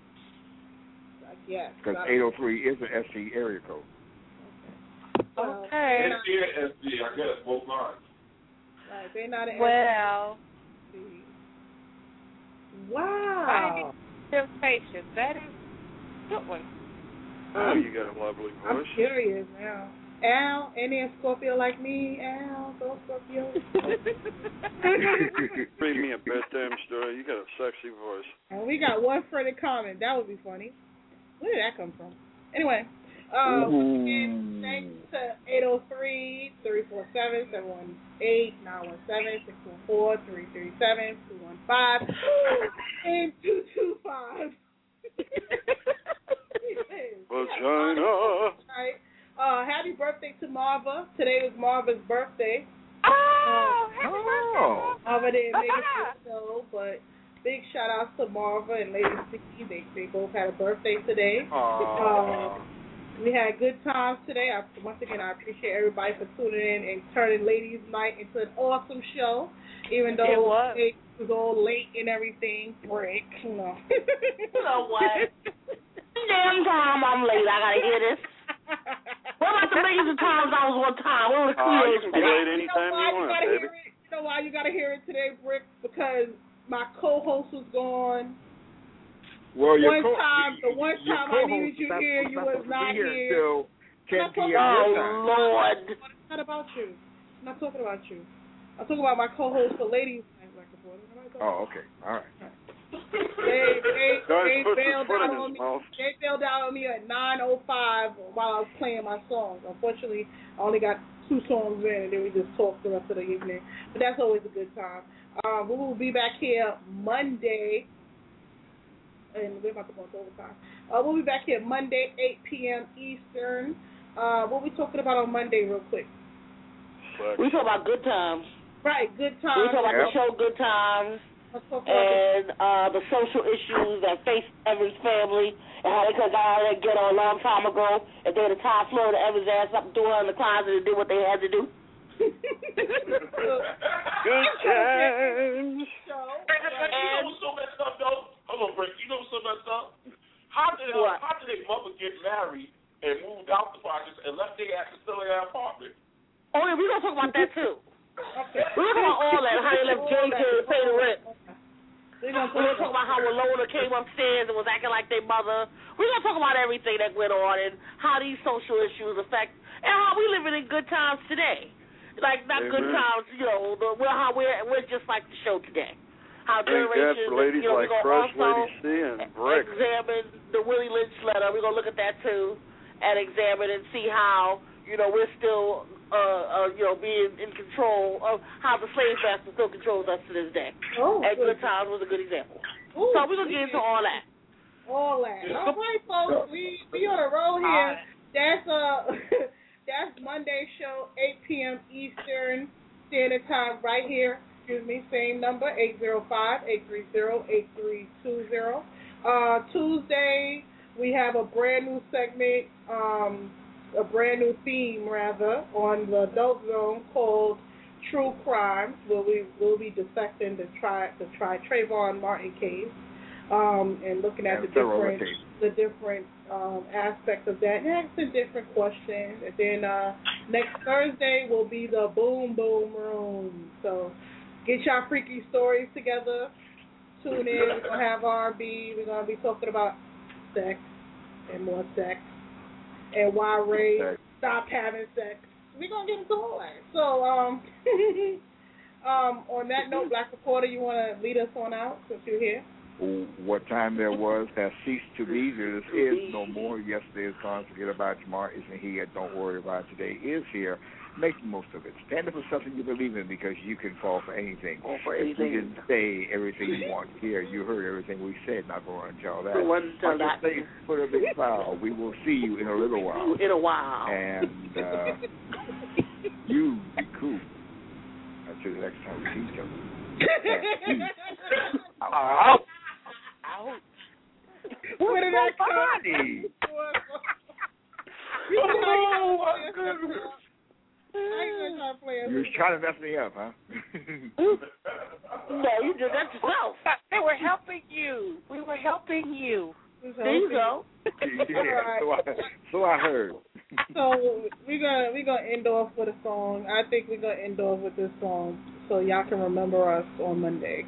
Yes. because eight oh three is an S C area code. Well, Okay. S D and S D, I guess, both lines. Right, they're not in Well, S C. Wow. temptation. That is a good one. Oh, you got a lovely I'm voice. curious now. Al, any a Scorpio like me? Al, go Scorpio. Read me a bedtime story. You got a sexy voice. And we got one friend in common. That would be funny. Where did that come from? Anyway, uh, again, thanks to eight oh three, three four seven, seven one eight, nine one seven, six one four, three three seven, two one five, and two two five. Vagina. Right. Uh, happy birthday to Marva. Today was Marva's birthday. Oh, happy Oh. Marva didn't make it to the show, but big shout outs to Marva and Lady Sticky. They they both had a birthday today. Aww. Um, we had good times today. I, once again, I appreciate everybody for tuning in and turning Ladies' Night into an awesome show, even though It was. it was all late and everything. Break, you know. You know what? Damn time I'm late. I gotta hear this. What about the millions of times I was on time? What was the Oh, you can be late You know anytime why you you want, gotta baby. hear it? You know why you gotta hear it today, Brick? Because my co-host was gone. Well, your one co- time, your, the one your time I co-host needed you not- here, you not was supposed to not be here here. until ten I'm not talking p.m. Oh, your time. Lord. It's not about you. I'm not talking about you. I'm talking about my co-host for Ladies Night, Black Reporter. Oh, okay. All right. They they Guys, they put his bailed foot out in on his me. mouth. They bailed out on me at nine oh five while I was playing my songs. Unfortunately, I only got two songs in, and then we just talked the rest of the evening. But that's always a good time. Um, we will be back here Monday, and we're about to go into overtime. Uh, we'll be back here Monday, eight p.m. Eastern. Uh, what we talking about on Monday, real quick? We talk about good times. Right, good We times. talk about Yep. the show Good Times Let's talk about and uh, the social issues that face Evans' family and how they could have got out of that ghetto a long time ago if they would have tied Florida Evans' ass up and threw her in the closet and did what they had to do. Good times. Hey, hey, hey, you know what's so messed up, though? Hold on, Brick. You know what's so messed up? How did uh, What? how did their mother get married and moved out the projects and left their ass still in their apartment? Oh, yeah, we're going to talk about that, too. Okay. We're going to talk about all that, how they left J J to pay the rent. We're going to talk about how Walona came upstairs and was acting like their mother. We're going to talk about everything that went on and how these social issues affect, and how we living in good times today. Like, not Amen. Good times, you know, the, well, how we're, we're just like the show today. How generations, ladies you know, like we're going to also Lady C and Brick. examine the Willie Lynch letter. We're going to look at that, too, and examine and see how, you know, we're still, uh, uh, you know, being in control of how the slave master still controls us to this day. Oh, and good. Good Times was a good example. Ooh, so we're going to get into all that. All that. All right, folks. We, we on a roll here. That's, uh, that's Monday's show, eight p.m. Eastern Standard Time, right here. Excuse me, same number, eight zero five, eight three zero, eight three two zero. Uh, Tuesday, we have a brand new segment, um, a brand new theme, rather, on the Adult Zone called True Crimes, where we will be dissecting the, tri- the tri- Trayvon Martin case um, and looking at and the different, the different um, aspects of that and asking different questions. And then uh, next Thursday will be the Boom Boom Room. So get y'all freaky stories together. Tune in. We're going to have R and B. We're going to be talking about sex and more sex. And why Ray okay. stopped having sex. We're going to get into all that. So, um, um, on that note, Black Reporter, you want to lead us on out since you're here? What time there was has ceased to be. There is no more. Yesterday is gone. Forget about tomorrow. Isn't here. Don't worry about it. Today is here. Make the most of it. Stand up for something you believe in, because you can fall for anything. Fall for if anything. we didn't say everything you want to hear, you heard everything we said. Not going to tell that. We wouldn't tell that. Say, put a big smile. We will see you in a little while. In a while. And uh, you be cool until the next time we see each other. Out. Out. What did I funny? Oh, my goodness. You was trying to mess me up, huh? No, you did that yourself. They were helping you. We were helping you. There you go. Yeah, right. so, I, so I heard. So we're gonna we're gonna end off with a song. I think we're gonna end off with this song so y'all can remember us on Monday.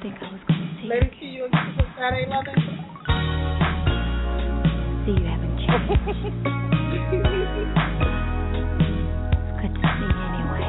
think I was going to see Lady T, you looking for Saturday loving? See, you haven't changed. It's good to see you anyway.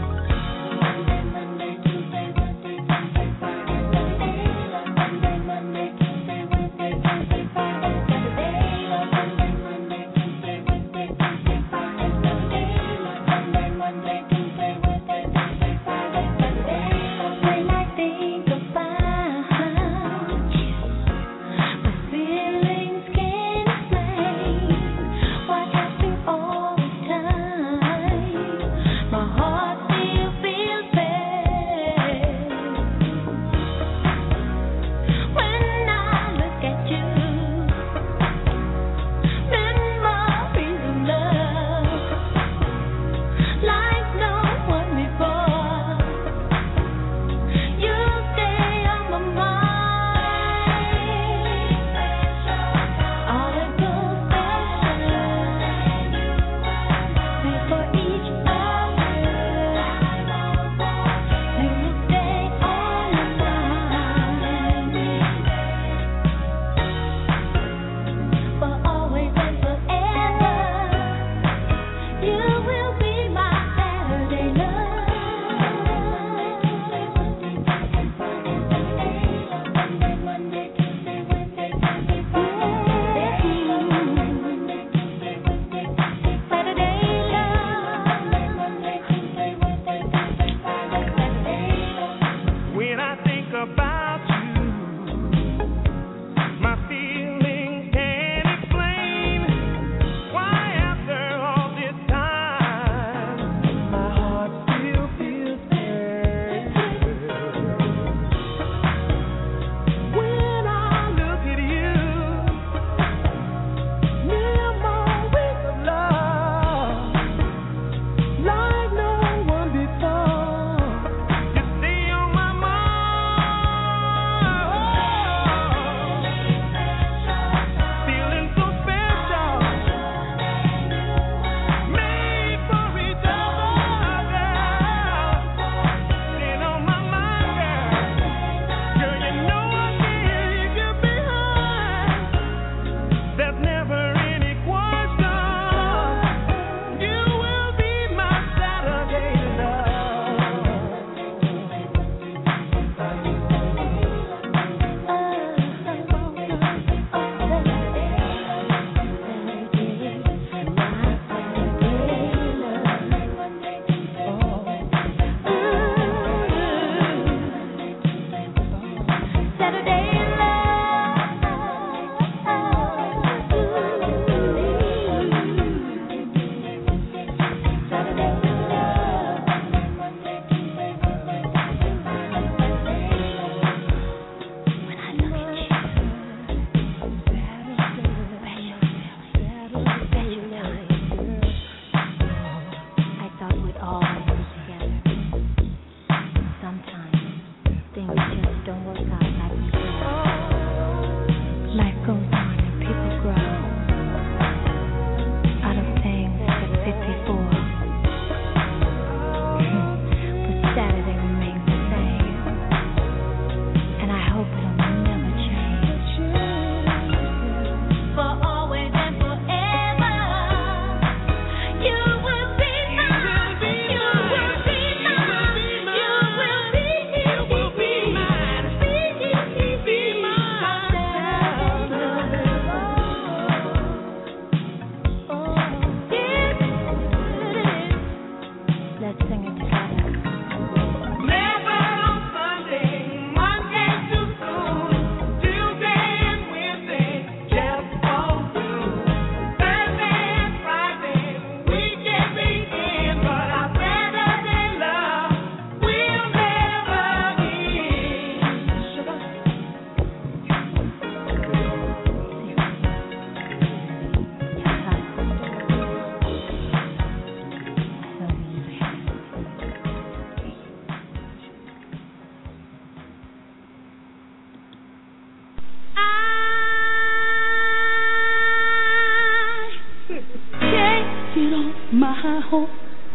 my hope,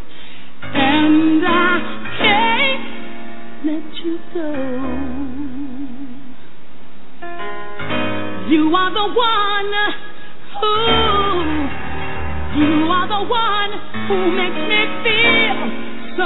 and I can't let you go. You are the one who, you are the one who makes me feel so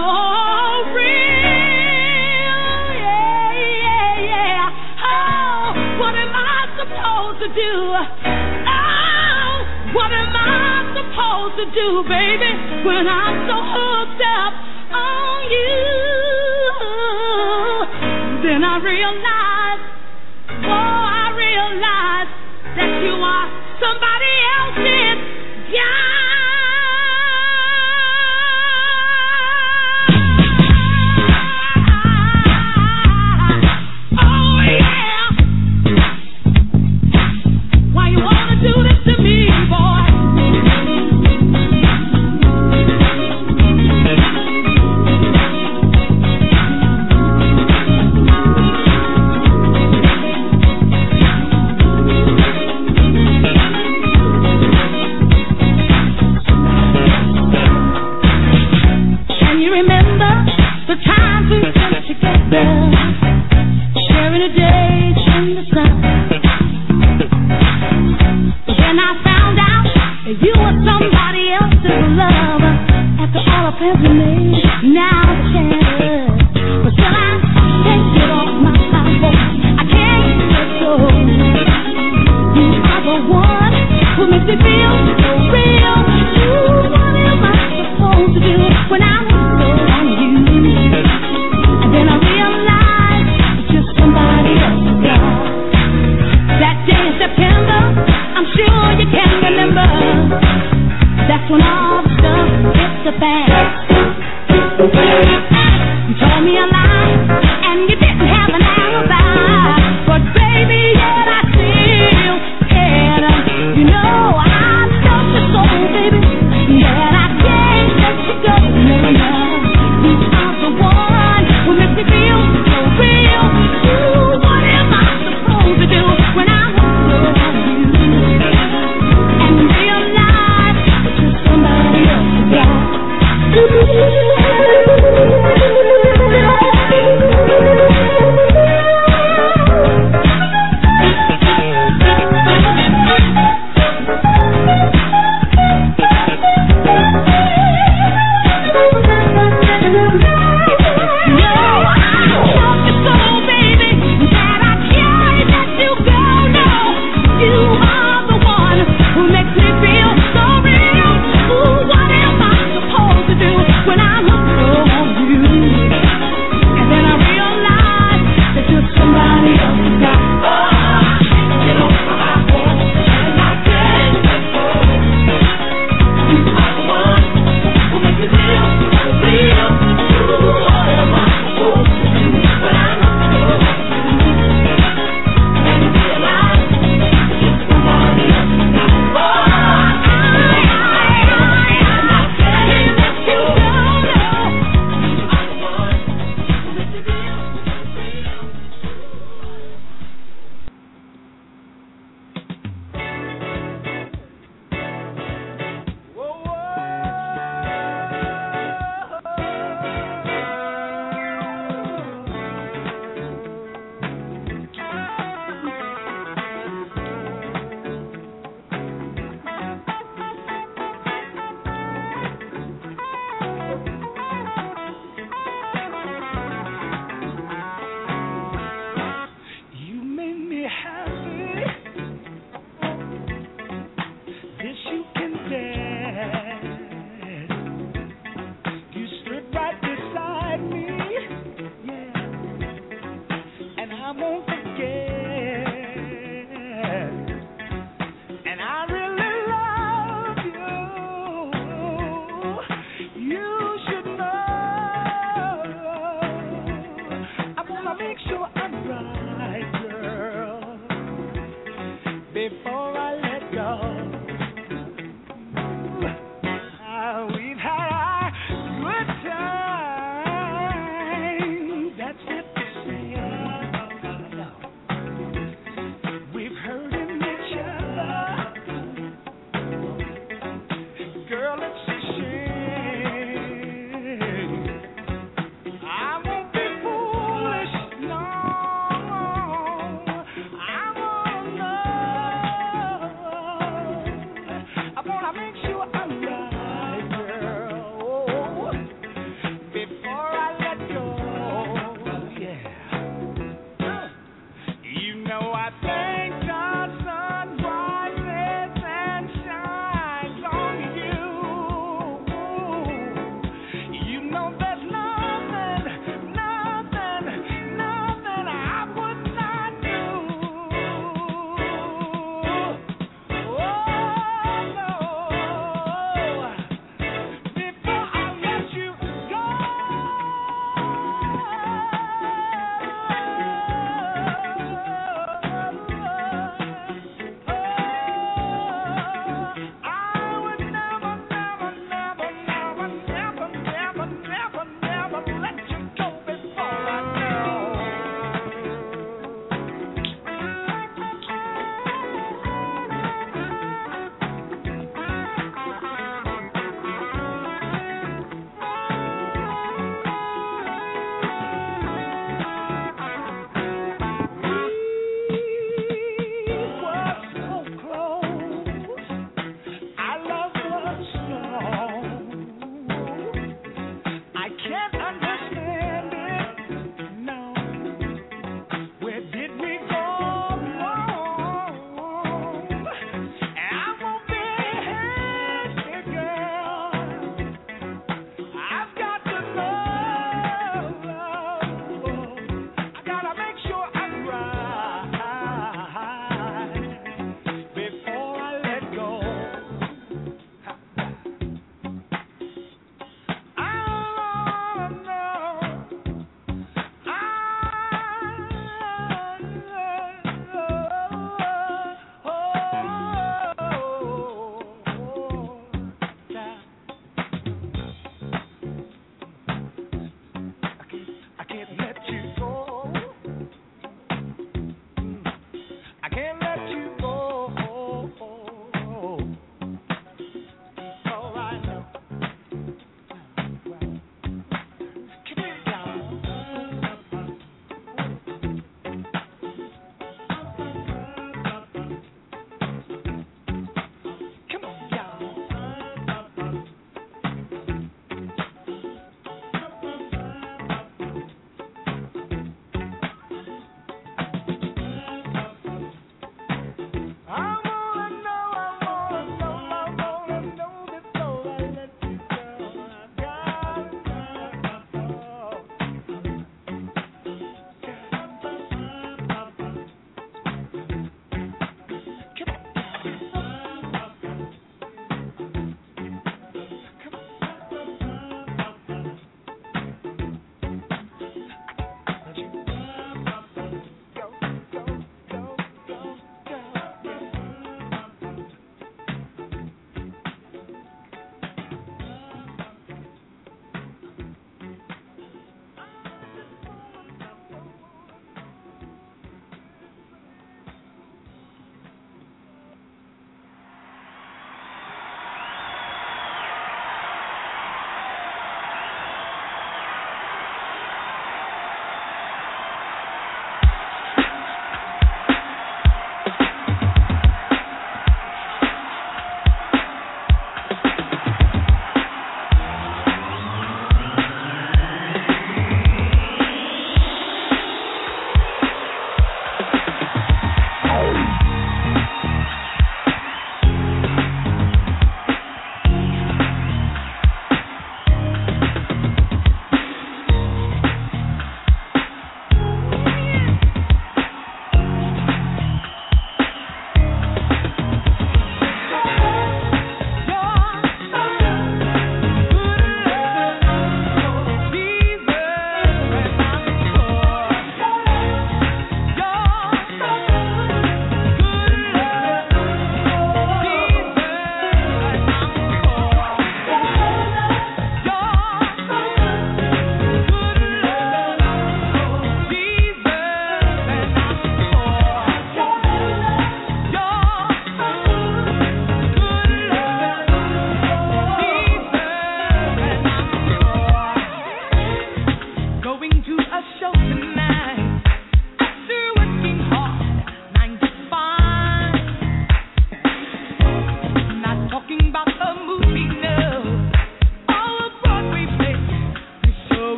real. Yeah, yeah, yeah. Oh, what am I supposed to do? Oh, what am I supposed to do, baby, when I'm so hooked up on you? Then I realize, oh, I realize that you are somebody else's guy. Oh, yeah. Why you wanna do this to me, boy? The times we spent together, sharing the days in the sun. But then I found out that you were somebody else's lover. After all the plans we made, now it's shattered. But still I can't get off my mind. I can't let go. You are the one who makes me feel so real. Ooh, what am I supposed to do when I'm so on you? Then I realized it's just somebody else's girl. That day in September, I'm sure you can remember. That's when all the stuff hit the fan. You told me a lie, and you didn't have an alibi. But baby, yet I still cared. You know I love you so, baby, yet I can't let you go. No, no. You are the one who makes me feel so real. Ooh, what am I supposed to do when I'm hooked on you? And realize it's just somebody else's guy. When I'm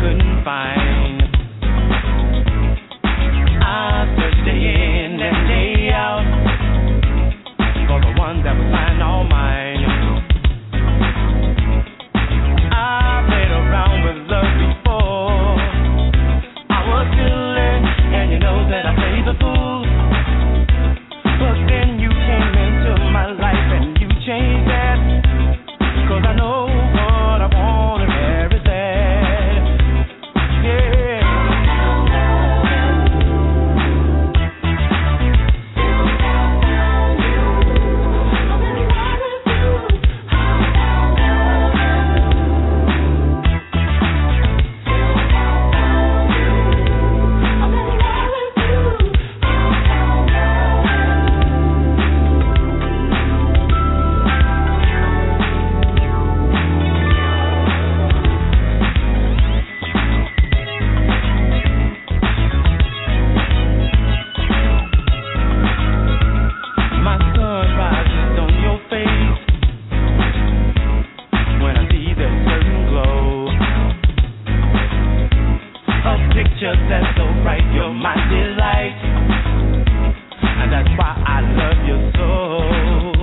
couldn't find. I searched day in and day out for the one that was mine, all mine. I played around with love before. I was feeling, and you know that I played the fool. But then you came into my life and you changed that. 'Cause I know what I want and where it's at. Yeah. That's so right, you're my delight, and that's why I love you so.